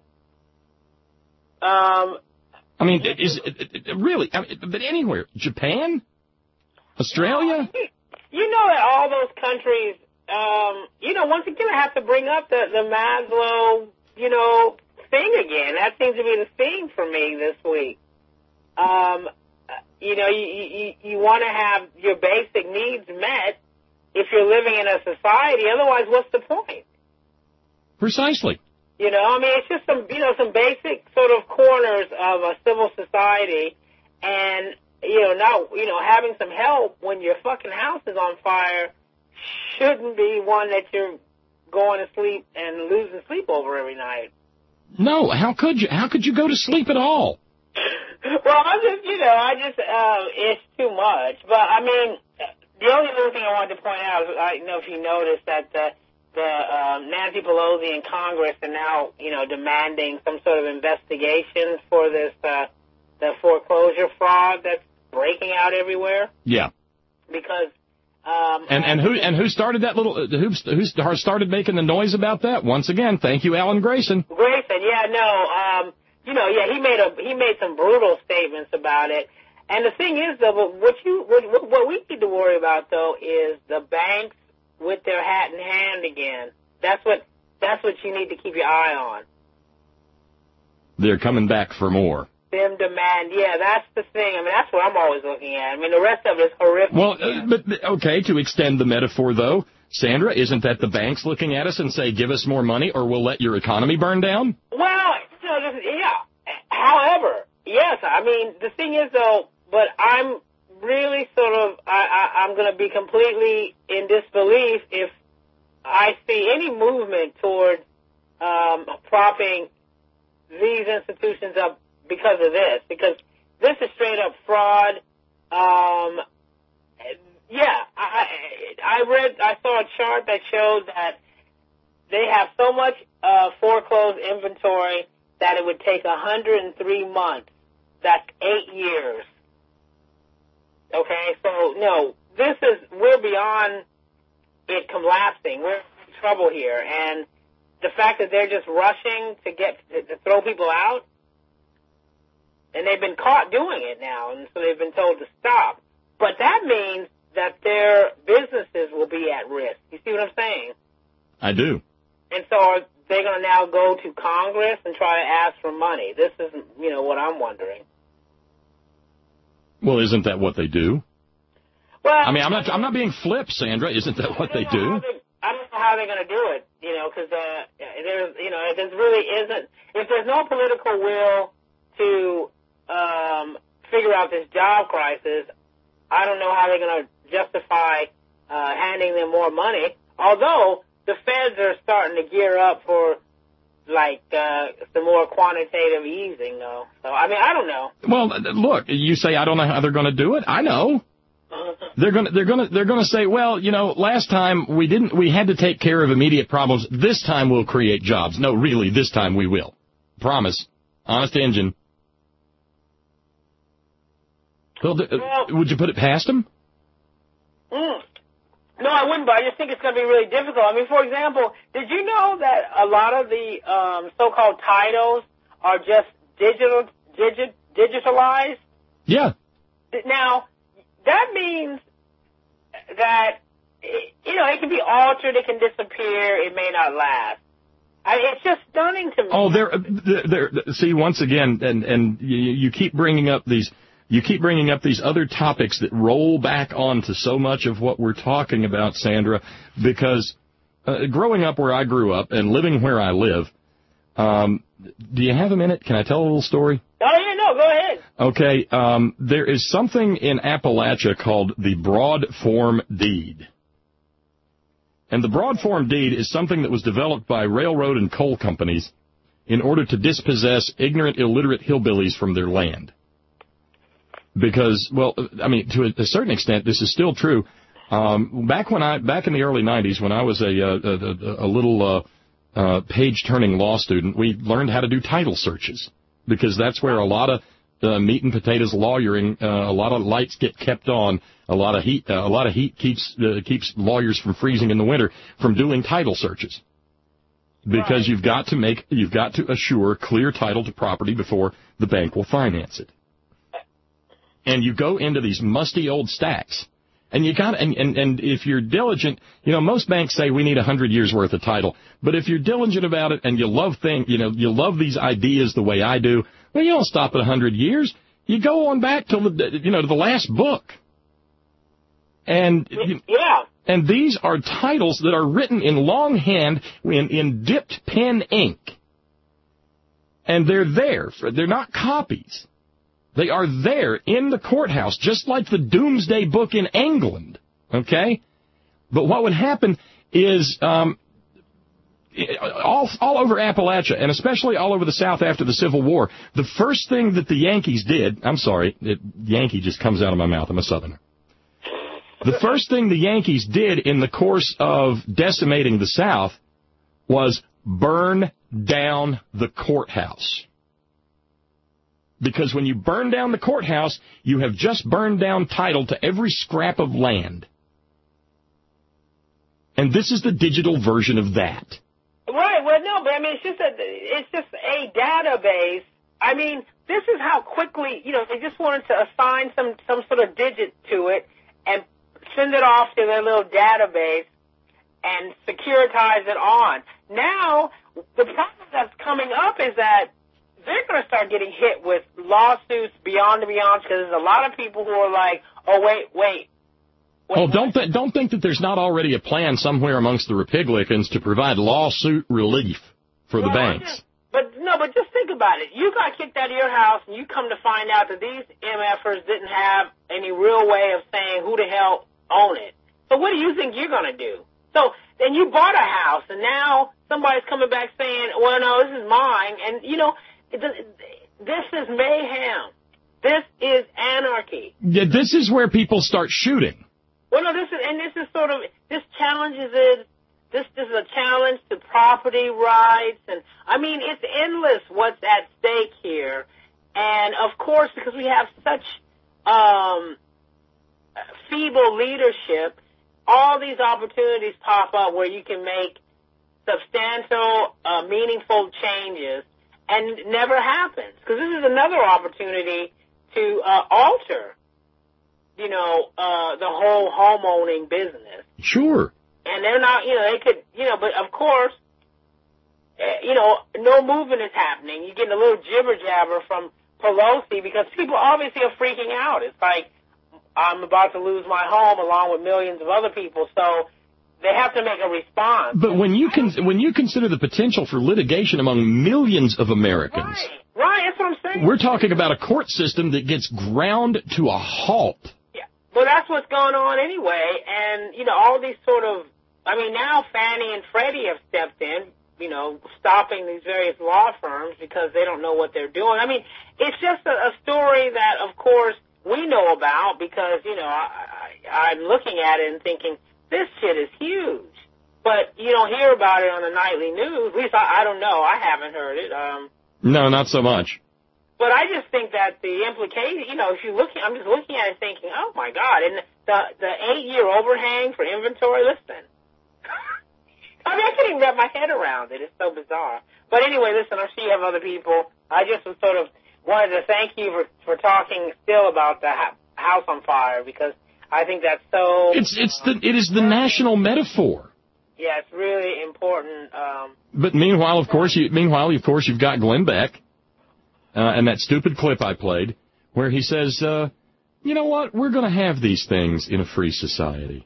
Um, I mean, is it, it, really, I mean, but anywhere, Japan? Australia? You know that all those countries, um, you know, once again, I have to bring up the, the Maslow, you know, thing again. That seems to be the theme for me this week. Um, you know, you, you, you want to have your basic needs met if you're living in a society. Otherwise, what's the point? Precisely. You know, I mean, it's just some, you know, some basic sort of corners of a civil society, and, you know, not, you know, having some help when your fucking house is on fire shouldn't be one that you're going to sleep and losing sleep over every night. No, how could you? How could you go to sleep at all? Well, I'm just, you know, I just, um, it's too much. But, I mean, the only other thing I wanted to point out is, I don't know if you noticed that the, the um, Nancy Pelosi and Congress are now, you know, demanding some sort of investigation for this, uh, the foreclosure fraud that's breaking out everywhere. Yeah. Because, um, and and who and who started that little who who started making the noise about that? Once again, thank you, Alan Grayson. Grayson, yeah, no, um, you know, yeah, he made a he made some brutal statements about it. And the thing is, though, what you what, what we need to worry about though is the banks with their hat in hand again. That's what that's what you need to keep your eye on. They're coming back for more. Them demand, yeah, that's the thing. I mean, that's what I'm always looking at. I mean, the rest of it is horrific. Well, uh, but, okay, to extend the metaphor, though, Sandra, isn't that the banks looking at us and say, give us more money or we'll let your economy burn down? Well, you know, this, yeah. However, yes, I mean, the thing is, though, but I'm really sort of, I, I, I'm going to be completely in disbelief if I see any movement toward um, propping these institutions up because of this, because this is straight up fraud, um, yeah, I, I read, I saw a chart that showed that they have so much uh, foreclosed inventory that it would take one hundred three months. That's eight years. Okay, so no, this is, we're beyond it collapsing. We're in trouble here, and the fact that they're just rushing to get to, to throw people out, and they've been caught doing it now, and so they've been told to stop. But that means that their businesses will be at risk. You see what I'm saying? I do. And so are they going to now go to Congress and try to ask for money? This is, you know, what I'm wondering. Well, isn't that what they do? Well, I mean, I'm not I'm not being flip, Sandra. Isn't that what they do? They, I don't know how they're going to do it, you know, because uh, there's, you know, there really isn't. If there's no political will to um, figure out this job crisis, I don't know how they're going to justify uh, handing them more money. Although the feds are starting to gear up for, like, uh, some more quantitative easing, though. So I mean, I don't know. Well, look, you say I don't know how they're going to do it. I know. They're going to they're going to they're going to say, well, you know, last time we didn't we had to take care of immediate problems. This time we'll create jobs. No, really, this time we will. Promise. Honest engine. Well, well, would you put it past them? Mm. No, I wouldn't, but I just think it's going to be really difficult. I mean, for example, did you know that a lot of the um, so-called titles are just digital, digit, digitalized? Yeah. Now, that means that, you know, it can be altered, it can disappear, it may not last. I mean, it's just stunning to me. Oh, there, there. See, once again, and and you, you keep bringing up these, you keep bringing up these other topics that roll back onto so much of what we're talking about, Sandra. Because uh, growing up where I grew up and living where I live, um, do you have a minute? Can I tell a little story? Oh yeah, no, go ahead. Okay, um, there is something in Appalachia called the broad form deed. And the broad form deed is something that was developed by railroad and coal companies in order to dispossess ignorant, illiterate hillbillies from their land. Because, well, I mean, to a, a certain extent, this is still true. Um, back when I, back in the early nineties, when I was a, a, a, a little uh, uh, page-turning law student, we learned how to do title searches. Because that's where a lot of uh, meat and potatoes lawyering, uh, a lot of lights get kept on, a lot of heat, uh, a lot of heat keeps uh, keeps lawyers from freezing in the winter from doing title searches. Because right. you've got to make, you've got to assure clear title to property before the bank will finance it. And you go into these musty old stacks, and you got, and, and and if you're diligent, you know, most banks say we need a hundred years worth of title. But if you're diligent about it and you love thing, you know, you love these ideas the way I do, well, you don't stop at a hundred years. You go on back to the, you know, to the last book. And yeah. And these are titles that are written in longhand in in dipped pen ink. And they're there. For, they're not copies. They are there in the courthouse, just like the Doomsday Book in England, okay? But what would happen is um, all, all over Appalachia, and especially all over the South after the Civil War, the first thing that the Yankees did, I'm sorry, it, Yankee just comes out of my mouth, I'm a Southerner. The first thing the Yankees did in the course of decimating the South was burn down the courthouse. Because when you burn down the courthouse, you have just burned down title to every scrap of land. And this is the digital version of that. Right. Well, no, but I mean, it's just a, it's just a database. I mean, this is how quickly, you know, they just wanted to assign some, some sort of digit to it and send it off to their little database and securitize it on. Now, the problem that's coming up is that they're going to start getting hit with lawsuits beyond and beyond because there's a lot of people who are like, oh, wait, wait. wait oh, don't th- don't think that there's not already a plan somewhere amongst the Republicans to provide lawsuit relief for well, the banks. Just, but, no, but just think about it. You got kicked out of your house, and you come to find out that these MFers didn't have any real way of saying who the hell owned it. So what do you think you're going to do? So then you bought a house, and now somebody's coming back saying, well, no, this is mine. And, you know, this is mayhem. This is anarchy. Yeah, this is where people start shooting. Well, no, this is, and this is sort of, this challenges it. This, this is a challenge to property rights, and, I mean, it's endless what's at stake here. And, of course, because we have such um, feeble leadership, all these opportunities pop up where you can make substantial, uh, meaningful changes, and it never happens. Because this is another opportunity to uh, alter, you know, uh, the whole homeowning business. Sure. And they're not, you know, they could, you know, but of course, uh, you know, no movement is happening. You're getting a little jibber jabber from Pelosi because people obviously are freaking out. It's like, I'm about to lose my home along with millions of other people, so they have to make a response. But when you con- when you consider the potential for litigation among millions of Americans, right, right, that's what I'm saying. We're talking about a court system that gets ground to a halt. Yeah, well, that's what's going on anyway, and, you know, all these sort of, I mean, now Fannie and Freddie have stepped in, you know, stopping these various law firms because they don't know what they're doing. I mean, it's just a, a story that, of course, we know about because, you know, I, I, I'm looking at it and thinking, this shit is huge. But you don't hear about it on the nightly news. At least I, I don't know. I haven't heard it. Um, no, not so much. But I just think that the implication, you know, if you're looking, I'm just looking at it thinking, oh, my God. And the, the eight-year overhang for inventory, listen. I mean, I can't even wrap my head around it. It's so bizarre. But anyway, listen, I'm sure you have other people. I just was sort of wanted to thank you for, for talking still about the ha- house on fire because I think that's so... It's it's the it is the national metaphor. Yeah, it's really important. Um, but meanwhile, of course, you, meanwhile, of course, you've got Glenn Beck uh, and that stupid clip I played where he says, uh, you know what, we're going to have these things in a free society.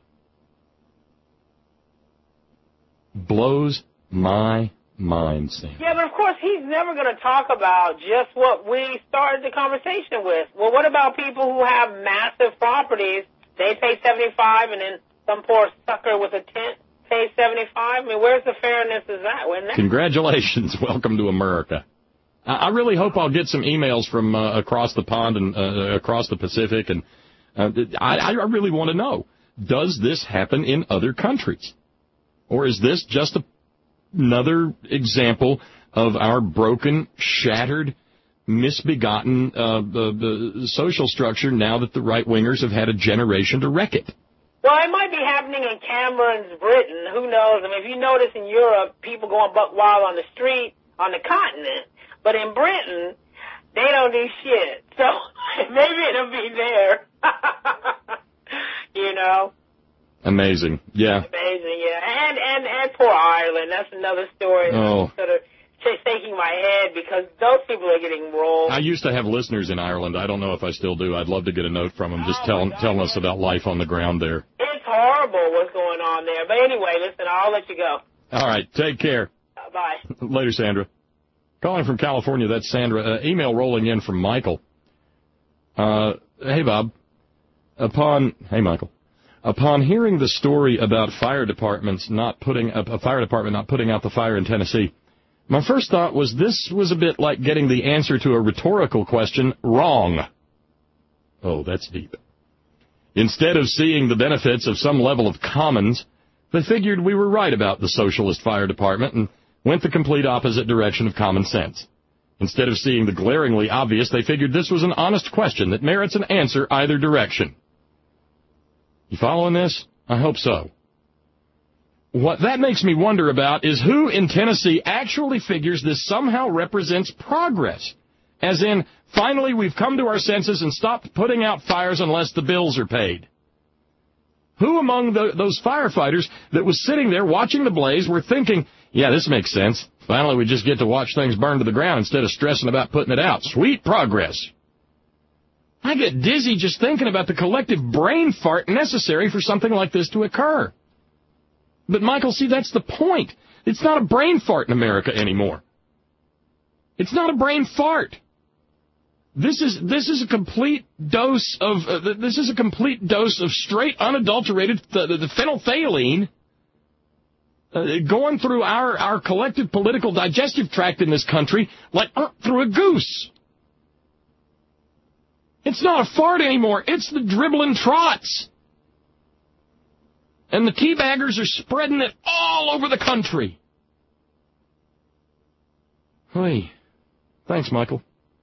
Blows my mind, Sam. Yeah, but of course he's never going to talk about just what we started the conversation with. Well, what about people who have massive properties? They pay seventy-five, and then some poor sucker with a tent pays seventy-five. I mean, where's the fairness of that? When that- Congratulations, welcome to America. I, I really hope I'll get some emails from uh, across the pond and uh, across the Pacific, and uh, I, I really want to know: does this happen in other countries? Or is this just a, another example of our broken, shattered, misbegotten uh, the, the social structure now that the right-wingers have had a generation to wreck it? Well, it might be happening in Cameron's Britain. Who knows? I mean, if you notice in Europe, people going buck wild on the street on the continent. But in Britain, they don't do shit. So maybe it'll be there. You know? Amazing, yeah. Amazing, yeah. And, and, and poor Ireland. That's another story. Oh. Sort of shaking my head because those people are getting rolled. I used to have listeners in Ireland. I don't know if I still do. I'd love to get a note from them just oh telling telling us about life on the ground there. It's horrible what's going on there. But anyway, listen, I'll let you go. All right, take care. Uh, bye. Later, Sandra. Calling from California, that's Sandra. Uh, email rolling in from Michael. Uh, hey, Bob. Upon, hey, Michael. Upon hearing the story about fire departments not putting a, a fire department not putting out the fire in Tennessee, my first thought was this was a bit like getting the answer to a rhetorical question wrong. Oh, that's deep. Instead of seeing the benefits of some level of commons, they figured we were right about the socialist fire department and went the complete opposite direction of common sense. Instead of seeing the glaringly obvious, they figured this was an honest question that merits an answer either direction. You following this? I hope so. What that makes me wonder about is who in Tennessee actually figures this somehow represents progress. As in, finally we've come to our senses and stopped putting out fires unless the bills are paid. Who among the, those firefighters that was sitting there watching the blaze were thinking, yeah, this makes sense. Finally we just get to watch things burn to the ground instead of stressing about putting it out. Sweet progress. I get dizzy just thinking about the collective brain fart necessary for something like this to occur. But, Michael, see, that's the point. It's not a brain fart in America anymore. It's not a brain fart. This is this is a complete dose of uh, this is a complete dose of straight, unadulterated th- the phenolphthalein uh, going through our, our collective political digestive tract in this country like uh, through a goose. It's not a fart anymore. It's the dribbling trots. And the teabaggers are spreading it all over the country. Hey, thanks, Michael.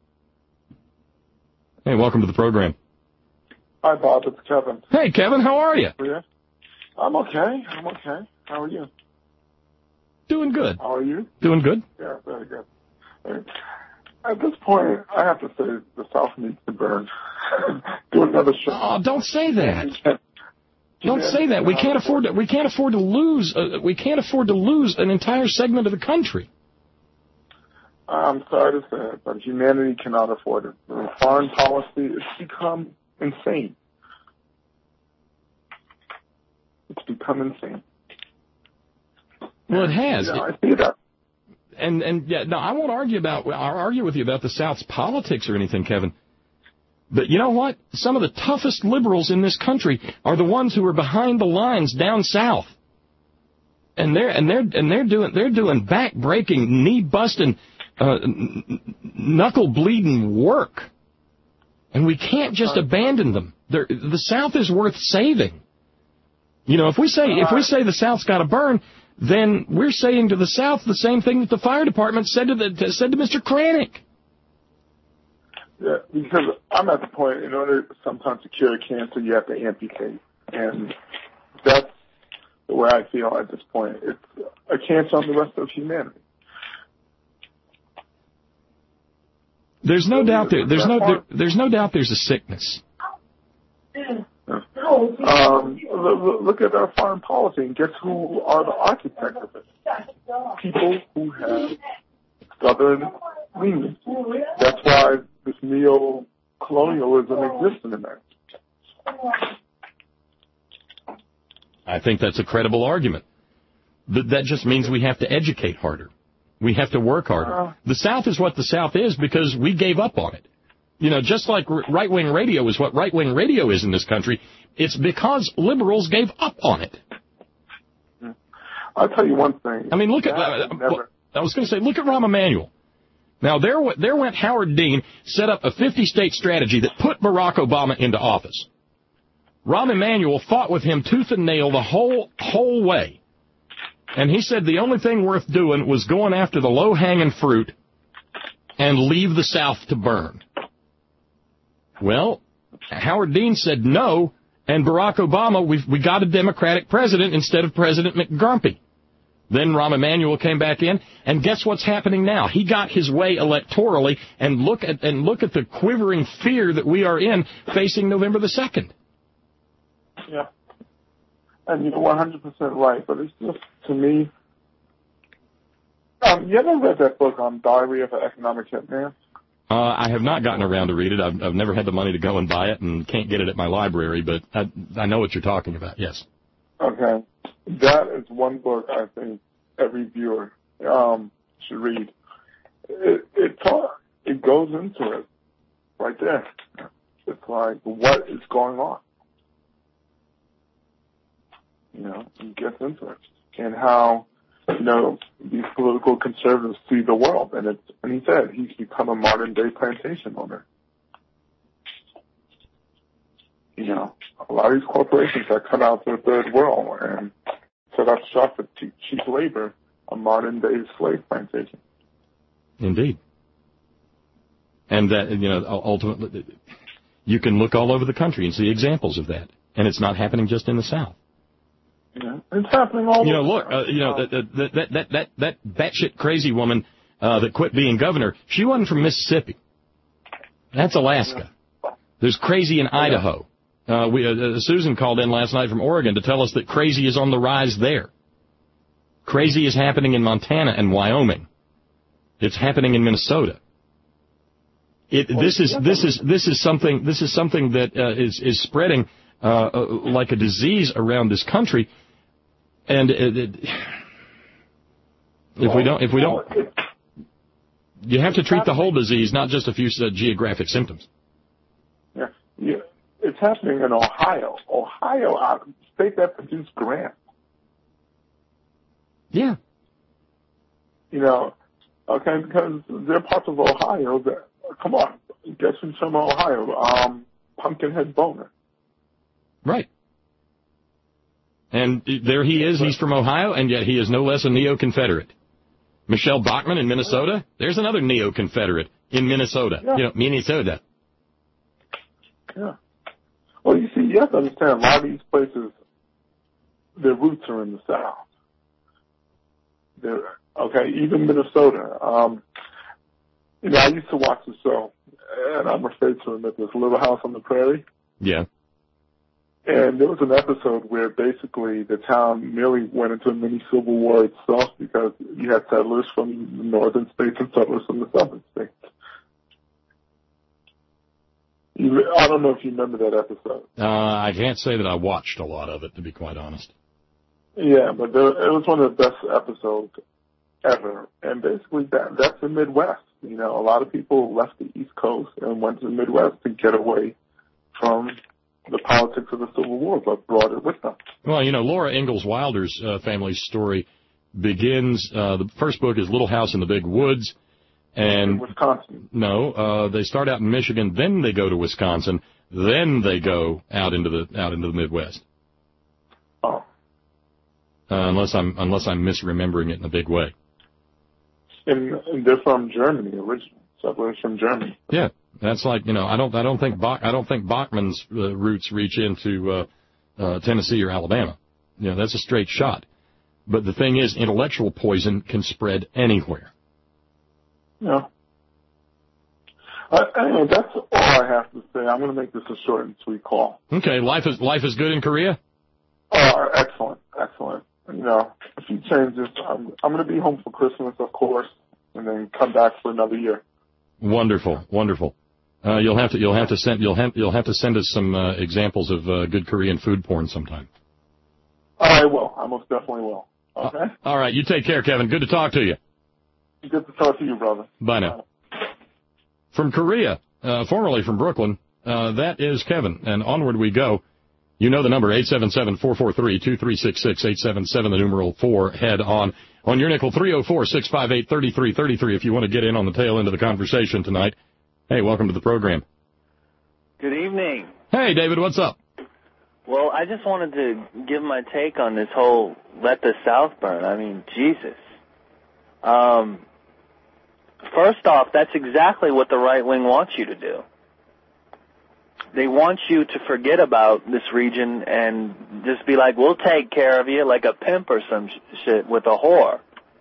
Hey, welcome to the program. Hi, Bob. It's Kevin. Hey, Kevin, how are you? Yeah. I'm okay. I'm okay. How are you? Doing good. How are you? Doing good. Yeah, very good. At this point, I have to say the South needs to burn. Do another show. Oh, don't say that. Don't say that. We can't afford to. We can't afford to lose. Uh, we can't afford to lose an entire segment of the country. I'm sorry to say it, but humanity cannot afford it. The foreign policy has become insane. It's become insane. Well, it has. Yeah, I see that. And and yeah, no, I won't argue about. I'll argue with you about the South's politics or anything, Kevin. But you know what? Some of the toughest liberals in this country are the ones who are behind the lines down south, and they're and they're and they're doing they're doing back breaking, knee busting, uh, knuckle bleeding work, and we can't just abandon them. They're, the South is worth saving. You know, if we say if we say the South's got to burn, then we're saying to the South the same thing that the fire department said to the said to Mister Kranick. Yeah, because I'm at the point, in order sometimes to cure cancer, you have to amputate. And that's the way I feel at this point. It's a cancer on the rest of humanity. There's no doubt there, there's no there, there's no doubt there's a sickness. Um, look at our foreign policy and guess who are the architects of it? People who have Southern leanings. That's why this neo-colonialism exists in America. I think that's a credible argument. But that just means we have to educate harder. We have to work harder. The South is what the South is because we gave up on it. You know, just like right-wing radio is what right-wing radio is in this country, it's because liberals gave up on it. I'll tell you one thing. I mean, look at, uh, never... I was going to say, look at Rahm Emanuel. Now, there, there went Howard Dean, set up a fifty-state strategy that put Barack Obama into office. Rahm Emanuel fought with him tooth and nail the whole, whole way. And he said the only thing worth doing was going after the low-hanging fruit and leave the South to burn. Well, Howard Dean said no, and Barack Obama, we we got a Democratic president instead of President McGrumpy. Then Rahm Emanuel came back in, and guess what's happening now? He got his way electorally, and look at and look at the quivering fear that we are in facing November the second. Yeah, and you're one hundred percent right, but it's just, to me, um, you ever read that book on Diary of an Economic Hitman? Uh, I have not gotten around to read it. I've, I've never had the money to go and buy it and can't get it at my library, but I, I know what you're talking about, yes. Okay. That is one book I think every viewer um, should read. It, it, talk, it goes into it right there. It's like, what is going on? You know, it gets into it. And how, you know, these political conservatives see the world. And it's, and he said he's become a modern-day plantation owner. You know, a lot of these corporations that cut out the third world and set up shop for cheap, cheap labor, a modern-day slave plantation. Indeed. And that, you know, ultimately, you can look all over the country and see examples of that. And it's not happening just in the South. Yeah, it's happening all over. You know, look, uh, you know, that that that that that batshit crazy woman uh, that quit being governor, she wasn't from Mississippi. That's Alaska. There's crazy in Idaho. Uh, we uh, Susan called in last night from Oregon to tell us that crazy is on the rise there. Crazy is happening in Montana and Wyoming. It's happening in Minnesota. It this is this is this is something this is something that uh, is is spreading uh, uh, like a disease around this country. And it, it, if we don't, if we don't, you have to treat the whole disease, not just a few uh, geographic symptoms. Yeah, yeah, it's happening in Ohio. Ohio, uh, state that produced grants. Yeah. You know, okay, because there are parts of Ohio that, come on, guess who's from Ohio? Um, Pumpkinhead Boner. Right. And there he is. He's from Ohio, and yet he is no less a neo-Confederate. Michelle Bachmann in Minnesota. There's another neo-Confederate in Minnesota. Yeah. You know, Minnesota. Yeah. Well, you see, you have to understand, a lot of these places, their roots are in the South. They're, okay, even Minnesota. Um, you know, I used to watch the show, and I'm afraid to admit this, Little House on the Prairie. Yeah. And there was an episode where basically the town merely went into a mini civil war itself because you had settlers from the northern states and settlers from the southern states. You, I don't know if you remember that episode. Uh, I can't say that I watched a lot of it, to be quite honest. Yeah, but there, it was one of the best episodes ever. And basically that that's the Midwest. You know, a lot of people left the East Coast and went to the Midwest to get away from the politics of the Civil War, but brought it with them. Well, you know, Laura Ingalls Wilder's uh, family story begins, uh, the first book is Little House in the Big Woods. And in Wisconsin. No, uh, they start out in Michigan, then they go to Wisconsin, then they go out into the out into the Midwest. Oh. Uh, unless I'm unless I'm misremembering it in a big way. And, and they're from Germany originally, settlers from Germany. Yeah, that's like, you know, I don't I don't think Bach, I don't think Bachman's uh, roots reach into uh, uh, Tennessee or Alabama. You know, that's a straight shot. But the thing is, intellectual poison can spread anywhere. Yeah. Uh, anyway, that's all I have to say. I'm going to make this a short and sweet call. Okay, life is life is good in Korea? Oh, excellent, excellent. You know, a few changes. I'm, I'm going to be home for Christmas, of course, and then come back for another year. Wonderful, wonderful. Uh, you'll have to you'll have to send you'll have you'll have to send us some uh, examples of uh, good Korean food porn sometime. I will. I most definitely will. Okay. Uh, all right. You take care, Kevin. Good to talk to you. Good to talk to you, brother. Bye now. From Korea, uh, formerly from Brooklyn, uh, that is Kevin. And onward we go. You know the number, eight seven seven, four four three, two three six six, eight seven seven, the numeral four, head on. On your nickel, three oh four, six five eight, three three three three if you want to get in on the tail end of the conversation tonight. Hey, welcome to the program. Good evening. Hey, David, what's up? Well, I just wanted to give my take on this whole let the South burn. I mean, Jesus. Um... First off, that's exactly what the right wing wants you to do. They want you to forget about this region and just be like, we'll take care of you like a pimp or some sh- shit with a whore.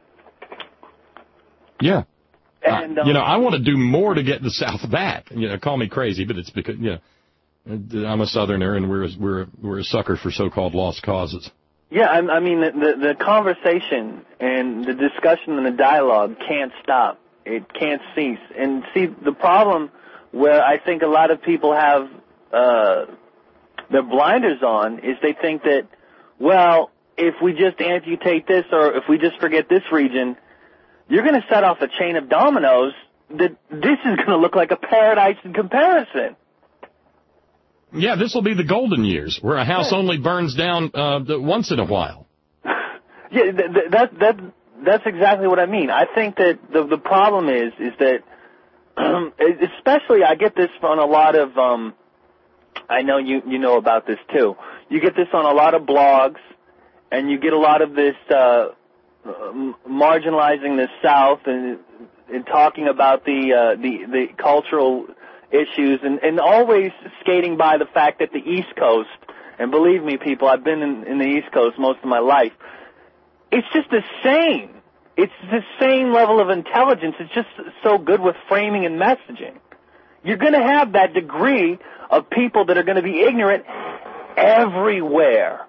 Yeah. And, um, uh, you know, I want to do more to get the South back. You know, call me crazy, but it's because, you know, I'm a Southerner and we're a, we're a, we're a sucker for so-called lost causes. Yeah, I, I mean, the, the, the conversation and the discussion and the dialogue can't stop. It can't cease. And see, the problem where I think a lot of people have uh, their blinders on is they think that, well, if we just amputate this or if we just forget this region, you're going to set off a chain of dominoes that this is going to look like a paradise in comparison. Yeah, this will be the golden years where a house only burns down uh, once in a while. Yeah, that, that, that, that's exactly what I mean. I think that the, the problem is, is that, um, especially I get this on a lot of, um, I know you, you know about this too. You get this on a lot of blogs, and you get a lot of this, uh, marginalizing the South and, and talking about the, uh, the, the cultural issues and, and always skating by the fact that the East Coast, and believe me, people, I've been in, in the East Coast most of my life, it's just the same. It's the same level of intelligence. It's just so good with framing and messaging. You're going to have that degree of people that are going to be ignorant everywhere.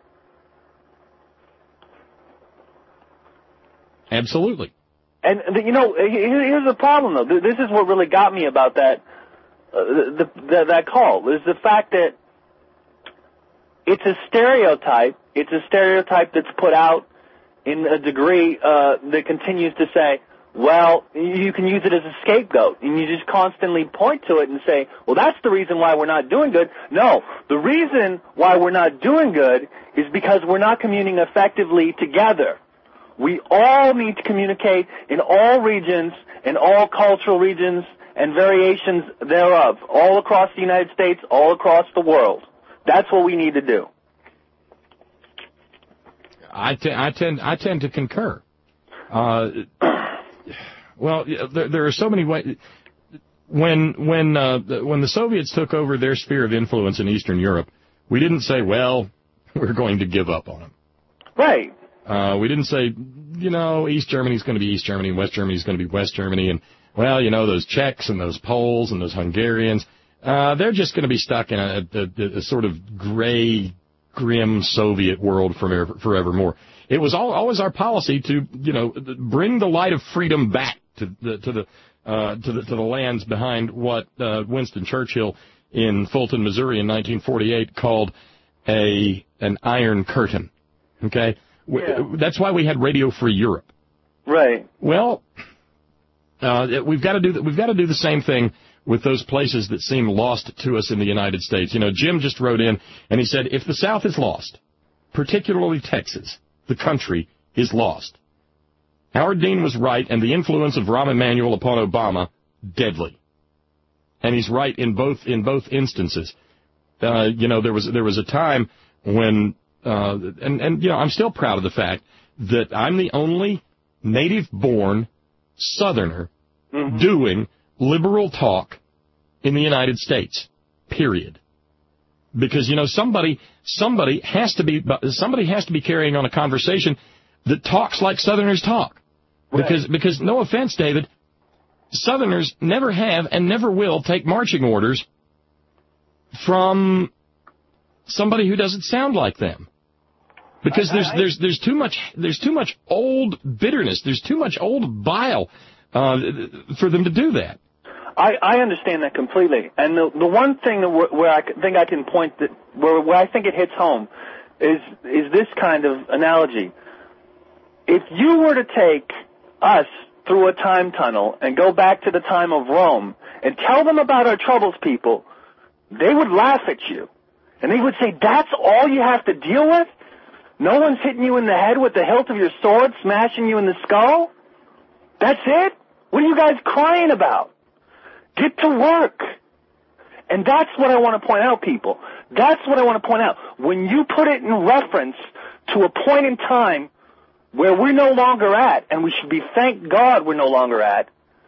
Absolutely. And, you know, here's the problem, though. This is what really got me about that uh, the, the, that call, is the fact that it's a stereotype. It's a stereotype that's put out in a degree uh, that continues to say, well, you can use it as a scapegoat, and you just constantly point to it and say, well, that's the reason why we're not doing good. No, the reason why we're not doing good is because we're not communicating effectively together. We all need to communicate in all regions, in all cultural regions, and variations thereof, all across the United States, all across the world. That's what we need to do. I, te- I tend I tend to concur. Uh, well, there, there are so many ways. When when uh, when the Soviets took over their sphere of influence in Eastern Europe, we didn't say, well, we're going to give up on them. Right. Uh, we didn't say, you know, East Germany's going to be East Germany, and West Germany's going to be West Germany, and, well, you know, those Czechs and those Poles and those Hungarians, uh, they're just going to be stuck in a, a, a sort of gray, grim Soviet world forever, forevermore. It was all, always our policy to, you know, bring the light of freedom back to the, to the, uh, to the, to the lands behind what, uh, Winston Churchill in Fulton, Missouri in nineteen forty-eight called a, an iron curtain. Okay? Yeah. That's why we had Radio Free Europe. Right. Well, uh, we've got to do the, we've got to do the same thing with those places that seem lost to us in the United States. You know, Jim just wrote in and he said, if the South is lost, particularly Texas, the country is lost. Howard Dean was right, and the influence of Rahm Emanuel upon Obama, deadly. And he's right in both in both instances. Uh, you know, there was there was a time when. Uh, and, and, you know, I'm still proud of the fact that I'm the only native-born Southerner mm-hmm. doing liberal talk in the United States, period. Because, you know, somebody, somebody has to be, somebody has to be carrying on a conversation that talks like Southerners talk. Right. Because, because, no offense, David, Southerners never have and never will take marching orders from somebody who doesn't sound like them. Because there's there's there's too much there's too much old bitterness. There's too much old bile uh, for them to do that. I, I understand that completely. And the the one thing that where, where I think I can point that where where I think it hits home is is this kind of analogy. If you were to take us through a time tunnel and go back to the time of Rome and tell them about our troubles, people, they would laugh at you, and they would say, "That's all you have to deal with? No one's hitting you in the head with the hilt of your sword, smashing you in the skull? That's it? What are you guys crying about? Get to work." And that's what I want to point out, people. That's what I want to point out. When you put it in reference to a point in time where we're no longer at, and we should be, thank God we're no longer at,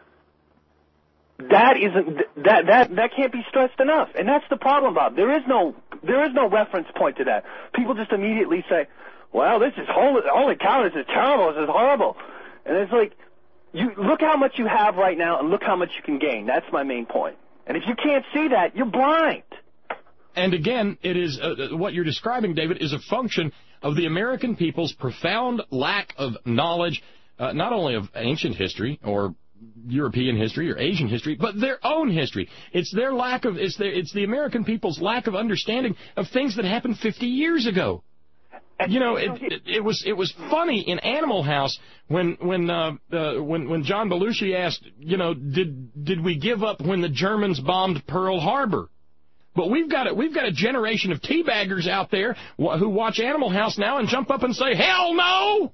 that isn't, that, that, that can't be stressed enough. And that's the problem, Bob. There is no, there is no reference point to that. People just immediately say, well, this is holy, holy cow, this is terrible, this is horrible. And it's like, you look how much you have right now and look how much you can gain. That's my main point. And if you can't see that, you're blind. And again, it is, uh, what you're describing, David, is a function of the American people's profound lack of knowledge, uh, not only of ancient history or European history or Asian history, but their own history. It's their lack of, it's their, it's the American people's lack of understanding of things that happened fifty years ago. You know, it, it, it was it was funny in Animal House when when uh, uh, when when John Belushi asked, you know, did did we give up when the Germans bombed Pearl Harbor? But we've got a, we've got a generation of teabaggers out there who watch Animal House now and jump up and say, hell no!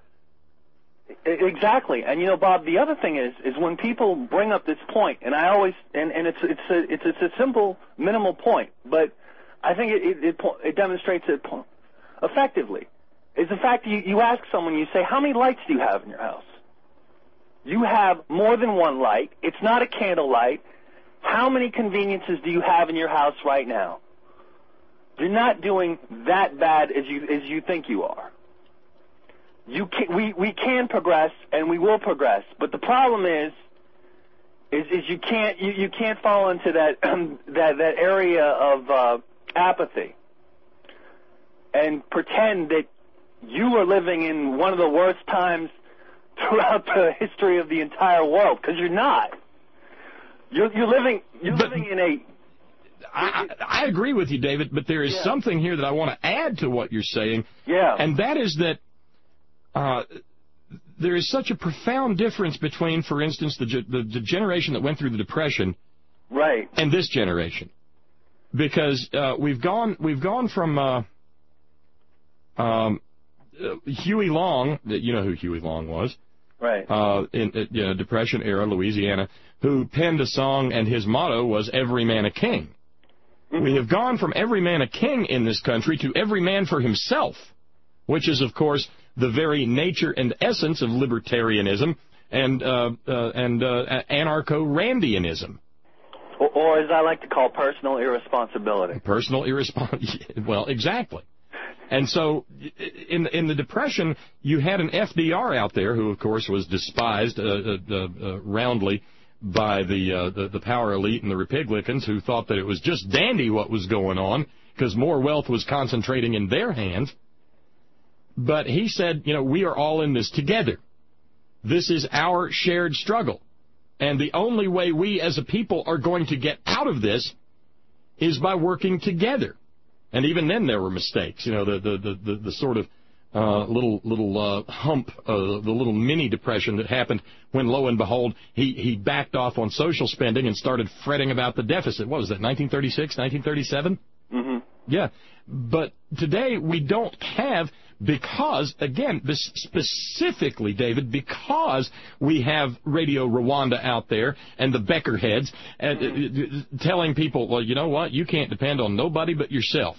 Exactly. And, you know, Bob, the other thing is, is when people bring up this point, and I always, and, and it's, it's, a, it's, it's a simple, minimal point, but I think it, it, it, it demonstrates it effectively, is the fact that you, you ask someone, you say, how many lights do you have in your house? You have more than one light. It's not a candle light. How many conveniences do you have in your house right now? You're not doing that bad as you, as you think you are. You can, we, we can progress, and we will progress, but the problem is, is, is you can't, you, you can't fall into that, um, that, that area of, uh, apathy and pretend that you are living in one of the worst times throughout the history of the entire world, because you're not. You're, you're living, you're but, living in a, I, I agree with you, David, but there is yeah. something here that I want to add to what you're saying. Yeah. And that is that Uh, there is such a profound difference between, for instance, the, the the generation that went through the Depression, right, and this generation, because uh, we've gone we've gone from uh, um, uh, Huey Long, you know who Huey Long was, right, uh, in uh, you know, Depression era Louisiana, who penned a song and his motto was "Every man a king." Mm-hmm. We have gone from every man a king in this country to every man for himself. which is, of course, the very nature and essence of libertarianism and uh, uh, and uh, anarcho-Randianism. Or, or as I like to call, personal irresponsibility. Personal irresponsibility. Well, exactly. And so in in the Depression, you had an F D R out there who, of course, was despised uh, uh, uh, roundly by the, uh, the the power elite and the Republicans, who thought that it was just dandy what was going on because more wealth was concentrating in their hands. But he said, you know, we are all in this together. This is our shared struggle. And the only way we as a people are going to get out of this is by working together. And even then there were mistakes. You know, the the, the, the, the sort of uh, little little uh, hump, uh, the little mini depression that happened when, lo and behold, he, he backed off on social spending and started fretting about the deficit. What was that, nineteen thirty-six, nineteen thirty-seven? Mm-hmm. Yeah. But today we don't have, because, again, this specifically, David, because we have Radio Rwanda out there and the Becker heads uh, telling people, well, you know what, you can't depend on nobody but yourself.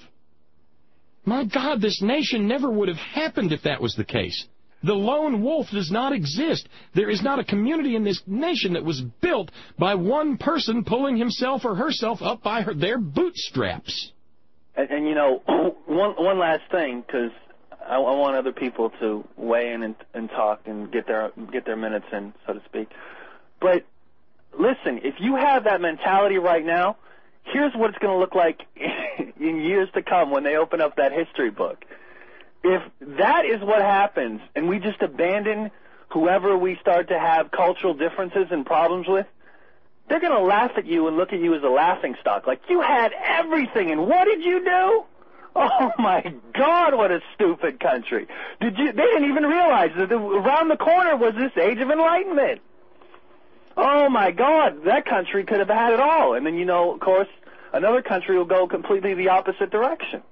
My God, this nation never would have happened if that was the case. The lone wolf does not exist. There is not a community in this nation that was built by one person pulling himself or herself up by her, their bootstraps. And, and you know, one one last thing, because I, I want other people to weigh in and, and talk and get their get their minutes in, so to speak. But listen, if you have that mentality right now, here's what it's going to look like in years to come when they open up that history book. If that is what happens, and we just abandon whoever we start to have cultural differences and problems with, they're going to laugh at you and look at you as a laughingstock. Like, you had everything, and what did you do? Oh, my God, what a stupid country. Did you? They didn't even realize that the, around the corner was this age of enlightenment. Oh, my God, that country could have had it all. And then, you know, of course, another country will go completely the opposite direction.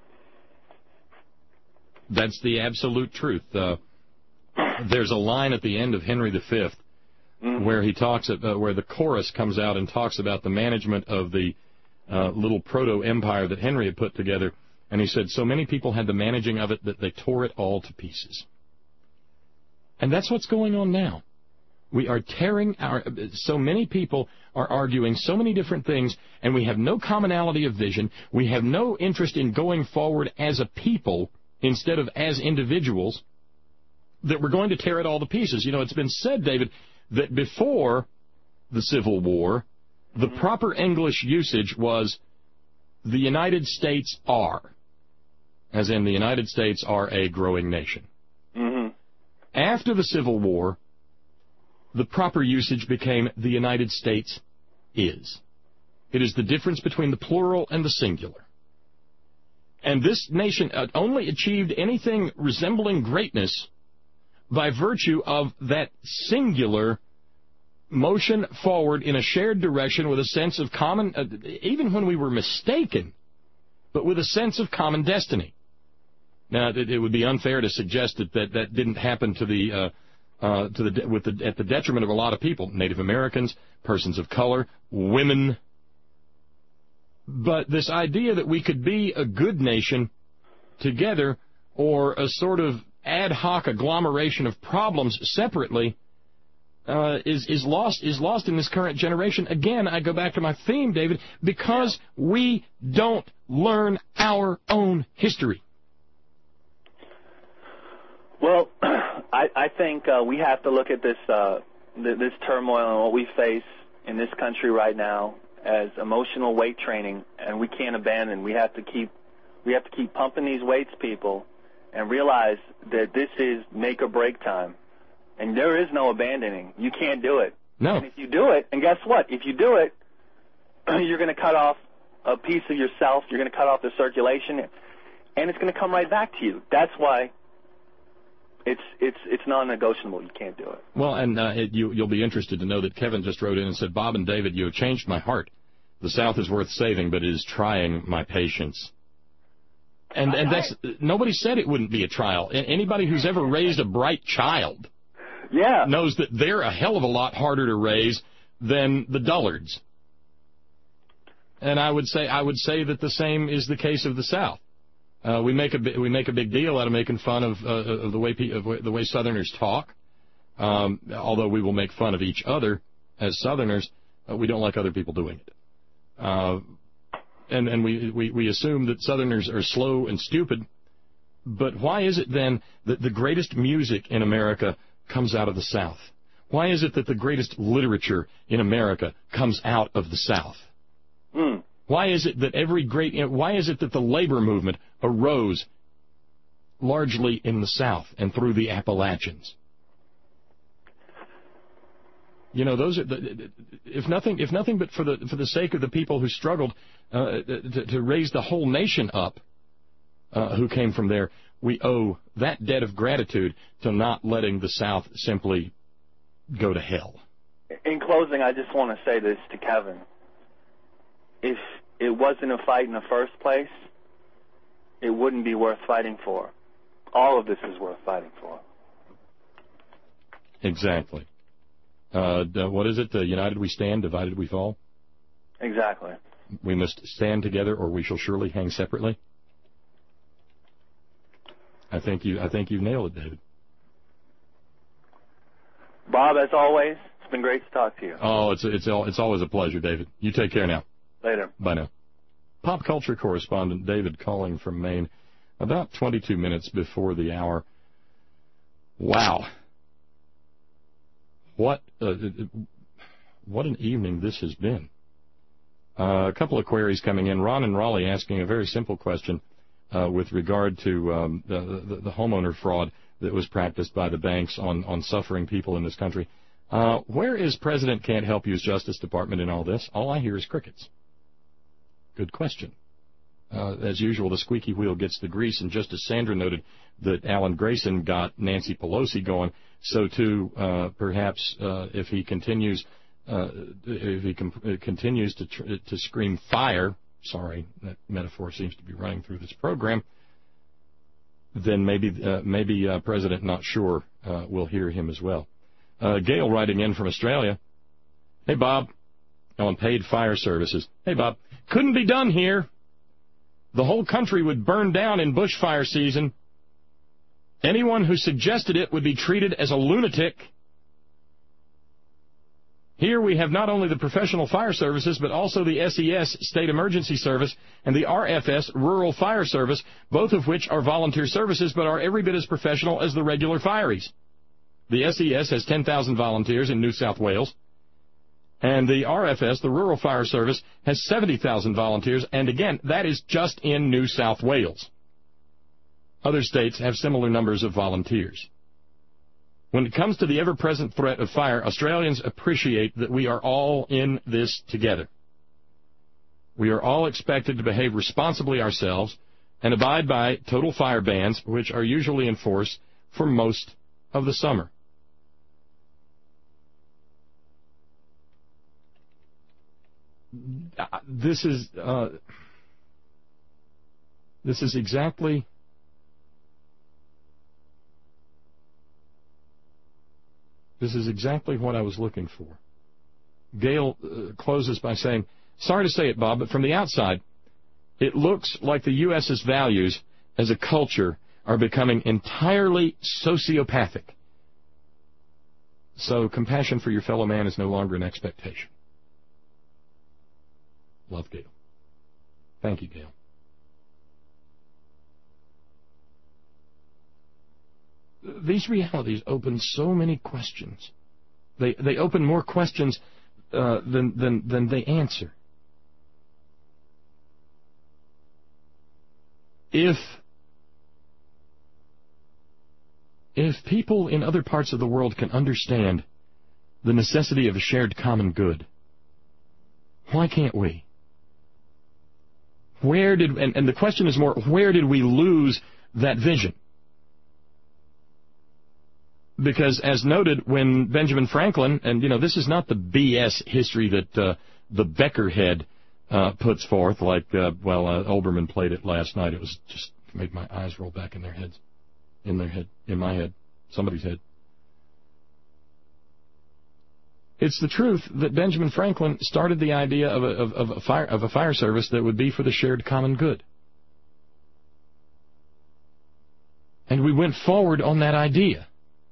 That's the absolute truth. Uh, there's a line at the end of Henry the Fifth mm-hmm. where he talks, uh, where the chorus comes out and talks about the management of the uh, little proto-empire that Henry had put together. And he said, so many people had the managing of it that they tore it all to pieces. And that's what's going on now. We are tearing our, so many people are arguing so many different things, and we have no commonality of vision. We have no interest in going forward as a people instead of as individuals, that we're going to tear it all to pieces. You know, it's been said, David, that before the Civil War, the proper English usage was the United States are, as in the United States are a growing nation. Mm-hmm. After the Civil War, the proper usage became the United States is. It is the difference between the plural and the singular. And this nation only achieved anything resembling greatness by virtue of that singular motion forward in a shared direction with a sense of common, uh, even when we were mistaken, but with a sense of common destiny. Now, it, it would be unfair to suggest that that, that didn't happen to the, uh, uh, to the, with the, at the detriment of a lot of people, Native Americans, persons of color, women. But this idea that we could be a good nation together or a sort of ad hoc agglomeration of problems separately uh, is is lost is lost in this current generation. Again, I go back to my theme, David, because we don't learn our own history. Well, I, I think uh, we have to look at this uh, th- this turmoil and what we face in this country right now as emotional weight training, and we can't abandon. We have to keep we have to keep pumping these weights, people, and realize that this is make or break time. And there is no abandoning. You can't do it. No. And if you do it, and guess what? If you do it, you're going to cut off a piece of yourself. You're going to cut off the circulation, and it's going to come right back to you. That's why it's it's it's non-negotiable. You can't do it. Well, and uh, it, you, you'll be interested to know that Kevin just wrote in and said, Bob and David, you have changed my heart. The South is worth saving, but it is trying my patience. And and that's nobody said it wouldn't be a trial. Anybody who's ever raised a bright child yeah. knows that they're a hell of a lot harder to raise than the dullards. And I would say I would say that the same is the case of the South. Uh, we make a bi- we make a big deal out of making fun of, uh, of the way pe- of the way Southerners talk. Um, although we will make fun of each other as Southerners, uh, we don't like other people doing it. Uh, and and we, we we assume that Southerners are slow and stupid. But why is it then that the greatest music in America comes out of the South? Why is it that the greatest literature in America comes out of the South? Mm. Why is it that every great, why is it that the labor movement arose largely in the South and through the Appalachians? You know, those are the, if nothing, if nothing but for the for the sake of the people who struggled uh, to, to raise the whole nation up, uh, who came from there, we owe that debt of gratitude to not letting the South simply go to hell. In closing, I just want to say this to Kevin. If it wasn't a fight in the first place, it wouldn't be worth fighting for. All of this is worth fighting for. Exactly. Uh, what is it? Uh, united we stand, divided we fall? Exactly. We must stand together or we shall surely hang separately? I think you I think you've nailed it, David. Bob, as always, it's been great to talk to you. Oh, it's it's it's always a pleasure, David. You take care now. Later. Bye now. Pop culture correspondent David calling from Maine about twenty-two minutes before the hour. Wow. What uh, what an evening this has been. Uh, a couple of queries coming in. Ron and Raleigh asking a very simple question uh, with regard to um, the, the, the homeowner fraud that was practiced by the banks on, on suffering people in this country. Uh, where is President Can't Help You's Justice Department in all this? All I hear is crickets. Good question. Uh, as usual, the squeaky wheel gets the grease, and just as Sandra noted that Alan Grayson got Nancy Pelosi going, so too, uh, perhaps, uh, if he continues, uh, if he com- continues to tr- to scream fire, sorry, that metaphor seems to be running through this program, then maybe uh, maybe uh, President Not Sure uh, will hear him as well. Uh, Gail writing in from Australia. Hey, Bob, on paid fire services. Hey, Bob, couldn't be done here. The whole country would burn down in bushfire season. Anyone who suggested it would be treated as a lunatic. Here we have not only the professional fire services, but also the S E S, State Emergency Service, and the R F S, Rural Fire Service, both of which are volunteer services, but are every bit as professional as the regular fireys. The S E S has ten thousand volunteers in New South Wales, and the R F S, the Rural Fire Service, has seventy thousand volunteers, and again, that is just in New South Wales. Other states have similar numbers of volunteers. When it comes to the ever-present threat of fire, Australians appreciate that we are all in this together. We are all expected to behave responsibly ourselves and abide by total fire bans, which are usually in force for most of the summer. This is uh, this is exactly this is exactly what I was looking for. Gail uh, closes by saying, "Sorry to say it, Bob, but from the outside, it looks like the U S's values as a culture are becoming entirely sociopathic. So compassion for your fellow man is no longer an expectation." Love, Gail. Thank you, Gail. These realities open so many questions. They they open more questions uh, than than than they answer. If if people in other parts of the world can understand the necessity of a shared common good, why can't we? Where did, and, and the question is more, where did we lose that vision? Because as noted, when Benjamin Franklin, and you know, this is not the B S history that uh, the Beckerhead uh, puts forth, like, uh, well, uh, Olbermann played it last night. It was just made my eyes roll back in their heads, in their head, in my head, somebody's head. It's the truth that Benjamin Franklin started the idea of a, of, of, a fire, of a fire service that would be for the shared common good. And we went forward on that idea.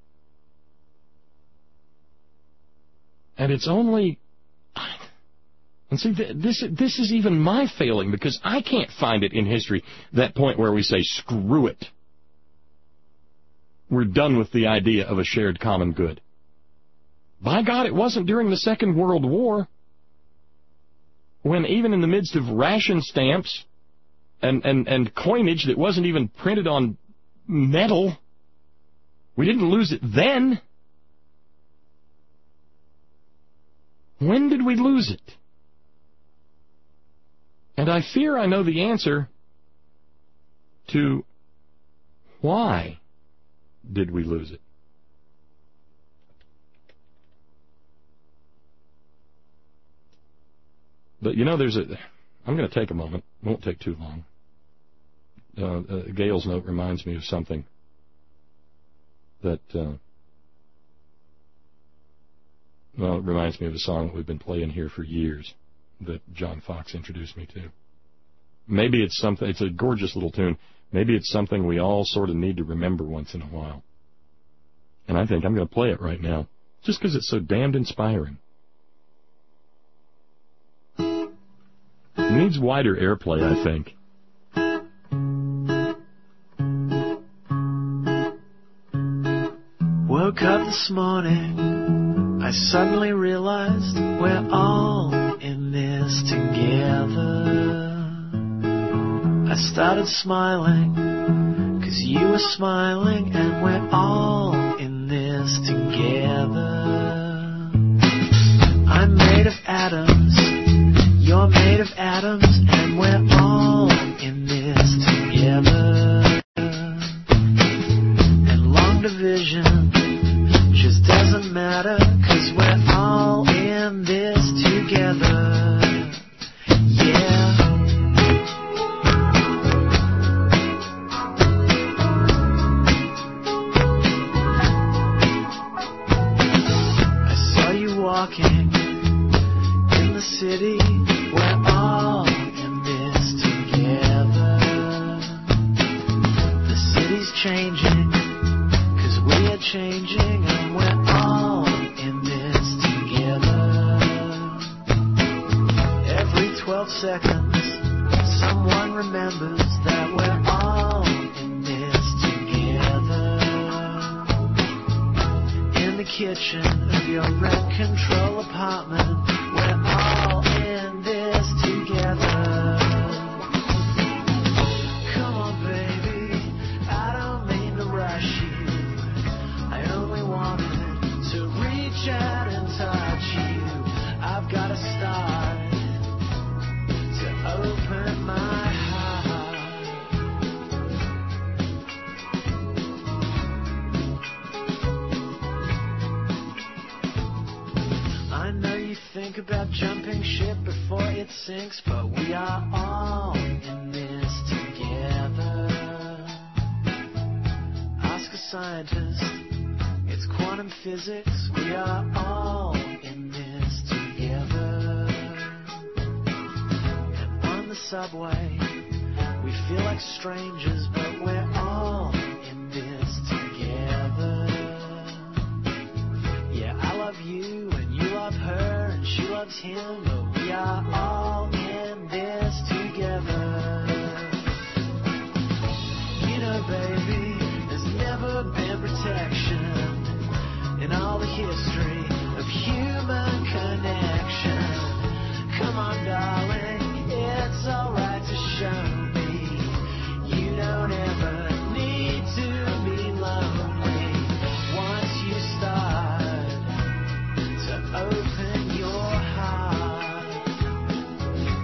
And it's only... And see, this this is even my failing, because I can't find it in history, that point where we say, screw it. We're done with the idea of a shared common good. By God, it wasn't during the Second World War, when even in the midst of ration stamps and, and, and coinage that wasn't even printed on metal, we didn't lose it then. When did we lose it? And I fear I know the answer to why did we lose it. But, you know, there's a... I'm going to take a moment. It won't take too long. Uh, uh, Gail's note reminds me of something that... Uh, well, it reminds me of a song that we've been playing here for years that John Fox introduced me to. Maybe it's something... It's a gorgeous little tune. Maybe it's something we all sort of need to remember once in a while. And I think I'm going to play it right now, just because it's so damned inspiring. It needs wider airplay, I think. Woke up this morning, I suddenly realized we're all in this together. I started smiling, 'cause you were smiling, and we're all in this together. I'm made of atoms, you're made of atoms, and we're all in this together. And long division just doesn't matter, 'cause we're all in this together. Yeah. I saw you walking in the city. We're all in this together. The city's changing, 'cause we are changing, and we're all in this together. Every twelve seconds, someone remembers that we're all in this together. In the kitchen of your rent control apartment, we're all in this together. Come on, baby, I don't mean to rush you. I only wanted to reach out and touch you. I've got to start to open my heart. I know you think about jumping ship before it sinks, but we are all in this together. Ask a scientist, it's quantum physics, we are all in this together. And on the subway, we feel like strangers, but we're all in this together. Yeah, I love you, and you love her, and she loves him, but we are all in this together. You know, baby, there's never been protection in all the history of human connection. Come on, darling, it's alright to show me you don't ever need to be lonely once you start to open your heart.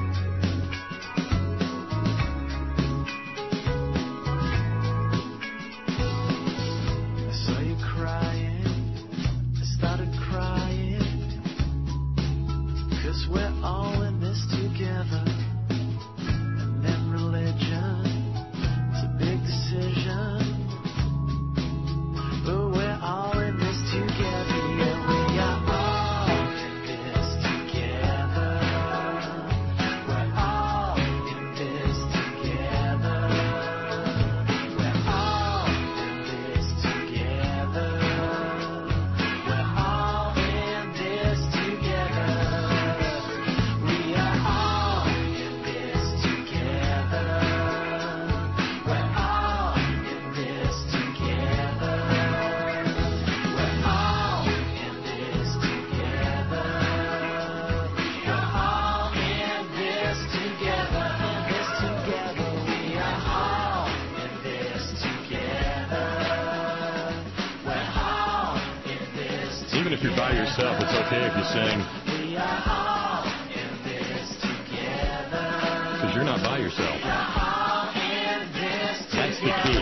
even if you're by yourself, it's okay if you sing. We are all in this together. Because you're not by yourself. We are all in this together. That's the key.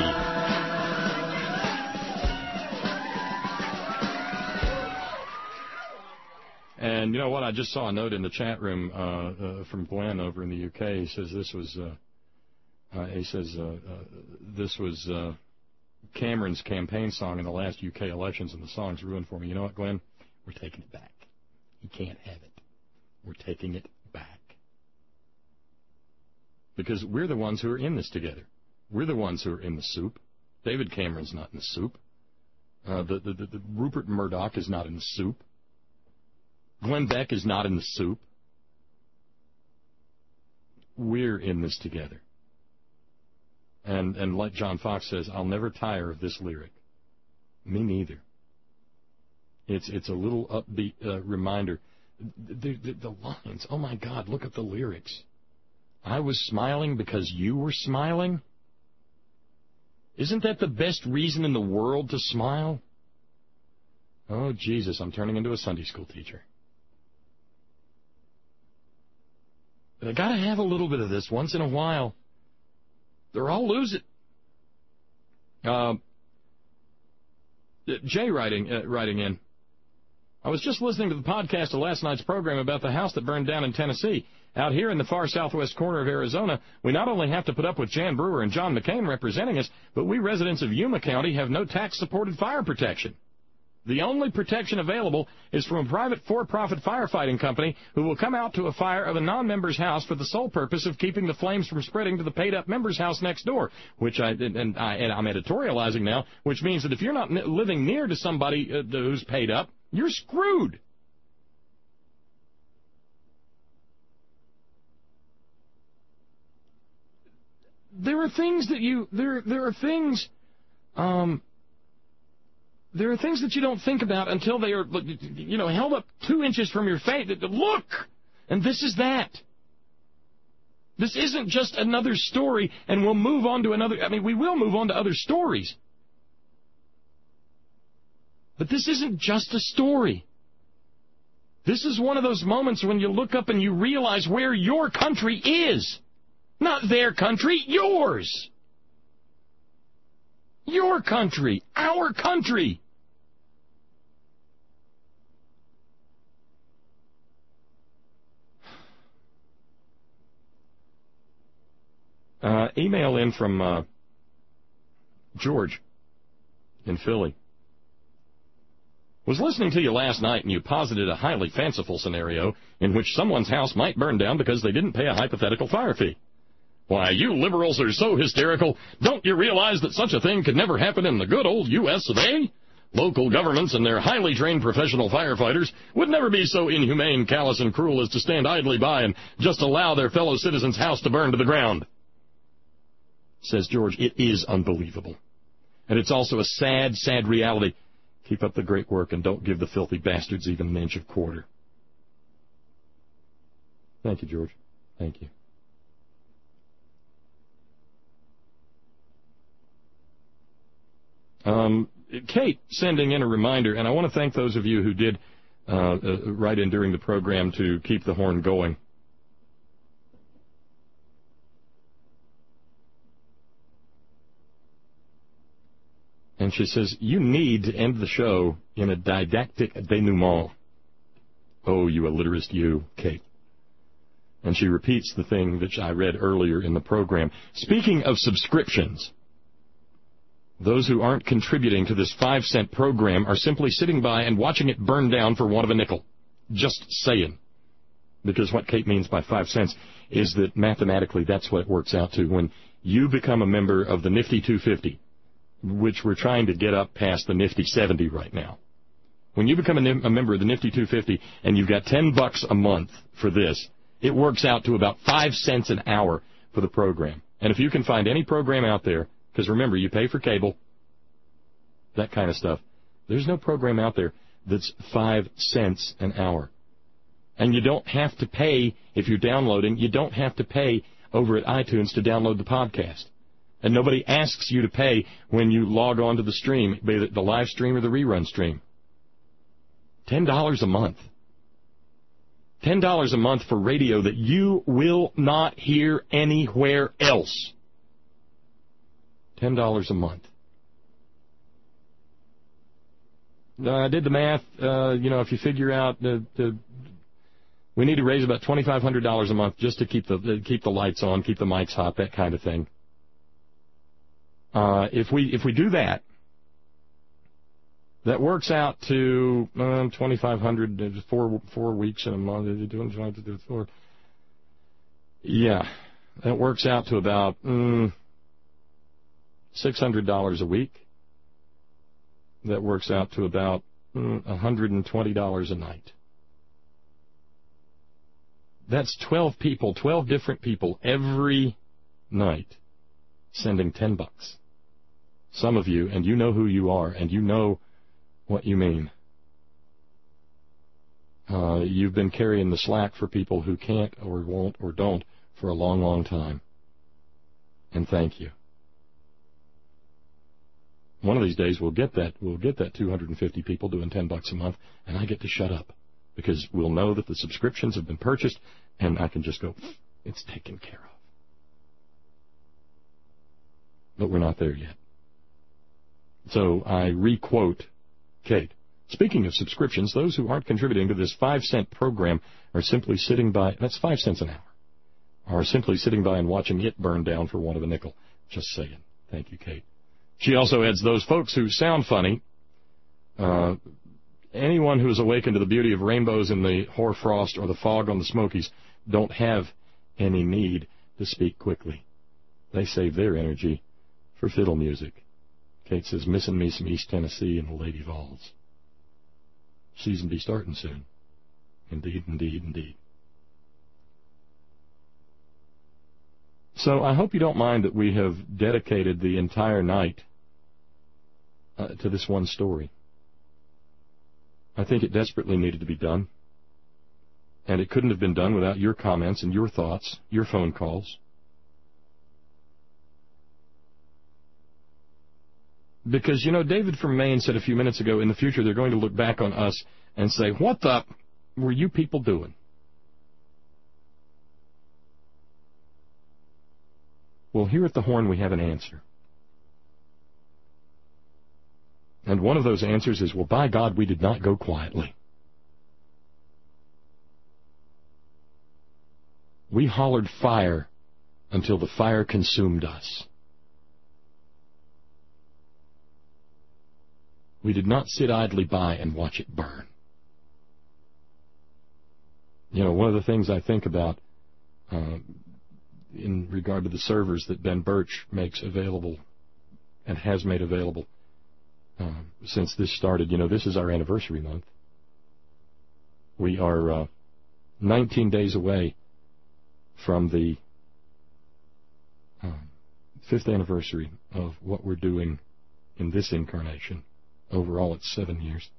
And you know what? I just saw a note in the chat room uh, uh, from Glenn over in the U K. He says this was, uh, uh, he says uh, uh, this was uh, Cameron's campaign song in the last U K elections, and the song's ruined for me. You know what, Glenn? We're taking it back. He can't have it. We're taking it back. Because we're the ones who are in this together. We're the ones who are in the soup. David Cameron's not in the soup. Uh, the, the, the, the Rupert Murdoch is not in the soup. Glenn Beck is not in the soup. We're in this together. And and like John Fox says, I'll never tire of this lyric. Me neither. It's it's a little upbeat uh, reminder. The, the, the lines, oh my God, look at the lyrics. I was smiling because you were smiling? Isn't that the best reason in the world to smile? Oh, Jesus, I'm turning into a Sunday school teacher. But I got to have a little bit of this once in a while. They're all losing. Uh, Jay writing uh, writing in. I was just listening to the podcast of last night's program about the house that burned down in Tennessee. Out here in the far southwest corner of Arizona, we not only have to put up with Jan Brewer and John McCain representing us, but we residents of Yuma County have no tax-supported fire protection. The only protection available is from a private for-profit firefighting company who will come out to a fire of a non-member's house for the sole purpose of keeping the flames from spreading to the paid-up member's house next door, which I, and, I, and I'm editorializing now, which means that if you're not living near to somebody uh, who's paid up, you're screwed. There are things that you, there, there are things, um... There are things that you don't think about until they are, you know, held up two inches from your face. Look! And this is that. This isn't just another story, and we'll move on to another. I mean, we will move on to other stories. But this isn't just a story. This is one of those moments when you look up and you realize where your country is. Not their country, yours. Your country, our country. Uh, email in from uh, George in Philly. Was listening to you last night and you posited a highly fanciful scenario in which someone's house might burn down because they didn't pay a hypothetical fire fee. Why, you liberals are so hysterical. Don't you realize that such a thing could never happen in the good old U S of A? Local governments and their highly trained professional firefighters would never be so inhumane, callous, and cruel as to stand idly by and just allow their fellow citizen's house to burn to the ground. Says George, it is unbelievable. And it's also a sad, sad reality. Keep up the great work and don't give the filthy bastards even an inch of quarter. Thank you, George. Thank you. Um, Kate sending in a reminder, and I want to thank those of you who did uh, uh, write in during the program to keep the horn going. And she says, you need to end the show in a didactic denouement. Oh, you illiterist you, Kate. And she repeats the thing that I read earlier in the program. Speaking of subscriptions, those who aren't contributing to this five-cent program are simply sitting by and watching it burn down for want of a nickel. Just saying. Because what Kate means by five cents is that mathematically that's what it works out to. When you become a member of the Nifty two fifty, which we're trying to get up past the Nifty seventy right now. When you become a, a member of the Nifty two fifty and you've got ten bucks a month for this, it works out to about five cents an hour for the program. And if you can find any program out there, because remember, you pay for cable, that kind of stuff, there's no program out there that's five cents an hour. And you don't have to pay, if you're downloading, you don't have to pay over at iTunes to download the podcast. And nobody asks you to pay when you log on to the stream, be it the live stream or the rerun stream. ten dollars a month. ten dollars a month for radio that you will not hear anywhere else. ten dollars a month. Uh, I did the math. Uh, you know, if you figure out the, the we need to raise about twenty-five hundred dollars a month just to keep the uh, keep the lights on, keep the mics hot, that kind of thing. Uh, if we if we do that, that works out to uh, twenty-five hundred dollars, four four weeks in a month. You're doing trying to do it for. Yeah, that works out to about mm, six hundred dollars a week. That works out to about mm, one hundred twenty dollars a night. That's twelve people, twelve different people every night sending ten bucks. Some of you, and you know who you are, and you know what you mean. Uh, you've been carrying the slack for people who can't or won't or don't for a long, long time. And thank you. One of these days we'll get that we'll get that two hundred fifty people doing ten bucks a month, and I get to shut up because we'll know that the subscriptions have been purchased, and I can just go, it's taken care of. But we're not there yet. So I re-quote Kate. Speaking of subscriptions, those who aren't contributing to this five-cent program are simply sitting by, that's five cents an hour, are simply sitting by and watching it burn down for want of a nickel. Just saying. Thank you, Kate. She also adds, those folks who sound funny, uh, anyone who is awakened to the beauty of rainbows in the hoarfrost or the fog on the Smokies don't have any need to speak quickly. They save their energy for fiddle music. Kate says, missing me some East Tennessee and the Lady Vols. Season be starting soon. Indeed, indeed, indeed. So I hope you don't mind that we have dedicated the entire night uh, to this one story. I think it desperately needed to be done. And it couldn't have been done without your comments and your thoughts, your phone calls. Because, you know, David from Maine said a few minutes ago, in the future they're going to look back on us and say, what the were you people doing? Well, here at the Horn we have an answer. And one of those answers is, well, by God, we did not go quietly. We hollered fire until the fire consumed us. We did not sit idly by and watch it burn. You know, one of the things I think about uh, in regard to the servers that Ben Birch makes available and has made available uh, since this started, you know, this is our anniversary month. We are uh, nineteen days away from the uh, fifth anniversary of what we're doing in this incarnation. Overall, it's seven years.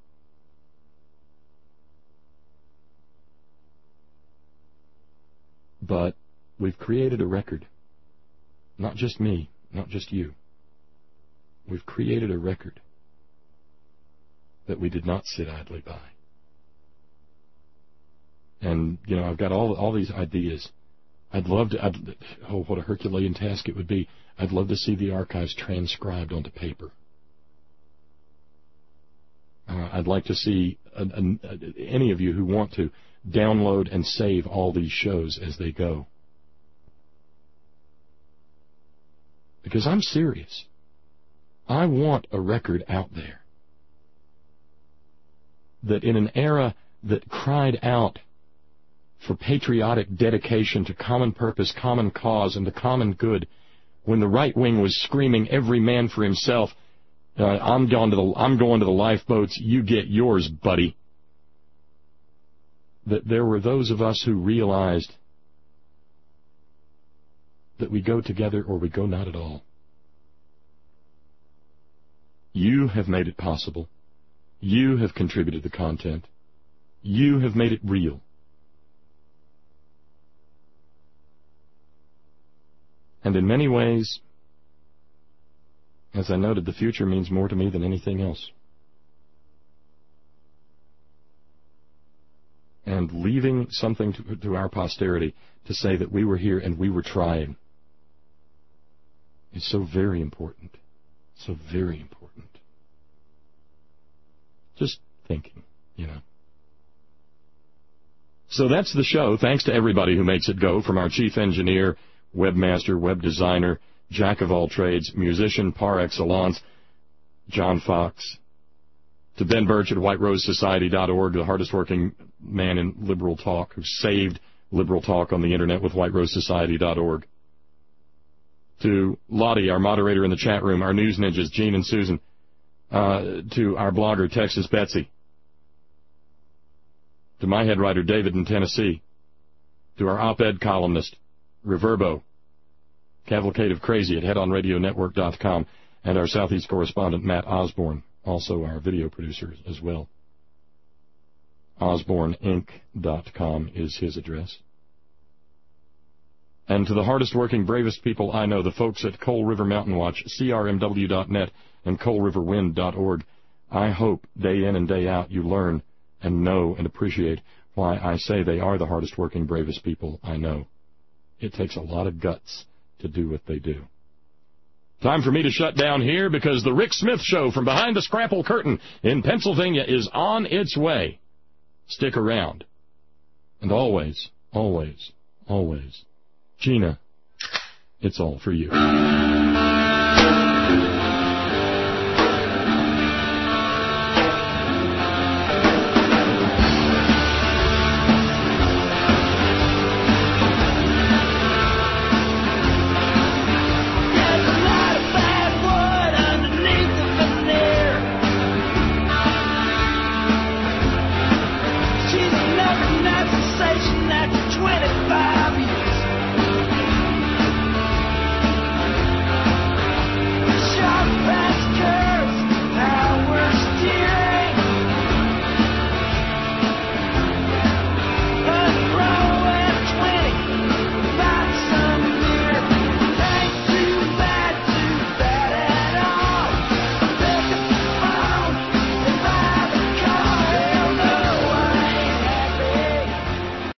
But we've created a record. Not just me, not just you. We've created a record that we did not sit idly by. And, you know, I've got all all these ideas. I'd love to, I'd, oh, what a Herculean task it would be. I'd love to see the archives transcribed onto paper. Uh, I'd like to see a, a, a, any of you who want to download and save all these shows as they go. Because I'm serious. I want a record out there that in an era that cried out for patriotic dedication to common purpose, common cause, and the common good, when the right wing was screaming every man for himself, Uh, I'm going to the I'm going to the lifeboats. You get yours, buddy. That there were those of us who realized that we go together or we go not at all. You have made it possible. You have contributed the content. You have made it real. And in many ways, as I noted, the future means more to me than anything else. and leaving something to, to our posterity to say that we were here and we were trying is so very important. So very important. Just thinking, you know. So that's the show. Thanks to everybody who makes it go, from our chief engineer, webmaster, web designer, jack of all trades, musician par excellence, John Fox, to Ben Birch at white rose society dot org, the hardest working man in liberal talk, who saved liberal talk on the internet with white rose society dot org. To Lottie, our moderator in the chat room, our news ninjas, Gene and Susan, uh, to our blogger, Texas Betsy, to my head writer, David in Tennessee, to our op-ed columnist, Reverbo, Cavalcade of Crazy at head on radio network dot com, and our Southeast correspondent, Matt Osborne, also our video producer as well. Osborne Inc dot com is his address. And to the hardest working, bravest people I know, the folks at Coal River Mountain Watch, C R M W dot net, and coal river wind dot org, I hope day in and day out you learn and know and appreciate why I say they are the hardest working, bravest people I know. It takes a lot of guts to do what they do. Time for me to shut down here, because the Rick Smith Show from behind the Scrapple Curtain in Pennsylvania is on its way. Stick around. And always, always, always, Gina, it's all for you.